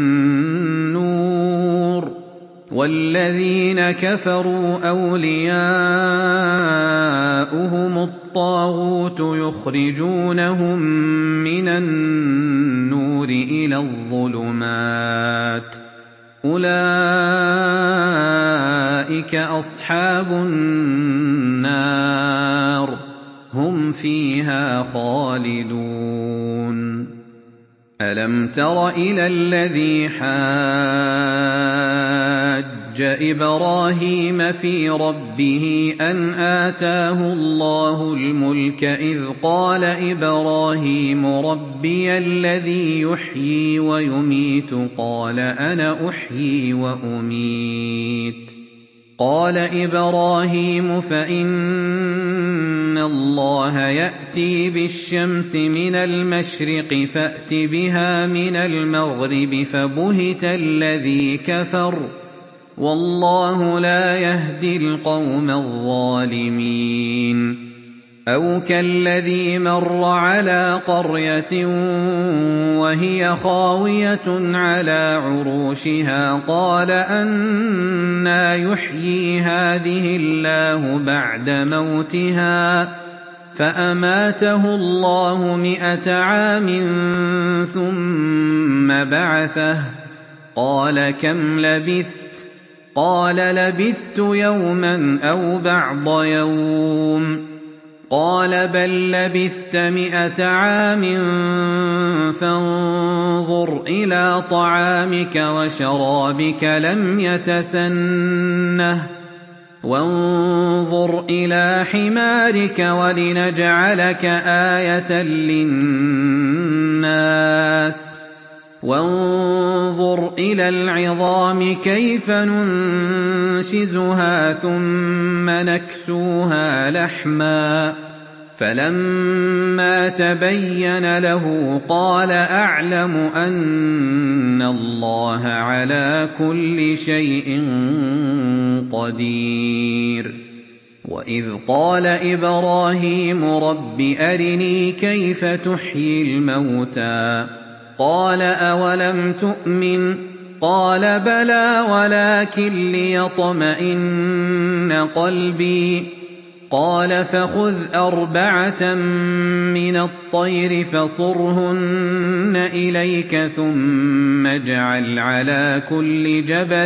النُّورِ ۖ وَالَّذِينَ كَفَرُوا أَوْلِيَاؤُهُمُ الطَّاغُوتُ يُخْرِجُونَهُم مِّنَ النُّورِ إِلَى الظُّلُمَاتِ ۗ أُولَٰئِكَ أَصْحَابُ النَّارِ ۖ هُمْ فِيهَا خَالِدُونَ. أَلَمْ تَرَ إِلَى الَّذِي حَاجَّ إِبْرَاهِيمَ فِي رَبِّهِ أَنْ آتَاهُ اللَّهُ الْمُلْكَ إِذْ قَالَ إِبْرَاهِيمُ رَبِّيَ الَّذِي يُحْيِي وَيُمِيتُ قَالَ أَنَا أُحْيِي وَأُمِيتُ. قَالَ إِبْرَاهِيمُ فَإِنَّ اللَّهَ يَأْتِي بِالشَّمْسِ مِنَ الْمَشْرِقِ فَأْتِ بِهَا مِنَ الْمَغْرِبِ فَبُهِتَ الَّذِي كَفَرَ ۗ وَاللَّهُ لَا يَهْدِي الْقَوْمَ الظَّالِمِينَ. أَوْ كَالَّذِي مَرَّ عَلَىٰ قَرْيَةٍ وَهِيَ خَاوِيَةٌ عَلَىٰ عُرُوشِهَا قَالَ أَنَّىٰ يُحْيِي هَٰذِهِ اللَّهُ بَعْدَ مَوْتِهَا ۖ فَأَمَاتَهُ اللَّهُ 100 عَامٍ ثُمَّ بَعَثَهُ ۖ قَالَ كَمْ لَبِثْتَ؟ قَالَ لَبِثْتُ يَوْمًا أَوْ بَعْضَ يَوْمٍ. قَالَ بَل لَّبِثْتَ 100 عَامٍ فَانظُرْ إِلَىٰ طَعَامِكَ وَشَرَابِكَ لَمْ يَتَسَنَّهْ، وَانظُرْ إِلَىٰ حِمَارِكَ وَلِنَجْعَلَكَ آيَةً لِّلنَّاسِ، وَانظُرْ إِلَى الْعِظَامِ كَيْفَ نُنشِزُهَا ثُمَّ نَكْسُوهَا لَحْمًا. فَلَمَّا تَبَيَّنَ لَهُ قَالَ أَعْلَمُ أَنَّ اللَّهَ عَلَىٰ كُلِّ شَيْءٍ قَدِيرٌ. وَإِذْ قَالَ إِبْرَاهِيمُ رَبِّ أَرِنِي كَيْفَ تُحْيِي الْمَوْتَىٰ قَالَ أَوَلَمْ تُؤْمِنْ قَالَ بَلَىٰ وَلَٰكِن لِّيَطْمَئِنَّ قَلْبِي قَالَ فَخُذْ أَرْبَعَةً مِّنَ الطَّيْرِ فَصُرْهُنَّ إِلَيْكَ ثُمَّ اجْعَلْ عَلَىٰ كُلِّ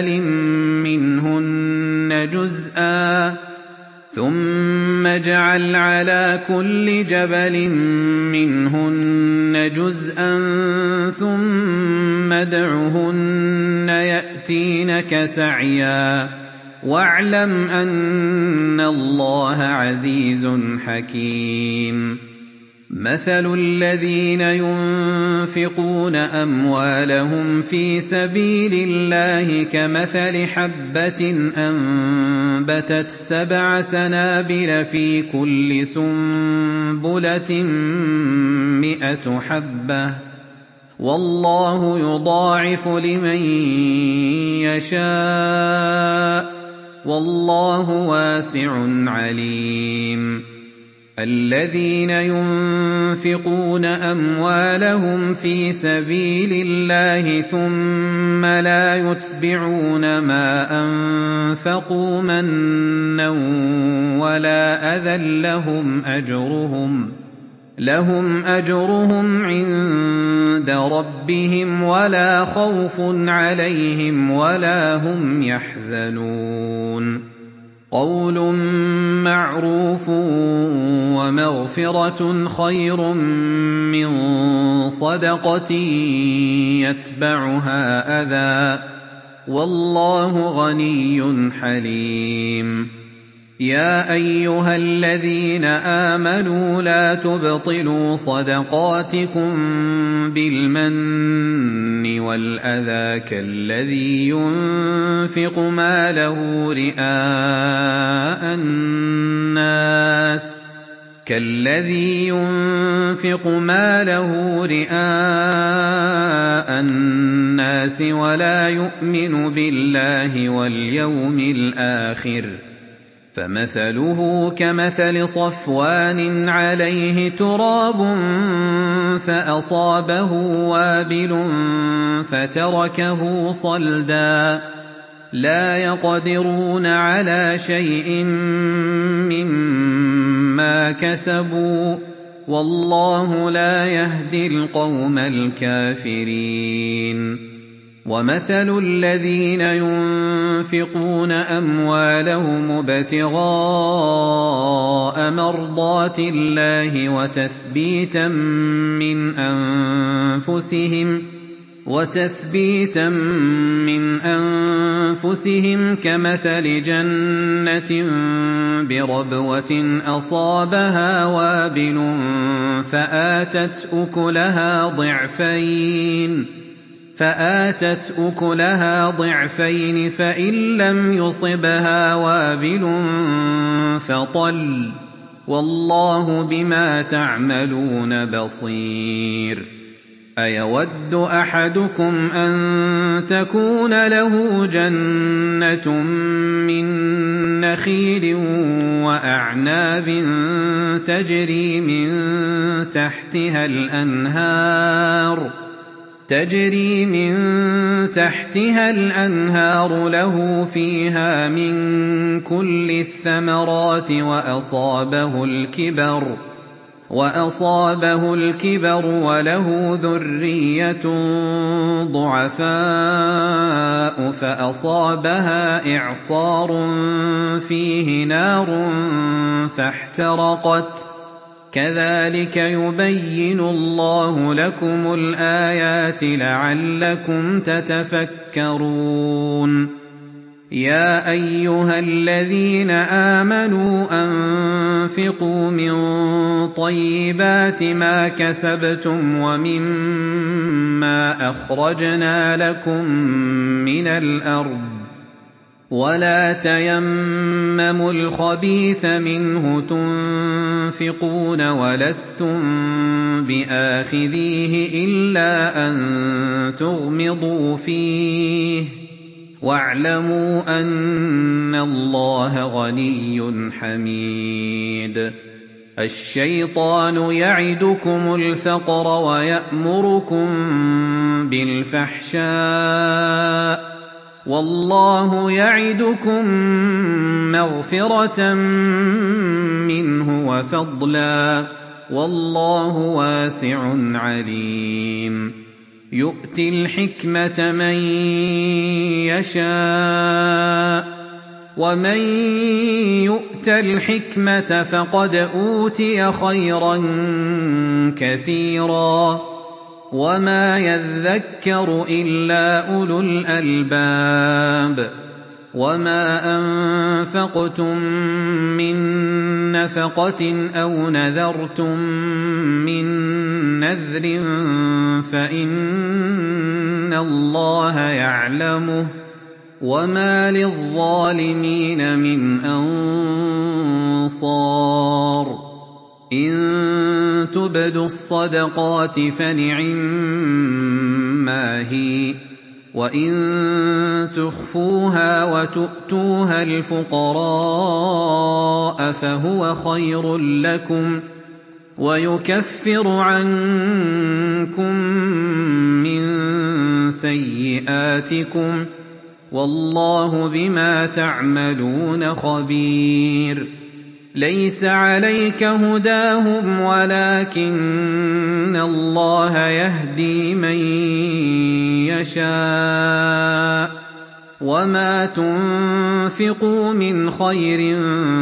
جَبَلٍ مِّنْهُنَّ جُزْءًا ثُمَّ ادْعُهُنَّ يَأْتِينَكَ سَعْيًا وَاعْلَمْ أَنَّ اللَّهَ عَزِيزٌ حَكِيمٌ مَثَلُ الَّذِينَ يُنفِقُونَ أَمْوَالَهُمْ فِي سَبِيلِ اللَّهِ كَمَثَلِ حَبَّةٍ أَنبَتَتْ 7 سَنَابِلَ في كُلِّ سُنبُلَةٍ 100 حَبَّةٍ ۗ وَاللَّهُ يُضَاعِفُ لِمَن يَشَاءُ ۗ وَاللَّهُ وَاسِعٌ عَلِيمٌ الَّذِينَ يُنفِقُونَ أَمْوَالَهُمْ فِي سَبِيلِ اللَّهِ ثُمَّ لَا يُتْبِعُونَ مَا أَنفَقُوا مَنًّا وَلَا أَذًى لَّهُمْ أَجْرُهُمْ عِندَ رَبِّهِمْ وَلَا خَوْفٌ عَلَيْهِمْ وَلَا هُمْ يَحْزَنُونَ قَوْلٌ مَّعْرُوفٌ وَمَغْفِرَةٌ خَيْرٌ مِّن صَدَقَةٍ يَتْبَعُهَا أَذًى ۗ وَاللَّهُ غَنِيٌّ حَلِيمٌ يَا أَيُّهَا الَّذِينَ آمَنُوا لَا تُبْطِلُوا صَدَقَاتِكُم بِالْمَنِّ وَالْأَذَىٰ كَالَّذِي يُنفِقُ مَالَهُ رِئَاءَ النَّاسِ وَلَا يُؤْمِنُ بِاللَّهِ وَالْيَوْمِ الْآخِرِ ۖ فَمَثَلُهُ كَمَثَلِ صَفْوَانٍ عَلَيْهِ تُرَابٌ فَأَصَابَهُ وَابِلٌ فَتَرَكَهُ صَلْدًا ۖ لَّا يَقْدِرُونَ عَلَىٰ شَيْءٍ مِّمَّا كَسَبُوا ۗ وَاللَّهُ لَا يَهْدِي الْقَوْمَ الْكَافِرِينَ وَمَثَلُ الَّذِينَ يُنفِقُونَ أَمْوَالَهُمُ ابْتِغَاءَ مَرْضَاتِ اللَّهِ وَتَثْبِيتًا مِّنْ أَنفُسِهِمْ كَمَثَلِ جَنَّةٍ بِرَبْوَةٍ أَصَابَهَا وَابِلٌ فَآتَتْ أُكُلَهَا ضِعْفَيْنِ فَإِن لَّمْ يُصِبْهَا وَابِلٌ فَطَلٌّ ۗ وَاللَّهُ بِمَا تَعْمَلُونَ بَصِيرٌ أَيَوَدُّ أَحَدُكُمْ أَن تَكُونَ لَهُ جَنَّةٌ مِّن نَّخِيلٍ وَأَعْنَابٍ تَجْرِي مِن تَحْتِهَا الْأَنْهَارُ لَهُ فِيهَا مِن كُلِّ الثَّمَرَاتِ وَأَصَابَهُ الْكِبَرُ وَلَهُ ذُرِّيَّةٌ ضُعَفَاءُ فَأَصَابَهَا إِعْصَارٌ فِيهِ نَارٌ فَاحْتَرَقَتْ ۗ كَذَٰلِكَ يُبَيِّنُ اللَّهُ لَكُمُ الْآيَاتِ لَعَلَّكُمْ تَتَفَكَّرُونَ يَا أَيُّهَا الَّذِينَ آمَنُوا أَنفِقُوا مِن طَيِّبَاتِ مَا كَسَبْتُمْ وَمِمَّا أَخْرَجْنَا لَكُم مِّنَ الْأَرْضِ ۖ وَلَا تَيَمَّمُوا الْخَبِيثَ مِنْهُ تُنفِقُونَ وَلَسْتُم بِآخِذِيهِ إِلَّا أَن تُغْمِضُوا فِيهِ ۚ وَاعْلَمُوا أَنَّ اللَّهَ غَنِيٌّ حَمِيدٌ. الشَّيْطَانُ يَعِدُكُمُ الْفَقْرَ وَيَأْمُرُكُم بِالْفَحْشَاءِ ۖ وَاللَّهُ يَعِدُكُم مَّغْفِرَةً مِّنْهُ وَفَضْلًا ۗ وَاللَّهُ وَاسِعٌ عَلِيمٌ. يُؤْتِي الْحِكْمَةَ مَن يَشَاءُ ۚ وَمَن يُؤْتَ الْحِكْمَةَ فَقَدْ أُوتِيَ خَيْرًا كَثِيرًا ۗ وَمَا يَذَّكَّرُ إِلَّا أُولُو الْأَلْبَابِ. وَمَا أَنفَقْتُم مِّن نَّفَقَةٍ أَوْ نَذَرْتُم مِّن نَّذْرٍ فَإِنَّ اللَّهَ يَعْلَمُهُ ۗ وَمَا لِلظَّالِمِينَ مِنْ أَنصَارٍ. إِن تُبْدُوا الصَّدَقَاتِ فَنِعِمَّا هِيَ، وَإِن تُخْفُوهَا وَتُؤْتُوهَا الْفُقَرَاءَ فَهُوَ خَيْرٌ لَّكُمْ، وَيُكَفِّرُ عَنكُم مِّن سَيِّئَاتِكُمْ ۗ وَاللَّهُ بِمَا تَعْمَلُونَ خَبِيرٌ. لَيْسَ عَلَيْكَ هُدَاهُمْ وَلَٰكِنَّ اللَّهَ يَهْدِي مَن يَشَاءُ ۗ وَمَا تُنفِقُوا مِنْ خَيْرٍ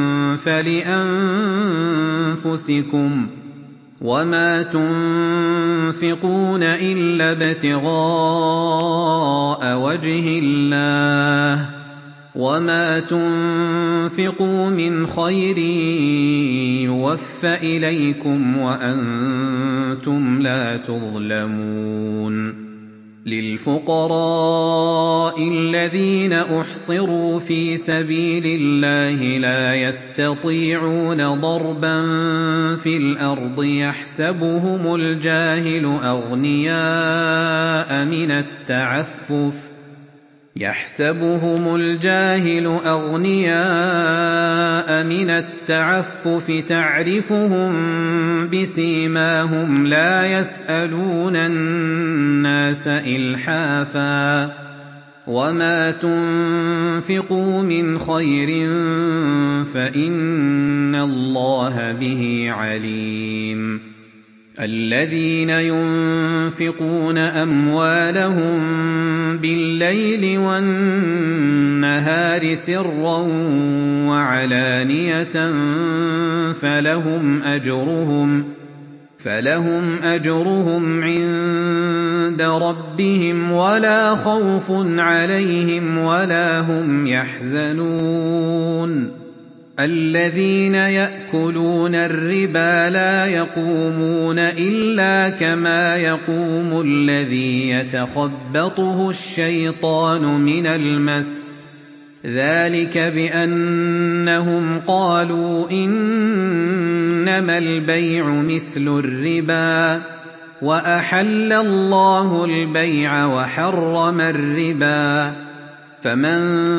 فَلِأَنفُسِكُمْ ۚ وَمَا تُنفِقُونَ إِلَّا ابْتِغَاءَ وَجْهِ اللَّهِ ۚ وَمَا تُنفِقُوا مِنْ خَيْرٍ يُوَفَّ إِلَيْكُمْ وَأَنتُمْ لَا تُظْلَمُونَ. لِلْفُقَرَاءِ الَّذِينَ أُحْصِرُوا فِي سَبِيلِ اللَّهِ لَا يَسْتَطِيعُونَ ضَرْبًا فِي الْأَرْضِ يَحْسَبُهُمُ الْجَاهِلُ أَغْنِيَاءَ مِنَ التَّعَفُّفِ تَعْرِفُهُم بِسِيمَاهُمْ لَا يَسْأَلُونَ النَّاسَ إِلْحَافًا ۗ وَمَا تُنفِقُوا مِنْ خَيْرٍ فَإِنَّ اللَّهَ بِهِ عَلِيمٌ. الَّذِينَ يُنفِقُونَ أَمْوَالَهُم بِاللَّيْلِ وَالنَّهَارِ سِرًّا وَعَلَانِيَةً فَلَهُمْ أَجْرُهُمْ عِندَ رَبِّهِمْ وَلَا خَوْفٌ عَلَيْهِمْ وَلَا هُمْ يَحْزَنُونَ. الَّذِينَ يَأْكُلُونَ الرِّبَا لَا يَقُومُونَ إِلَّا كَمَا يَقُومُ الَّذِي يَتَخَبَّطُهُ الشَّيْطَانُ مِنَ الْمَسِّ ۚ ذَٰلِكَ بِأَنَّهُمْ قَالُوا إِنَّمَا الْبَيْعُ مِثْلُ الرِّبَا ۗ وَأَحَلَّ اللَّهُ الْبَيْعَ وَحَرَّمَ الرِّبَا ۚ فَمَن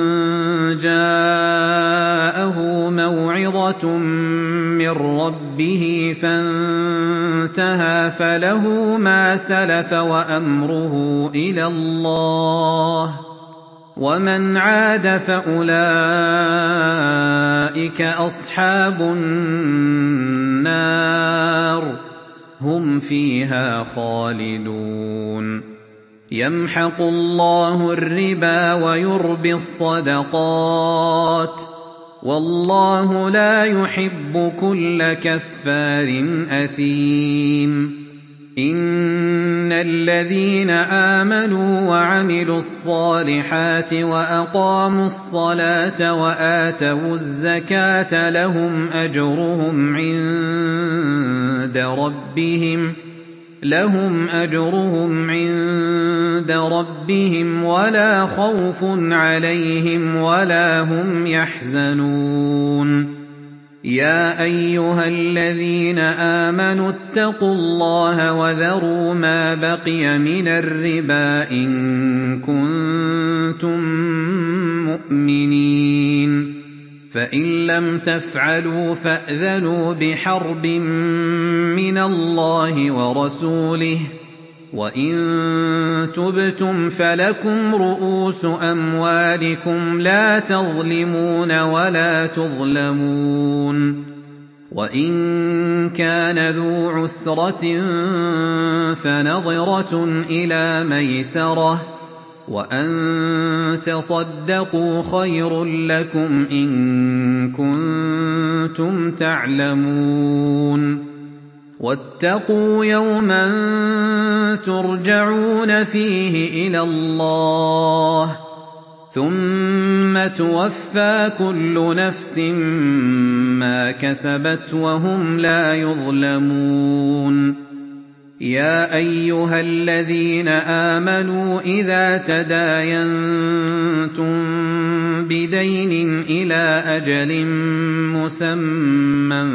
جَاءَهُ مَوْعِظَةٌ مِّن رَّبِّهِ فَانتَهَىٰ فَلَهُ مَا سَلَفَ وَأَمْرُهُ إِلَى اللَّهِ ۖ وَمَنْ عَادَ فَأُولَٰئِكَ أَصْحَابُ النَّارِ ۖ هُمْ فِيهَا خَالِدُونَ. يَمْحَقُ اللَّهُ الرِّبَا وَيُرْبِي الصَّدَقَاتِ ۗ وَاللَّهُ لَا يُحِبُّ كُلَّ كَفَّارٍ أَثِيمٍ. إِنَّ الَّذِينَ آمَنُوا وَعَمِلُوا الصَّالِحَاتِ وَأَقَامُوا الصَّلَاةَ وَآتَوُا الزَّكَاةَ لَهُمْ أَجْرُهُمْ عِندَ رَبِّهِمْ وَلَا خَوْفٌ عَلَيْهِمْ وَلَا هُمْ يَحْزَنُونَ. يَا أَيُّهَا الَّذِينَ آمَنُوا اتَّقُوا اللَّهَ وَذَرُوا مَا بَقِيَ مِنَ الرِّبَا إِن كُنتُم الْمُؤْمِنِينَ فَإِن لَّمْ تَفْعَلُوا فَأْذَنُوا بِحَرْبٍ مِّنَ اللَّهِ وَرَسُولِهِ ۖ وَإِن تُبْتُمْ فَلَكُمْ رُءُوسُ أَمْوَالِكُمْ لَا تَظْلِمُونَ وَلَا تُظْلَمُونَ وَإِن كَانَ ذُو عُسْرَةٍ فَنَظِرَةٌ إِلَىٰ مَيْسَرَةٍ ۚ وَأَن تَصَدَّقُوا خَيْرٌ لَّكُمْ إِن كُنتُمْ تَعْلَمُونَ وَاتَّقُوا يَوْمًا تُرْجَعُونَ فِيهِ إِلَى اللَّهِ ثُمَّ تُوَفَّىٰ كُلُّ نَفْسٍ مَّا كَسَبَتْ وَهُمْ لَا يُظْلَمُونَ يَا أَيُّهَا الَّذِينَ آمَنُوا إِذَا تَدَايَنتُم بِدَيْنٍ إِلَىٰ أَجَلٍ مُّسَمًّى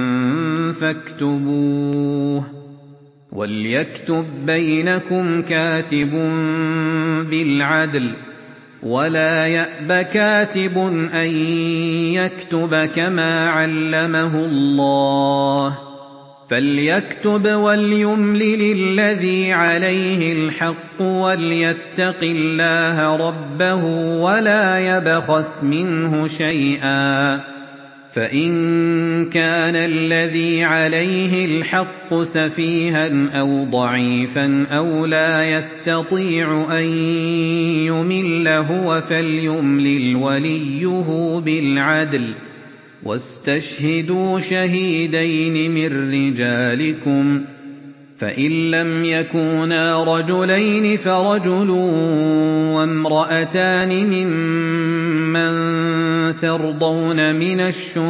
فَاكْتُبُوهُ ۚ وَلْيَكْتُب بَّيْنَكُمْ كَاتِبٌ بِالْعَدْلِ ۚ وَلَا يَأْبَ كَاتِبٌ أَن يَكْتُبَ كَمَا عَلَّمَهُ اللَّهُ ۚ فَلْيَكْتُبْ وَلْيُمْلِلِ الَّذِي عَلَيْهِ الْحَقُّ وَلْيَتَّقِ اللَّهَ رَبَّهُ وَلَا يَبْخَسْ مِنْهُ شَيْئًا ۚ فَإِن كَانَ الَّذِي عَلَيْهِ الْحَقُّ سَفِيهًا أَوْ ضَعِيفًا أَوْ لَا يَسْتَطِيعُ أَن يُمِلَّ هُوَ فَلْيُمْلِلْ وَلِيُّهُ بِالْعَدْلِ ۚ وَاسْتَشْهِدُوا شَهِيدَيْنِ مِن رِّجَالِكُمْ ۖ فَإِن لَّمْ يَكُونَا رَجُلَيْنِ فَرَجُلٌ وَامْرَأَتَانِ مِمَّن تَرْضَوْنَ مِنَ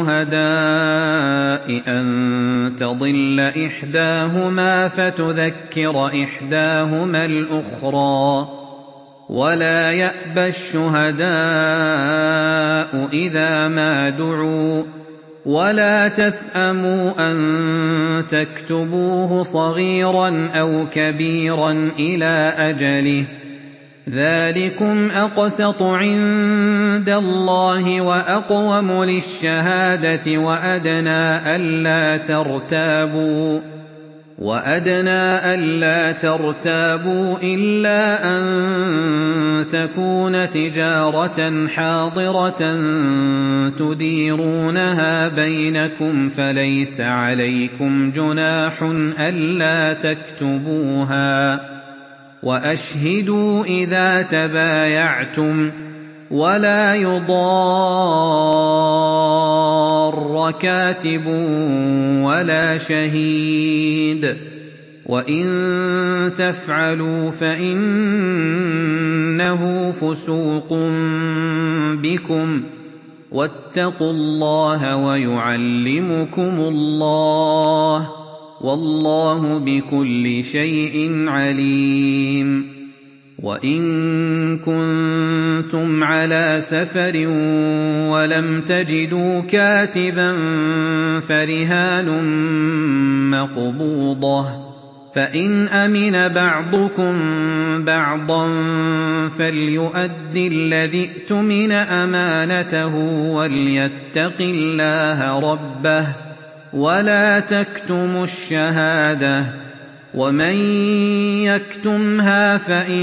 الشُّهَدَاءِ أَن تَضِلَّ إِحْدَاهُمَا فَتُذَكِّرَ إِحْدَاهُمَا الْأُخْرَىٰ ۚ وَلَا يَأْبَ الشُّهَدَاءُ إِذَا مَا دُعُوا ۚ وَلَا تَسْأَمُوا أَن تَكْتُبُوهُ صَغِيرًا أَوْ كَبِيرًا إِلَىٰ أَجَلِهِ ۚ ذَٰلِكُمْ أَقْسَطُ عِندَ اللَّهِ وَأَقْوَمُ لِلشَّهَادَةِ وَأَدْنَىٰ أَلَّا تَرْتَابُوا إِلَّا أَن تَكُونَ تِجَارَةً حَاضِرَةً تُدِيرُونَهَا بَيْنَكُمْ فَلَيْسَ عَلَيْكُمْ جُنَاحٌ أَلَّا تَكْتُبُوهَا ۗ وَأَشْهِدُوا إِذَا تَبَايَعْتُمْ ۚ وَلَا يُضَارَّ كَاتِبٌ وَلَا شَهِيدٌ ۚ وَإِن تَفْعَلُوا فَإِنَّهُ فُسُوقٌ بِكُمْ ۗ وَاتَّقُوا اللَّهَ وَيُعَلِّمُكُمُ اللَّهُ ۗ وَاللَّهُ بِكُلِّ شَيْءٍ عَلِيمٌ وَإِن كُنتُمْ عَلَىٰ سَفَرٍ وَلَمْ تَجِدُوا كَاتِبًا فَرِهَانٌ مَّقْبُوضَةٌ ۖ فَإِنْ أَمِنَ بَعْضُكُم بَعْضًا فَلْيُؤَدِّ الَّذِي اؤْتُمِنَ أَمَانَتَهُ وَلْيَتَّقِ اللَّهَ رَبَّهُ ۗ وَلَا تَكْتُمُوا الشَّهَادَةَ ۚ وَمَن يَكْتُمْهَا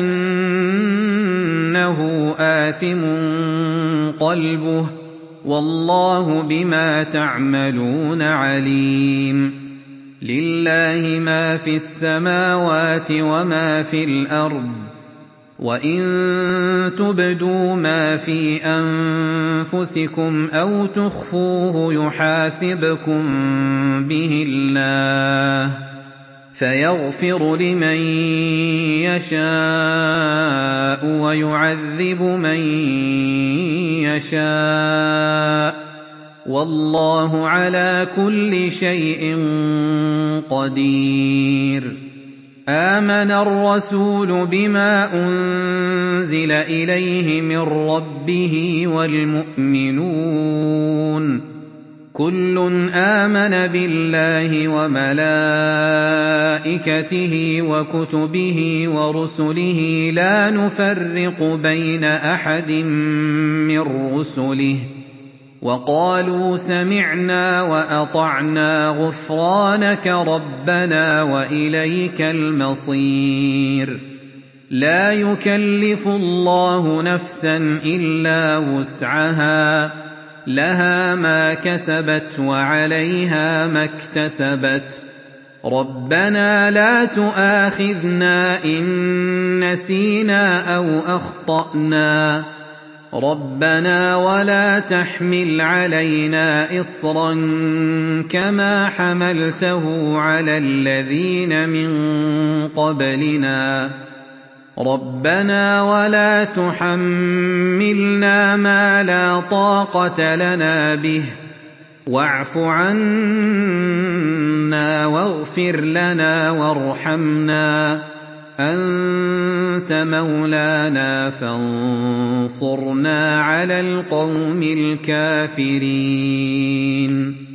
فَإِنَّهُ آثِمٌ قَلْبُهُ ۗ وَاللَّهُ بِمَا تَعْمَلُونَ عَلِيمٌ لِّلَّهِ مَا فِي السَّمَاوَاتِ وَمَا فِي الْأَرْضِ ۚ وَإِن تُبْدُوا مَا فِي أَنفُسِكُمْ أَوْ تُخْفُوهُ يُحَاسِبْكُم بِهِ اللَّهُ ۖ فَيَغْفِرُ لِمَن يَشَاءُ وَيُعَذِّبُ مَن يَشَاءُ ۗ وَاللَّهُ عَلَىٰ كُلِّ شَيْءٍ قَدِيرٌ آمَنَ الرَّسُولُ بِمَا أُنزِلَ إِلَيْهِ مِن رَّبِّهِ وَالْمُؤْمِنُونَ كُلٌّ آمَنَ بِاللَّهِ وَمَلَائِكَتِهِ وَكُتُبِهِ وَرُسُلِهِ لَا نُفَرِّقُ بَيْنَ أَحَدٍ مِّن رُّسُلِهِ وَقَالُوا سَمِعْنَا وَأَطَعْنَا غُفْرَانَكَ رَبَّنَا وَإِلَيْكَ الْمَصِيرُ لَا يُكَلِّفُ اللَّهُ نَفْسًا إِلَّا وُسْعَهَا ۖ لَهَا مَا كَسَبَتْ وَعَلَيْهَا مَا اكْتَسَبَتْ رَبَّنَا لَا تُؤَاخِذْنَا إِن نَّسِينَا أَوْ أَخْطَأْنَا رَبَّنَا وَلَا تَحْمِلْ عَلَيْنَا إِصْرًا كَمَا حَمَلْتَهُ عَلَى الَّذِينَ مِن قَبْلِنَا رَبَّنَا وَلَا تُحَمِّلْنَا مَا لَا طَاقَةَ لَنَا بِهِ وَاعْفُ عَنَّا وَاغْفِرْ لَنَا وَارْحَمْنَا أَنتَ مَوْلَانَا فَانصُرْنَا عَلَى الْقَوْمِ الْكَافِرِينَ